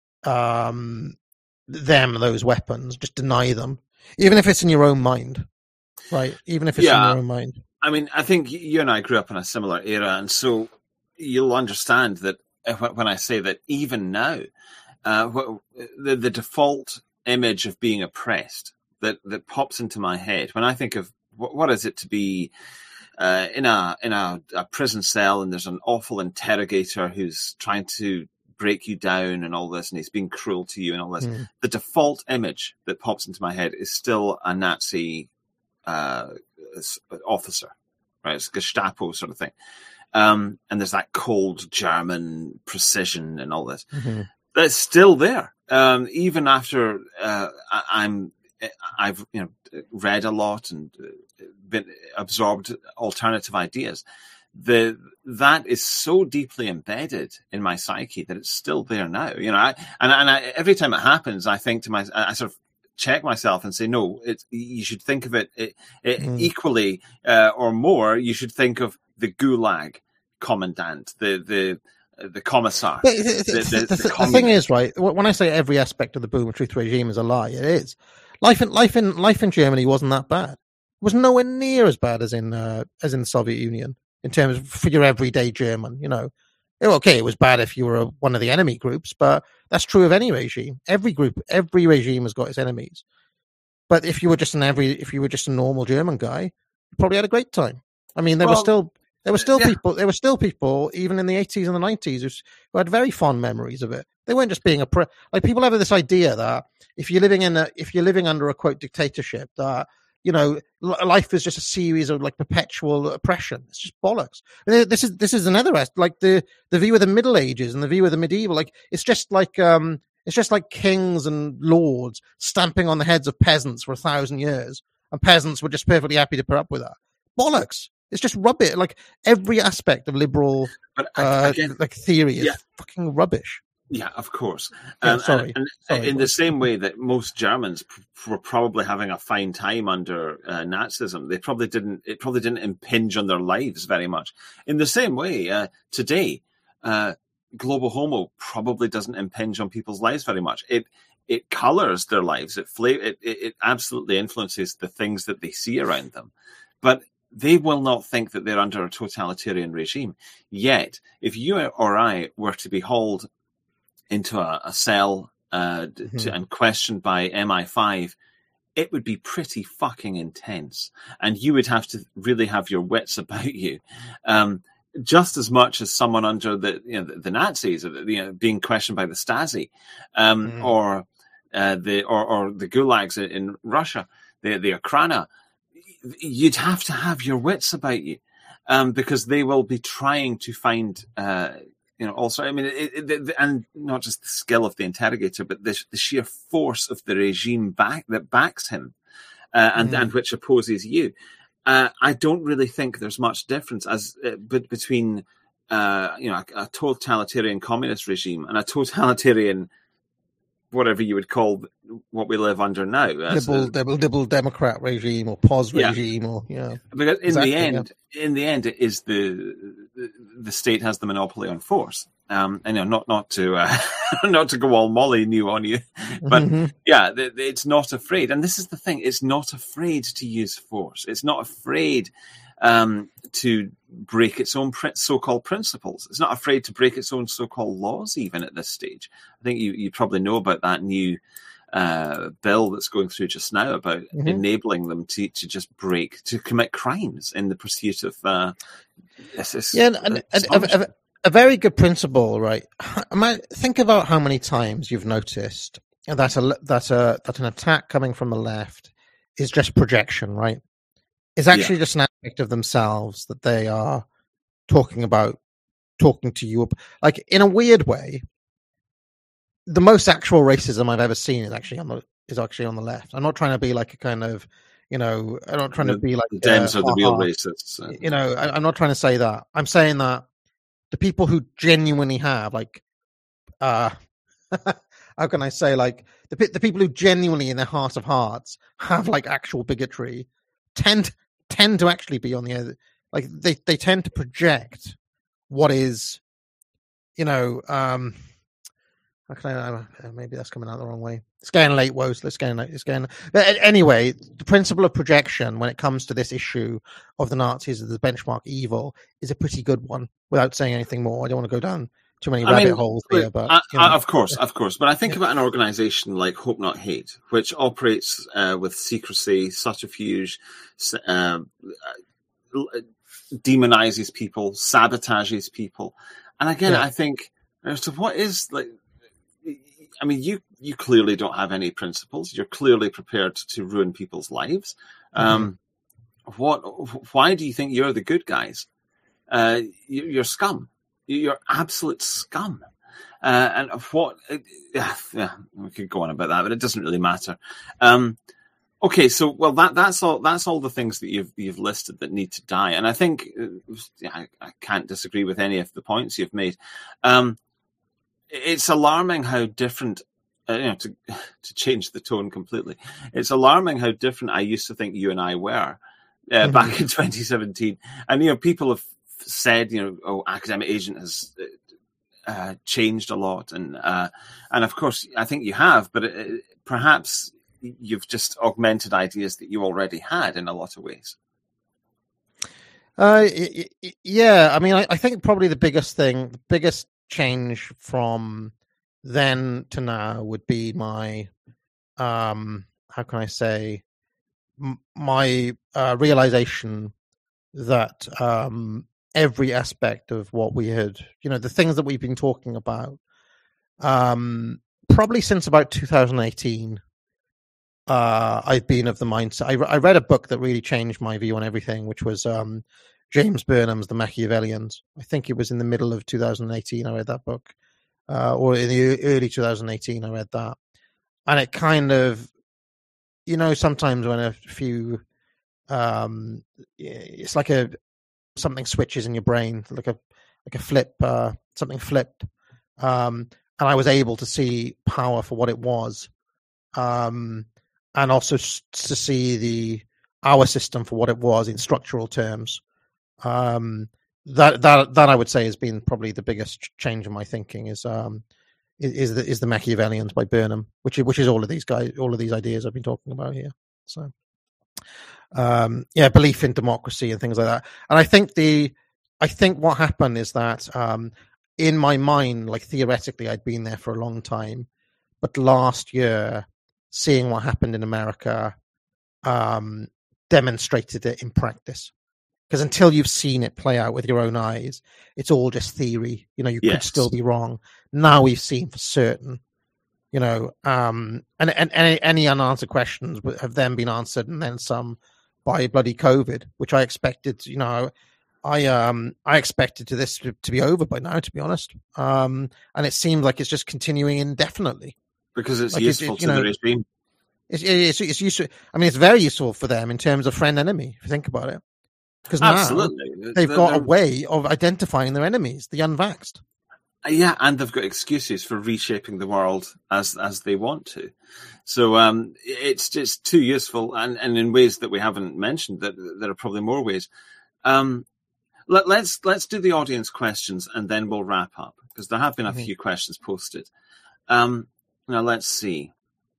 um, them those weapons. Just deny them, even if it's in your own mind, right? Even if it's yeah. in your own mind. I mean, I think you and I grew up in a similar era, and so you'll understand that when I say that even now, uh, the the default image of being oppressed that that pops into my head when I think of what, what is it to be. Uh, in a in a, a prison cell, and there's an awful interrogator who's trying to break you down and all this, and he's being cruel to you and all this. Mm. The default image that pops into my head is still a Nazi uh, officer, right? It's Gestapo sort of thing. Um, and there's that cold German precision and all this. Mm-hmm. That's still there, um, even after uh, I, I'm. I've you know read a lot and been absorbed alternative ideas. The that is so deeply embedded in my psyche that it's still there now. You know, I, and and I, every time it happens, I think to myself, I sort of check myself and say, no, it's you should think of it, it, it mm. equally uh, or more. You should think of the Gulag commandant, the the. The commissar. But the, the, the, the, the thing is, right? When I say every aspect of the boomer truth regime is a lie, it is. Life in life in life in Germany wasn't that bad. It was nowhere near as bad as in uh, as in the Soviet Union in terms of for your everyday German. You know, okay, it was bad if you were a, one of the enemy groups, but that's true of any regime. Every group, every regime has got its enemies. But if you were just an every, if you were just a normal German guy, you probably had a great time. I mean, there well, were still There were still yeah. people. There were still people, even in the eighties and the nineties, who, who had very fond memories of it. They weren't just being a pre- like people have this idea that if you're living in a if you're living under a quote dictatorship, that you know life is just a series of like perpetual oppression. It's just bollocks. And this is this is another aspect, like the the view of the Middle Ages and the view of the medieval. Like it's just like um it's just like kings and lords stamping on the heads of peasants for a thousand years, and peasants were just perfectly happy to put up with that. Bollocks. It's just rubbish. Like every aspect of liberal but uh, again, like theory is yeah. fucking rubbish. Yeah, of course. Yeah, um, sorry. And, and sorry. in the same way that most Germans p- were probably having a fine time under uh, Nazism, they probably didn't. It probably didn't impinge on their lives very much. In the same way, uh, today, uh, global homo probably doesn't impinge on people's lives very much. It it colors their lives. It fla- it, it it absolutely influences the things that they see around them, but they will not think that they're under a totalitarian regime. Yet, if you or I were to be hauled into a, a cell uh, mm-hmm. to, and questioned by M I five, it would be pretty fucking intense. And you would have to really have your wits about you. Um, just as much as someone under the you know the, the Nazis, or the, you know, being questioned by the Stasi, um, mm. or uh, the or, or the gulags in Russia, the the Ukraina. You'd have to have your wits about you, um, because they will be trying to find, uh, you know, also, I mean, it, it, it, and not just the skill of the interrogator, but the, the sheer force of the regime back that backs him, uh, and mm. and which opposes you. Uh, I don't really think there's much difference as uh, but between, uh, you know, a, a totalitarian communist regime and a totalitarian, whatever you would call what we live under now. Liberal, a, liberal, liberal Democrat regime or P O S yeah. regime or, you know. Because in exactly, the end, yeah. in the end, it is the, the, the state has the monopoly on force. Um, and you know, not, not to, uh, not to go all Molyneux on you, but mm-hmm. yeah, the, the, it's not afraid. And this is the thing. It's not afraid to use force. It's not afraid, um, to break its own so-called principles. It's not afraid to break its own so-called laws, even at this stage. I think you, you probably know about that new uh, bill that's going through just now about mm-hmm. enabling them to, to just break, to commit crimes in the pursuit of... Uh, this, this, yeah, and, and a, a, a very good principle, right? I might think about how many times you've noticed that a, that a, that an attack coming from the left is just projection, right? It's actually yeah. just an aspect of themselves that they are talking about, talking to you. Like, in a weird way, the most actual racism I've ever seen is actually on the is actually on the left. I'm not trying to be like a kind of, you know, I'm not trying the, to be like... The Dems uh, are the real uh, racists. So. You know, I, I'm not trying to say that. I'm saying that the people who genuinely have, like, uh, how can I say, like, the the people who genuinely, in their heart of hearts, have, like, actual bigotry, tend tend to actually be on the other, like they, they tend to project what is, you know, um, how can I, uh, maybe that's coming out the wrong way. It's getting late, Woes. Let's get It's getting. But anyway, the principle of projection when it comes to this issue of the Nazis as the benchmark evil is a pretty good one. Without saying anything more, I don't want to go down too many I rabbit mean, holes here, but I, you know. I, of course, of course. But I think yeah. about an organization like Hope Not Hate, which operates uh, with secrecy, subterfuge, uh, demonizes people, sabotages people, and again, yeah. I think so. What is like? I mean, you you clearly don't have any principles. You're clearly prepared to ruin people's lives. Mm-hmm. Um, what? Why do you think you're the good guys? Uh, you, you're scum. You're absolute scum. Uh, and what, yeah, yeah, we could go on about that, but it doesn't really matter. Um, okay, so, well, that, that's all, that's all the things that you've, you've listed that need to die. And I think, uh, yeah, I, I can't disagree with any of the points you've made. Um, it's alarming how different, uh, you know, to, to change the tone completely. It's alarming how different I used to think you and I were, uh, mm-hmm. back in twenty seventeen. And, you know, people have said, you know, oh, Academic Agent has uh, changed a lot, and uh, and of course, I think you have, but it, perhaps you've just augmented ideas that you already had in a lot of ways. Uh, yeah, I mean, I, I think probably the biggest thing, the biggest change from then to now would be my, um, how can I say, m- my uh, realization that. Um, every aspect of what we had, you know, the things that we've been talking about, um, probably since about two thousand eighteen. Uh, I've been of the mindset. I, I read a book that really changed my view on everything, which was um, James Burnham's The Machiavellians. I think it was in the middle of two thousand eighteen. I read that book, uh, or in the early two thousand eighteen. I read that, and it kind of, you know, sometimes when a few, um, it's like a something switches in your brain, like a like a flip, uh, something flipped, um, and I was able to see power for what it was. Um, and also to see the our system for what it was in structural terms. Um, that that that I would say has been probably the biggest change in my thinking is um, is, is the is the Machiavellians by Burnham, which is, which is all of these guys, all of these ideas I've been talking about here. So, um, yeah, belief in democracy and things like that. And I think the I think what happened is that um, in my mind, like theoretically, I'd been there for a long time, but last year, seeing what happened in America um, demonstrated it in practice. Because until you've seen it play out with your own eyes, it's all just theory. You know, you yes. could still be wrong. Now we've seen for certain, you know, um, and, and any, any unanswered questions have then been answered, and then some by bloody COVID, which I expected, you know, I um I expected to this to, to be over by now, to be honest. Um, and it seems like it's just continuing indefinitely. Because it's like useful it, it, to know, the regime. It's, it's, it's useful. I mean, it's very useful for them in terms of friend enemy, if you think about it. Because now Absolutely. they've they're, got they're... a way of identifying their enemies, the unvaxxed. Yeah, and they've got excuses for reshaping the world as as they want to. So um, it's just too useful, and, and in ways that we haven't mentioned, that there are probably more ways. Um, let, let's let's do the audience questions, and then we'll wrap up, because there have been a mm-hmm. few questions posted. Um, now, let's see.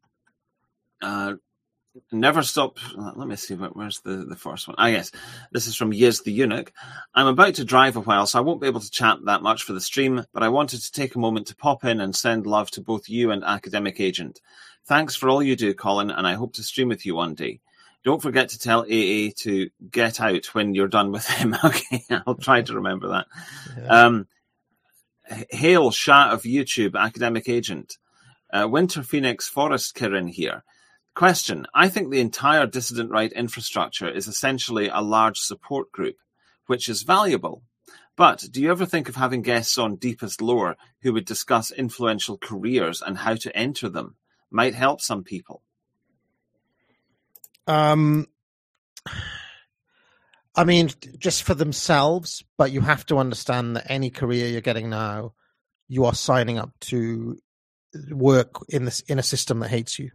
Uh, never stop. Let me see. Where's the, the first one? Ah, yes. This is from Yiz the Eunuch. I'm about to drive a while, so I won't be able to chat that much for the stream, but I wanted to take a moment to pop in and send love to both you and Academic Agent. Thanks for all you do, Colin, and I hope to stream with you one day. Don't forget to tell A A to get out when you're done with him. Okay, I'll try to remember that. Yeah. Um, Hail Shah of YouTube, Academic Agent. Uh, Winter Phoenix Forest Kirin here. Question. I think the entire dissident right infrastructure is essentially a large support group, which is valuable. But do you ever think of having guests on Deepest Lore who would discuss influential careers and how to enter them? Might help some people. Um, I mean, just for themselves, but you have to understand that any career you're getting now, you are signing up to work in this in a system that hates you.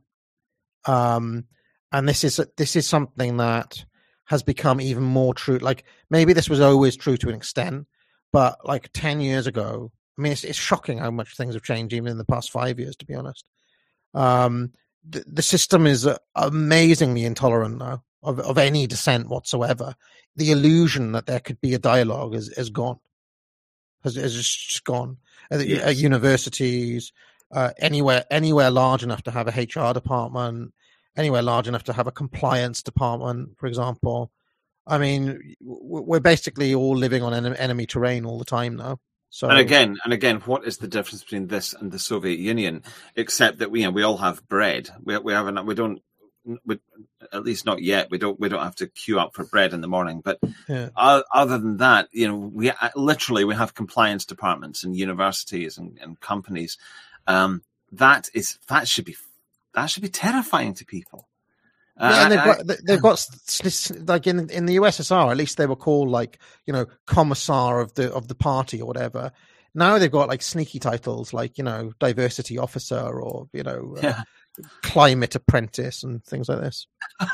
Um, and this is this is something that has become even more true. Like, maybe this was always true to an extent, but like ten years ago, I mean, it's, it's shocking how much things have changed even in the past five years, to be honest. Um, the, the system is uh, amazingly intolerant now of, of any dissent whatsoever. The illusion that there could be a dialogue is, is gone, has, has just gone. At, yes. at universities, uh, anywhere anywhere large enough to have a H R department, anywhere large enough to have a compliance department, for example. I mean, we're basically all living on enemy terrain all the time now. So, and again, and again, what is the difference between this and the Soviet Union? Except that we, you know, we all have bread. We we have we don't, we, at least not yet. We don't we don't have to queue up for bread in the morning. But yeah. uh, other than that, you know, we literally we have compliance departments in universities and, and companies. Um, that is that should be that should be terrifying to people. Uh, yeah, and they've I, got they've got like in in the U S S R, at least they were called like, you know, commissar of the of the party or whatever. Now they've got like sneaky titles like, you know, diversity officer or, you know, uh, yeah. climate apprentice and things like this.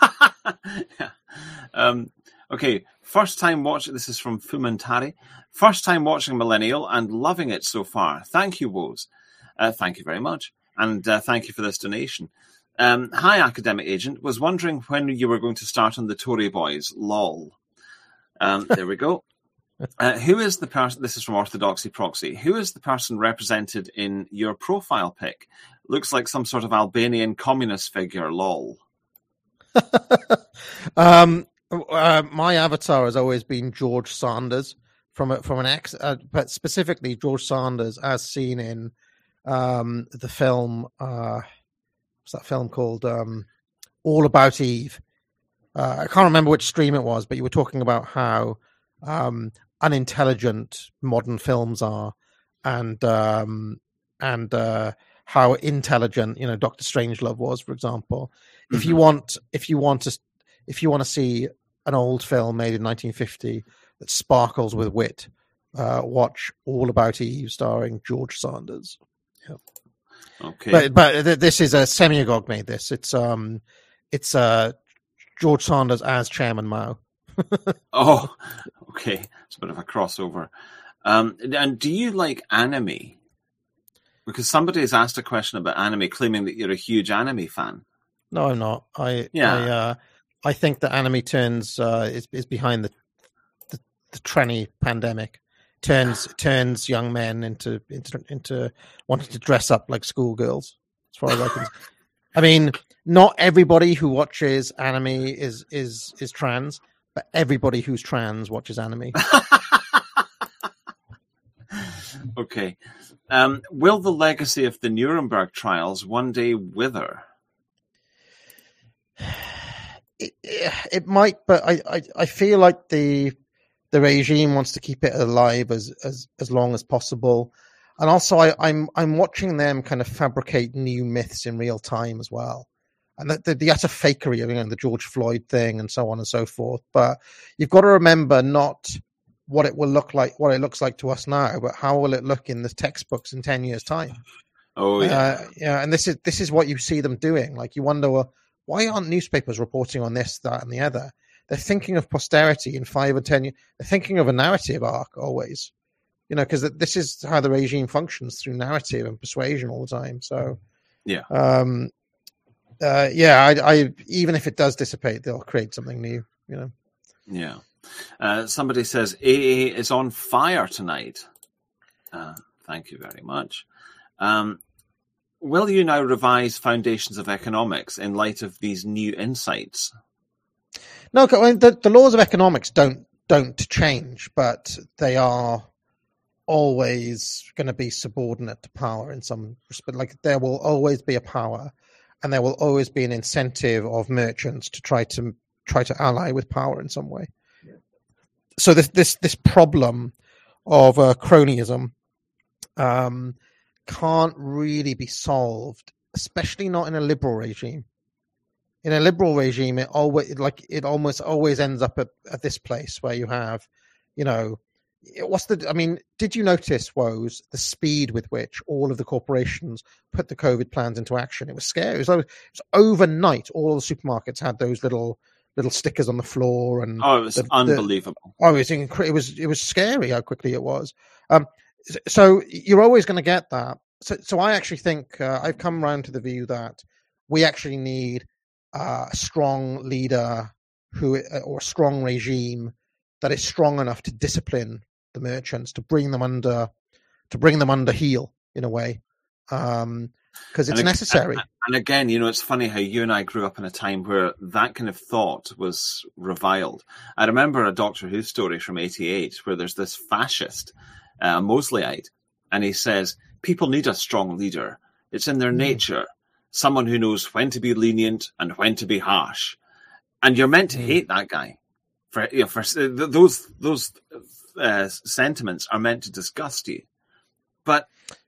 yeah. um, okay, first time watching. This is from Fumantari. First time watching Millennial and loving it so far. Thank you, Woz. Uh, thank you very much, and uh, thank you for this donation. Um, hi, Academic Agent. Was wondering when you were going to start on the Tory Boys. Lol. Um, there we go. Uh, who is the person? This is from Orthodoxy Proxy. Who is the person represented in your profile pic? Looks like some sort of Albanian communist figure. Lol. um, uh, my avatar has always been George Sanders from a, from an ex, uh, but specifically George Sanders as seen in um, the film. Uh, what's that film called? Um, All About Eve. Uh, I can't remember which stream it was, but you were talking about how um, unintelligent modern films are, and um, and uh, how intelligent, you know, Doctor Strangelove was, for example. Mm-hmm. If you want, if you want to, if you want to see an old film made in nineteen fifty that sparkles with wit, uh, watch All About Eve, starring George Sanders. Yeah. Okay, but but this is a Semiagog made this. It's um, it's uh. George Sanders as Chairman Mao. Oh, okay. It's a bit of a crossover. Um, and do you like anime? Because somebody has asked a question about anime, claiming that you're a huge anime fan. No, I'm not. I yeah. I, uh, I think that anime turns uh, is is behind the the, the tranny pandemic. Turns turns young men into into into wanting to dress up like schoolgirls. As far as I can. I mean, not everybody who watches anime is is is trans, but everybody who's trans watches anime. Okay. Um, will the legacy of the Nuremberg trials one day wither? It, it might, but I, I, I feel like the the regime wants to keep it alive as as, as long as possible. And also, I, I'm I'm watching them kind of fabricate new myths in real time as well, and the, the, the utter fakery of, you know, the George Floyd thing and so on and so forth. But you've got to remember not what it will look like, what it looks like to us now, but how will it look in the textbooks in ten years' time? Oh yeah, uh, yeah. And this is this is what you see them doing. Like, you wonder, well, why aren't newspapers reporting on this, that, and the other? They're thinking of posterity in five or ten years. They're thinking of a narrative arc always. You know, because this is how the regime functions, through narrative and persuasion all the time. So, yeah, um, uh, yeah. I, I even if it does dissipate, they'll create something new. You know. Yeah. Uh, somebody says A A is on fire tonight. Uh, thank you very much. Um, will you now revise Foundations of Economics in light of these new insights? No, I mean, the, the laws of economics don't don't change, but they are always going to be subordinate to power in some respect. Like, there will always be a power, and there will always be an incentive of merchants to try to try to ally with power in some way. Yeah. So this this this problem of uh, cronyism um, can't really be solved, especially not in a liberal regime. In a liberal regime, it always like it almost always ends up at, at this place where you have, you know. What's the? I mean, did you notice, Woes, the speed with which all of the corporations put the COVID plans into action? It was scary. It was, like, it was overnight. All the supermarkets had those little little stickers on the floor, and oh, it was the, unbelievable. The, oh, it was incre- it was it was scary how quickly it was. Um, so you're always going to get that. So, so I actually think uh, I've come around to the view that we actually need uh, a strong leader who, or a strong regime that is strong enough to discipline the merchants, to bring them under, to bring them under heel in a way, because um, it's and, necessary. And, and again, you know, it's funny how you and I grew up in a time where that kind of thought was reviled. I remember a Doctor Who story from eighty-eight where there's this fascist, uh, Mosleyite, and he says, people need a strong leader. It's in their mm. nature. Someone who knows when to be lenient and when to be harsh. And you're meant to mm. hate that guy. For, you know, for uh, those those uh, sentiments are meant to disgust you. But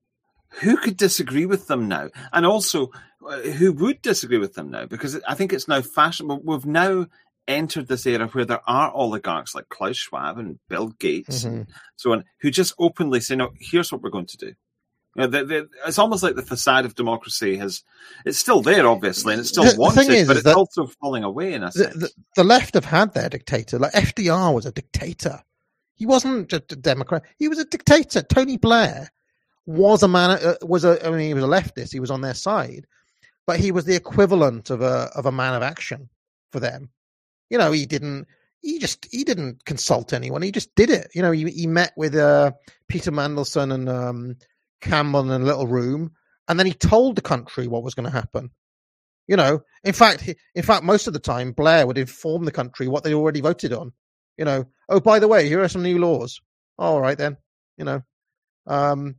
who could disagree with them now? And also, uh, who would disagree with them now? Because I think it's now fashionable. We've now entered this era where there are oligarchs like Klaus Schwab and Bill Gates mm-hmm. and so on, who just openly say, no, here's what we're going to do. You know, the, the, it's almost like the facade of democracy has, it's still there, obviously, and it's still the, wanted, the is, but is it's also falling away in a sense. The, the, the left have had their dictator. Like, F D R was a dictator. He wasn't just a Democrat. He was a dictator. Tony Blair was a man, uh, was a, I mean, he was a leftist. He was on their side, but he was the equivalent of a, of a man of action for them. You know, he didn't, he just, he didn't consult anyone. He just did it. You know, he, he met with uh, Peter Mandelson and um, Campbell in a little room, and then he told the country what was going to happen. You know, in fact, he, in fact, most of the time, Blair would inform the country what they already voted on. You know, oh, by the way, here are some new laws. all right then, you know. Um,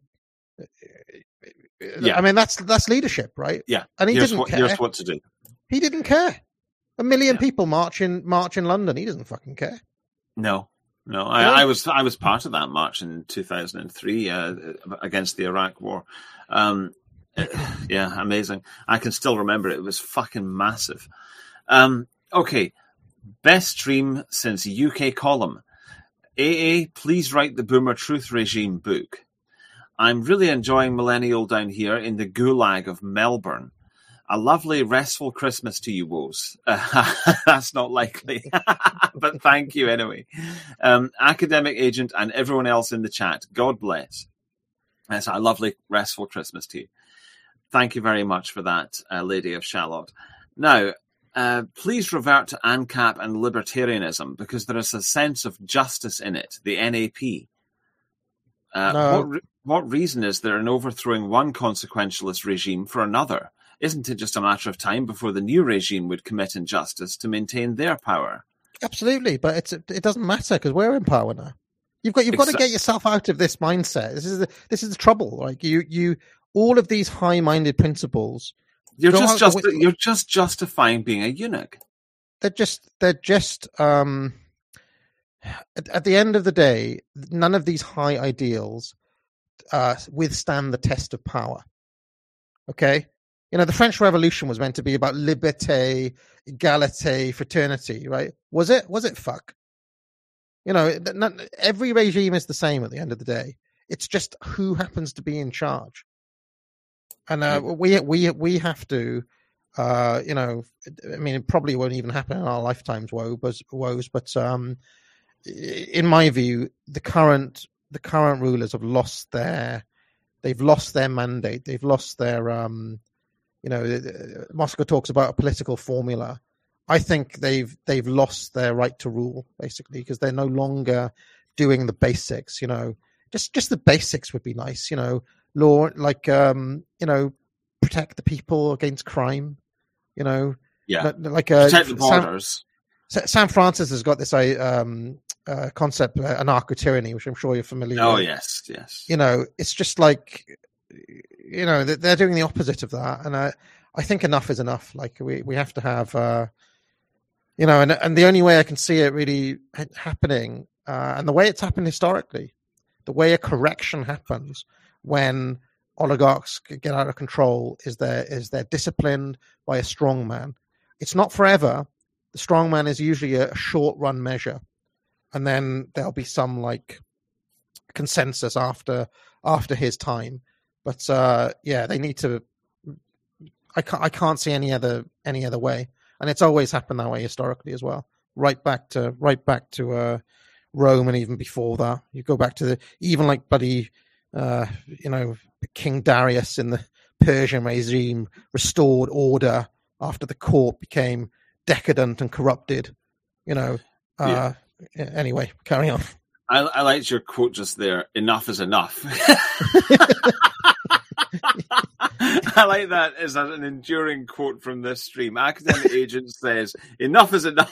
yeah, I mean that's that's leadership, right? Yeah, and he here's didn't what, care. Here's what to do. He didn't care. A million Yeah. people march in march in London. He doesn't fucking care. No, no. I, You know? I was I was part of that march in two thousand three uh, against the Iraq War. Um, yeah, amazing. I can still remember it. It was fucking massive. Um, okay, best stream since U K column. A A, please write the Boomer Truth Regime book. I'm really enjoying Millennial down here in the gulag of Melbourne. A lovely, restful Christmas to you, woes. Uh, that's not likely, but thank you anyway. Um, academic Agent and everyone else in the chat, God bless. That's a lovely, restful Christmas to you. Thank you very much for that, uh, Lady of Shalott. Now, uh, please revert to ANCAP and libertarianism because there is a sense of justice in it, the N A P. Uh, No. what, re- what reason is there in overthrowing one consequentialist regime for another? Isn't it just a matter of time before the new regime would commit injustice to maintain their power? Absolutely, but it's it doesn't matter because we're in power now. You've got you've got to Exa- get yourself out of this mindset. This is the, this is the trouble. Like you you all of these high-minded principles. You're go just, out just the wi- you're just justifying being a eunuch. They're just they're just um. At, at the end of the day, none of these high ideals uh, withstand the test of power. Okay. You know, the French Revolution was meant to be about liberté, égalité, fraternity, right? Was it? Was it fuck? You know, not, every regime is the same at the end of the day. It's just who happens to be in charge. And uh, we we we have to, uh, you know, I mean, it probably won't even happen in our lifetimes, woe, but, woes. But um, in my view, the current the current rulers have lost their, they've lost their mandate. They've lost their um. You know, Moscow talks about a political formula. I think they've they've lost their right to rule, basically, because they're no longer doing the basics. You know, just just the basics would be nice. You know, law like um, you know, protect the people against crime. You know, Yeah, like uh, protect the borders. San, San Francis has got this um, uh, concept, uh, anarcho-tyranny, which I'm sure you're familiar Oh, with. yes, yes. You know, it's just like, you know, they're doing the opposite of that, and I, I think enough is enough. Like we, we have to have, uh, you know, and and the only way I can see it really happening, uh, and the way it's happened historically, the way a correction happens when oligarchs get out of control is they're is they're disciplined by a strong man. It's not forever. The strong man is usually a short run measure, and then there'll be some like consensus after after his time. But uh, yeah, they need to. I can't. I can't see any other any other way, and it's always happened that way historically as well. Right back to right back to uh, Rome, and even before that, you go back to the even like bloody, uh, you know, King Darius in the Persian regime restored order after the court became decadent and corrupted. You know. Uh, yeah. Anyway, carry on. I, I liked your quote just there. Enough is enough. I like that as an enduring quote from this stream. Academic Agent says, enough is enough.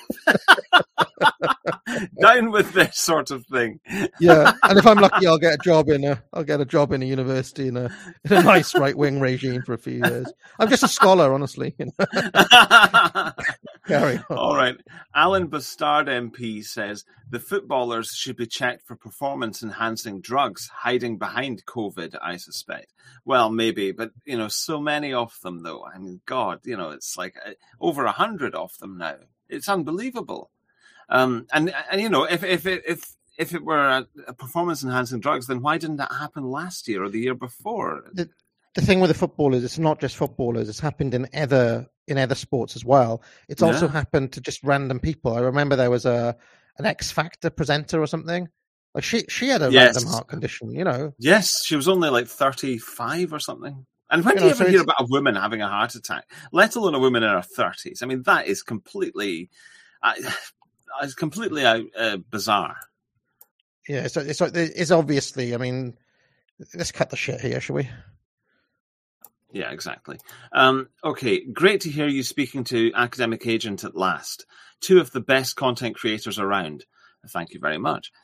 Down with this sort of thing. Yeah, and if I'm lucky, I'll get a job in a I'll get a job in a university in a in a nice right wing regime for a few years. I'm just a scholar, honestly. You know? Carry on. All right. Alan Bastard M P says the footballers should be checked for performance enhancing drugs hiding behind COVID, I suspect. Well, maybe, but you know, so many of them though. I mean, God, you know, it's like over a hundred of them now. It's unbelievable. Um, and and you know, if if it, if if it were a, a performance enhancing drugs, then why didn't that happen last year or the year before? The, the thing with the footballers, it's not just footballers. It's happened in other in other sports as well. It's also Yeah. happened to just random people. I remember there was a an X Factor presenter or something. Like she she had a Yes. random heart condition. You know. Yes, she was only like thirty-five or something. And when You do you know, ever so hear it's- about a woman having a heart attack, let alone a woman in her thirties? I mean, that is completely, uh, it's completely uh, uh, bizarre. Yeah, so it's it's obviously. I mean, let's cut the shit here, shall we? Yeah, exactly. Um, okay, great to hear you speaking to Academic Agent at last. Two of the best content creators around. Thank you very much.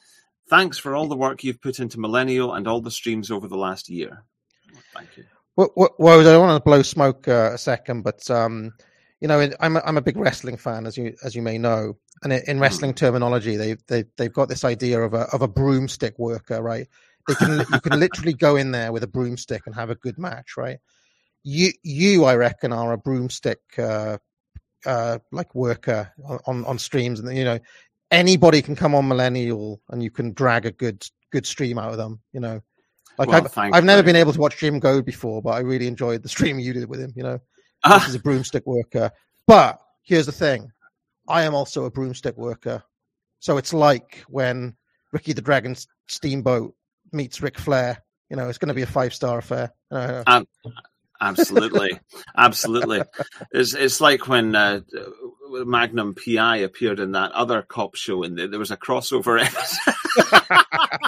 Thanks for all the work you've put into Millennial and all the streams over the last year. Thank you. Well, well I don't want to blow smoke uh, a second, but um, you know, I'm a, I'm a big wrestling fan, as you as you may know. And in wrestling terminology, they they they've got this idea of a of a broomstick worker, right? They can you can literally go in there with a broomstick and have a good match, right? You you I reckon are a broomstick uh, uh, like worker on, on streams, and you know anybody can come on Millennial and you can drag a good good stream out of them, you know. Like well, I've I've never been able to watch Jim Goad before, but I really enjoyed the stream you did with him, you know. Uh. This is a broomstick worker, but here's the thing. I am also a broomstick worker. So it's like when Ricky the Dragon Steamboat meets Ric Flair. You know, it's going to be a five-star affair. Uh, um, absolutely. Absolutely. It's it's like when uh, Magnum P I appeared in that other cop show and there was a crossover episode.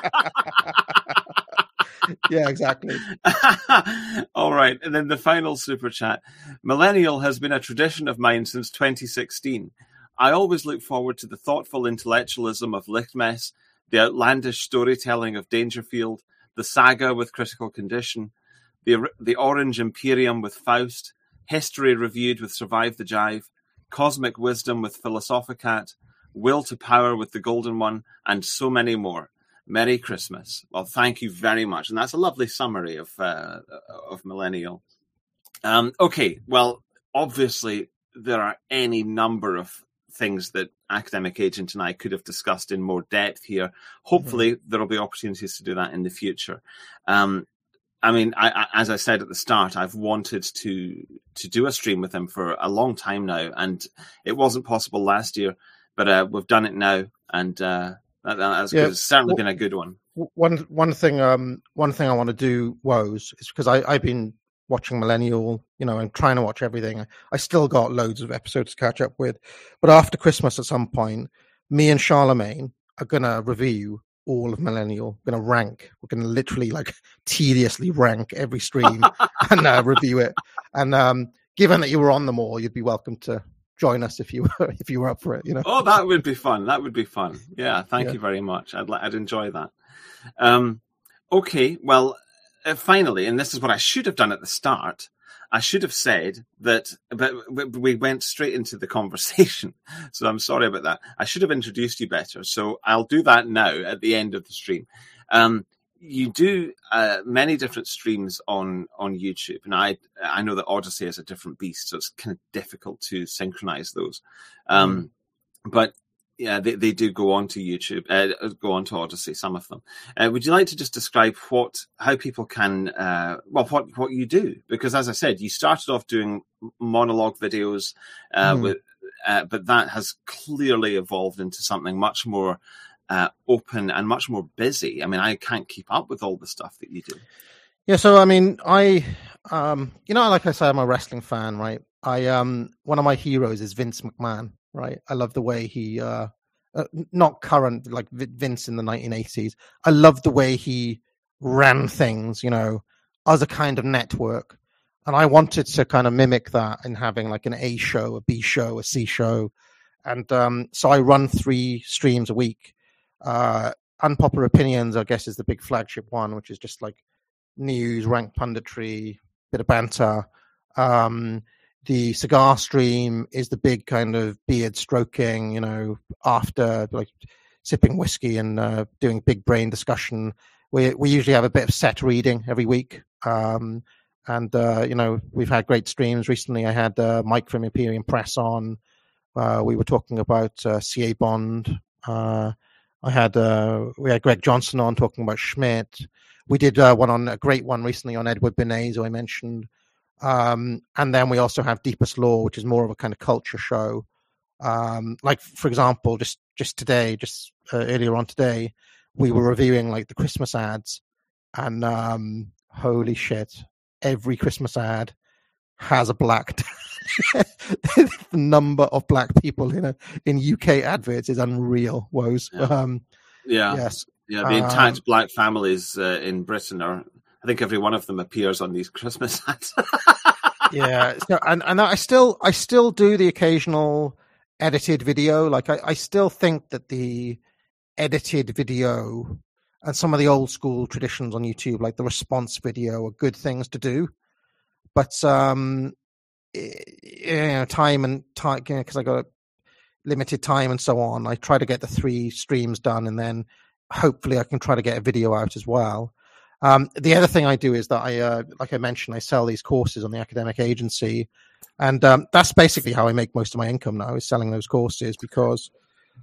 Yeah, exactly. All right. And then the final super chat. Millennial has been a tradition of mine since twenty sixteen. I always look forward to the thoughtful intellectualism of Lichtmess, the outlandish storytelling of Dangerfield, the saga with Critical Condition, the the Orange Imperium with Faust, History Reviewed with Survive the Jive, Cosmic Wisdom with Philosophicat, Will to Power with the Golden One, and so many more. Merry Christmas. Well, thank you very much. And that's a lovely summary of uh, of Millennial. Um, okay, well, obviously, there are any number of things that Academic Agent and I could have discussed in more depth here. Hopefully, mm-hmm. there will be opportunities to do that in the future. Um, I mean, I, I, as I said at the start, I've wanted to to do a stream with him for a long time now, and it wasn't possible last year, but uh, we've done it now, and uh, that, that's yeah. It's certainly well, been a good one. One one thing, um, one thing I want to do, Woes, is because I, I've been watching Millennial, you know, and trying to watch everything. I still got loads of episodes to catch up with. But after Christmas at some point, me and Charlemagne are going to review all of Millennial. We're going to rank. We're going to literally, like, tediously rank every stream and uh, review it. And um, given that you were on them all, you'd be welcome to join us if you were if you were up for it, you know. Oh, that would be fun. That would be fun. Yeah, thank yeah. you very much. I'd, I'd enjoy that. Um, okay, well, Uh, finally, and this is what I should have done at the start, I should have said that, but we went straight into the conversation. So I'm sorry about that. I should have introduced you better. So I'll do that now at the end of the stream. Um, you do uh, many different streams on, on YouTube. And I I know that Odyssey is a different beast, so it's kind of difficult to synchronize those. Um, mm. But yeah, they, they do go on to YouTube, uh, go on to Odyssey, some of them. Uh, would you like to just describe what, how people can, uh, well, what, what you do? Because as I said, you started off doing monologue videos, uh, mm. with, uh, but that has clearly evolved into something much more uh, open and much more busy. I mean, I can't keep up with all the stuff that you do. Yeah, so I mean, I, um, you know, like I said, I'm a wrestling fan, right? I, um, one of my heroes is Vince McMahon. Right, I love the way he, uh, uh, not current like Vince in the nineteen eighties. I love the way he ran things, you know, as a kind of network, and I wanted to kind of mimic that in having like an A show, a B show, a C show, and um, so I run three streams a week. Uh, Unpopular Opinions, I guess, is the big flagship one, which is just like news, rank punditry, bit of banter. Um, The cigar stream is the big kind of beard stroking, you know, after like sipping whiskey and uh, doing big brain discussion. We we usually have a bit of set reading every week. Um, and, uh, you know, we've had great streams. Recently I had uh, Mike from Imperium Press on. Uh, we were talking about uh, C A Bond. Uh, I had, uh, we had Greg Johnson on talking about Schmidt. We did uh, one on a great one recently on Edward Bernays, who I mentioned. Um, and then we also have Deepest Law, which is more of a kind of culture show. Um, like, for example, just, just today, just uh, earlier on today, we were reviewing like the Christmas ads, and um, holy shit, every Christmas ad has a black. The number of black people in a, in U K adverts is unreal. Woes. Yeah. Um, yeah. Yes. Yeah. The intact um, black families uh, in Britain are. I think every one of them appears on these Christmas ads. Yeah, so, and and I still I still do the occasional edited video. Like I, I still think that the edited video and some of the old school traditions on YouTube, like the response video, are good things to do. But um, you know, time and time, you know, because I got limited time and so on, I try to get the three streams done, and then hopefully I can try to get a video out as well. Um, the other thing I do is that I, uh, like I mentioned, I sell these courses on the academic agency, and um, that's basically how I make most of my income now, is selling those courses. Because,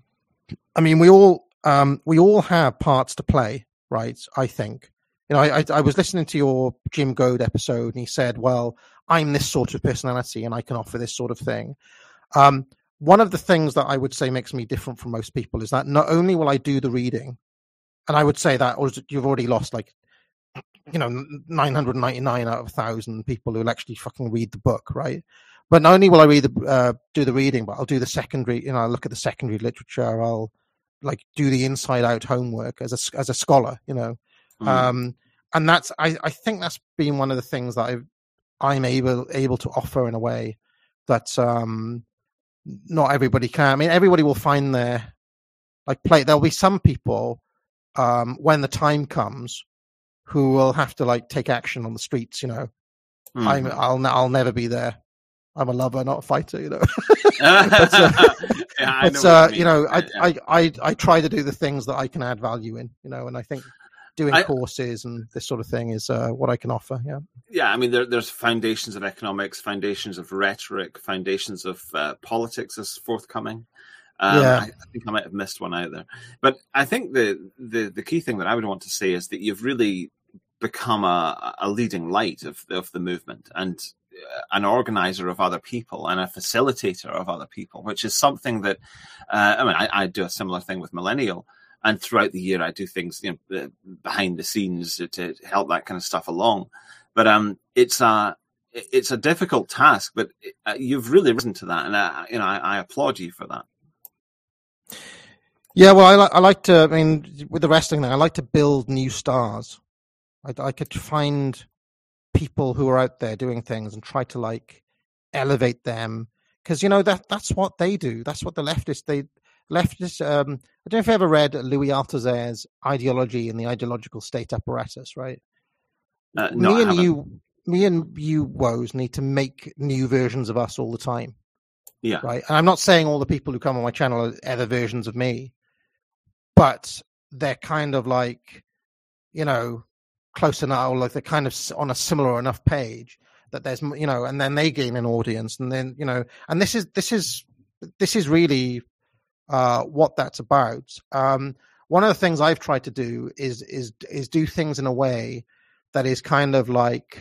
I mean, we all um, we all have parts to play, right? I think, you know, I, I, I was listening to your Jim Goad episode, and he said, "Well, I'm this sort of personality, and I can offer this sort of thing." Um, one of the things that I would say makes me different from most people is that not only will I do the reading, and I would say that you've already lost like, you know, nine hundred ninety-nine out of a thousand people who will actually fucking read the book, right? But not only will I read the, uh, do the reading, but I'll do the secondary, you know, I'll look at the secondary literature. I'll like do the inside out homework as a, as a scholar, you know. Mm. Um, and that's, I, I think that's been one of the things that I've, I'm able, able to offer in a way that um, not everybody can. I mean, everybody will find their, like, play. There'll be some people um, when the time comes who will have to like take action on the streets, you know. Mm. I'm, I'll, I'll never be there. I'm a lover, not a fighter, you know. but, uh, yeah, I but, know uh, you, you know, I, yeah. I, I, I try to do the things that I can add value in, you know, and I think doing I, courses and this sort of thing is uh, what I can offer. Yeah. Yeah. I mean, there, there's foundations of economics, foundations of rhetoric, foundations of uh, politics is forthcoming. Um, yeah. I, I think I might have missed one out there, but I think the, the, the key thing that I would want to say is that you've really become a, a leading light of, of the movement, and an organizer of other people and a facilitator of other people, which is something that, uh, I mean, I, I do a similar thing with Millennial, and throughout the year I do things, you know, behind the scenes to, to help that kind of stuff along. But um, it's a, it's a difficult task, but uh, you've really risen to that. And I, you know, I, I applaud you for that. Yeah. Well, I, li- I like to, I mean, with the wrestling thing, I like to build new stars. I, I could find people who are out there doing things and try to like elevate them, because you know that that's what they do. That's what the leftists they leftists. Um, I don't know if you ever read Louis Althusser's Ideology and the Ideological State Apparatus, right? Uh, no, me and you, me and you, woes need to make new versions of us all the time. Yeah, right. And I'm not saying all the people who come on my channel are other versions of me, but they're kind of like, you know, close enough, like they're kind of on a similar enough page that there's, you know, and then they gain an audience, and then, you know, and this is this is this is really uh, what that's about. Um, one of the things I've tried to do is is is do things in a way that is kind of like,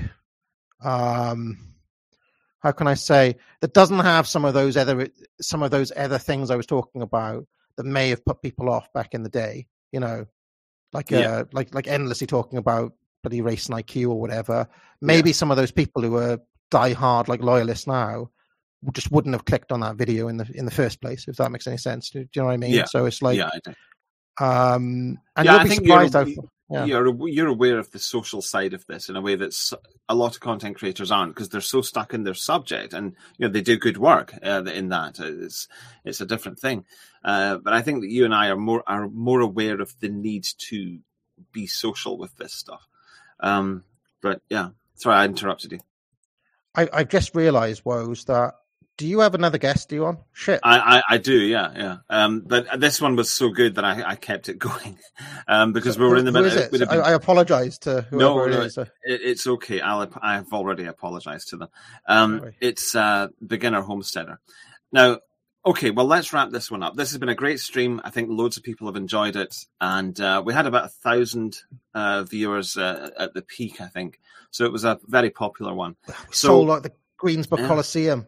um, how can I say, that doesn't have some of those other some of those other things I was talking about that may have put people off back in the day, you know, like yeah. uh, like like endlessly talking about bloody race and I Q or whatever. Maybe yeah. some of those people who are die hard like loyalists now just wouldn't have clicked on that video in the in the first place, if that makes any sense. Do, do you know what I mean? Yeah. So it's like, yeah, I do. um, and yeah, you'll I be think surprised. You're, how, yeah. you're you're aware of the social side of this in a way that a lot of content creators aren't, because they're so stuck in their subject, and you know they do good work uh, in that. It's it's a different thing, uh, but I think that you and I are more are more aware of the need to be social with this stuff. Um, but yeah, sorry, I interrupted you. I, I've just realised, Woes, that do you have another guest? Do you on? Shit, I, I, I do, yeah, yeah. Um, but this one was so good that I, I kept it going, um, because so, we were in the middle. It? Been... I, I apologise to whoever no, it no, is. It, it's okay. I'll, I've already apologised to them. Um, Sorry. It's uh, Beginner Homesteader. Now, okay, well, let's wrap this one up. This has been a great stream. I think loads of people have enjoyed it, and uh, we had about a thousand uh, viewers uh, at the peak, I think. So it was a very popular one. So, sold like the Greensboro yeah. Coliseum.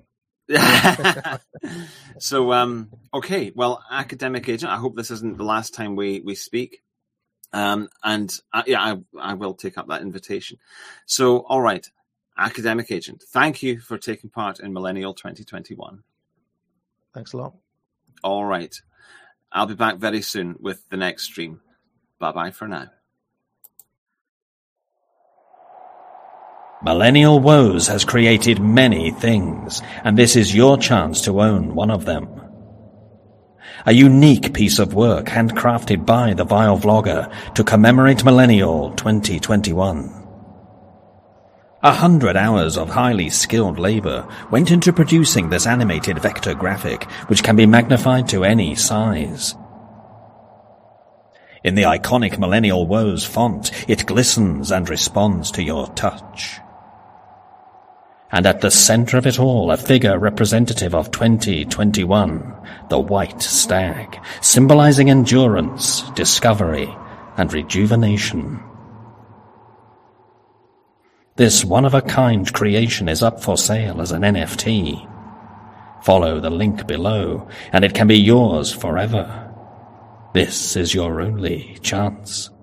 so um okay, well, Academic Agent, I hope this isn't the last time we we speak, um and uh, yeah I, I will take up that invitation. So all right, Academic Agent, thank you for taking part in Millennial twenty twenty-one. Thanks a lot. All right, I'll be back very soon with the next stream. Bye bye for now. Millennial Woes has created many things, and this is your chance to own one of them. A unique piece of work handcrafted by the Vile Vlogger to commemorate Millennial twenty twenty-one. A hundred hours of highly skilled labor went into producing this animated vector graphic, which can be magnified to any size. In the iconic Millennial Woes font, it glistens and responds to your touch. And at the center of it all, a figure representative of twenty twenty-one, the White Stag, symbolizing endurance, discovery, and rejuvenation. This one-of-a-kind creation is up for sale as an N F T. Follow the link below, and it can be yours forever. This is your only chance.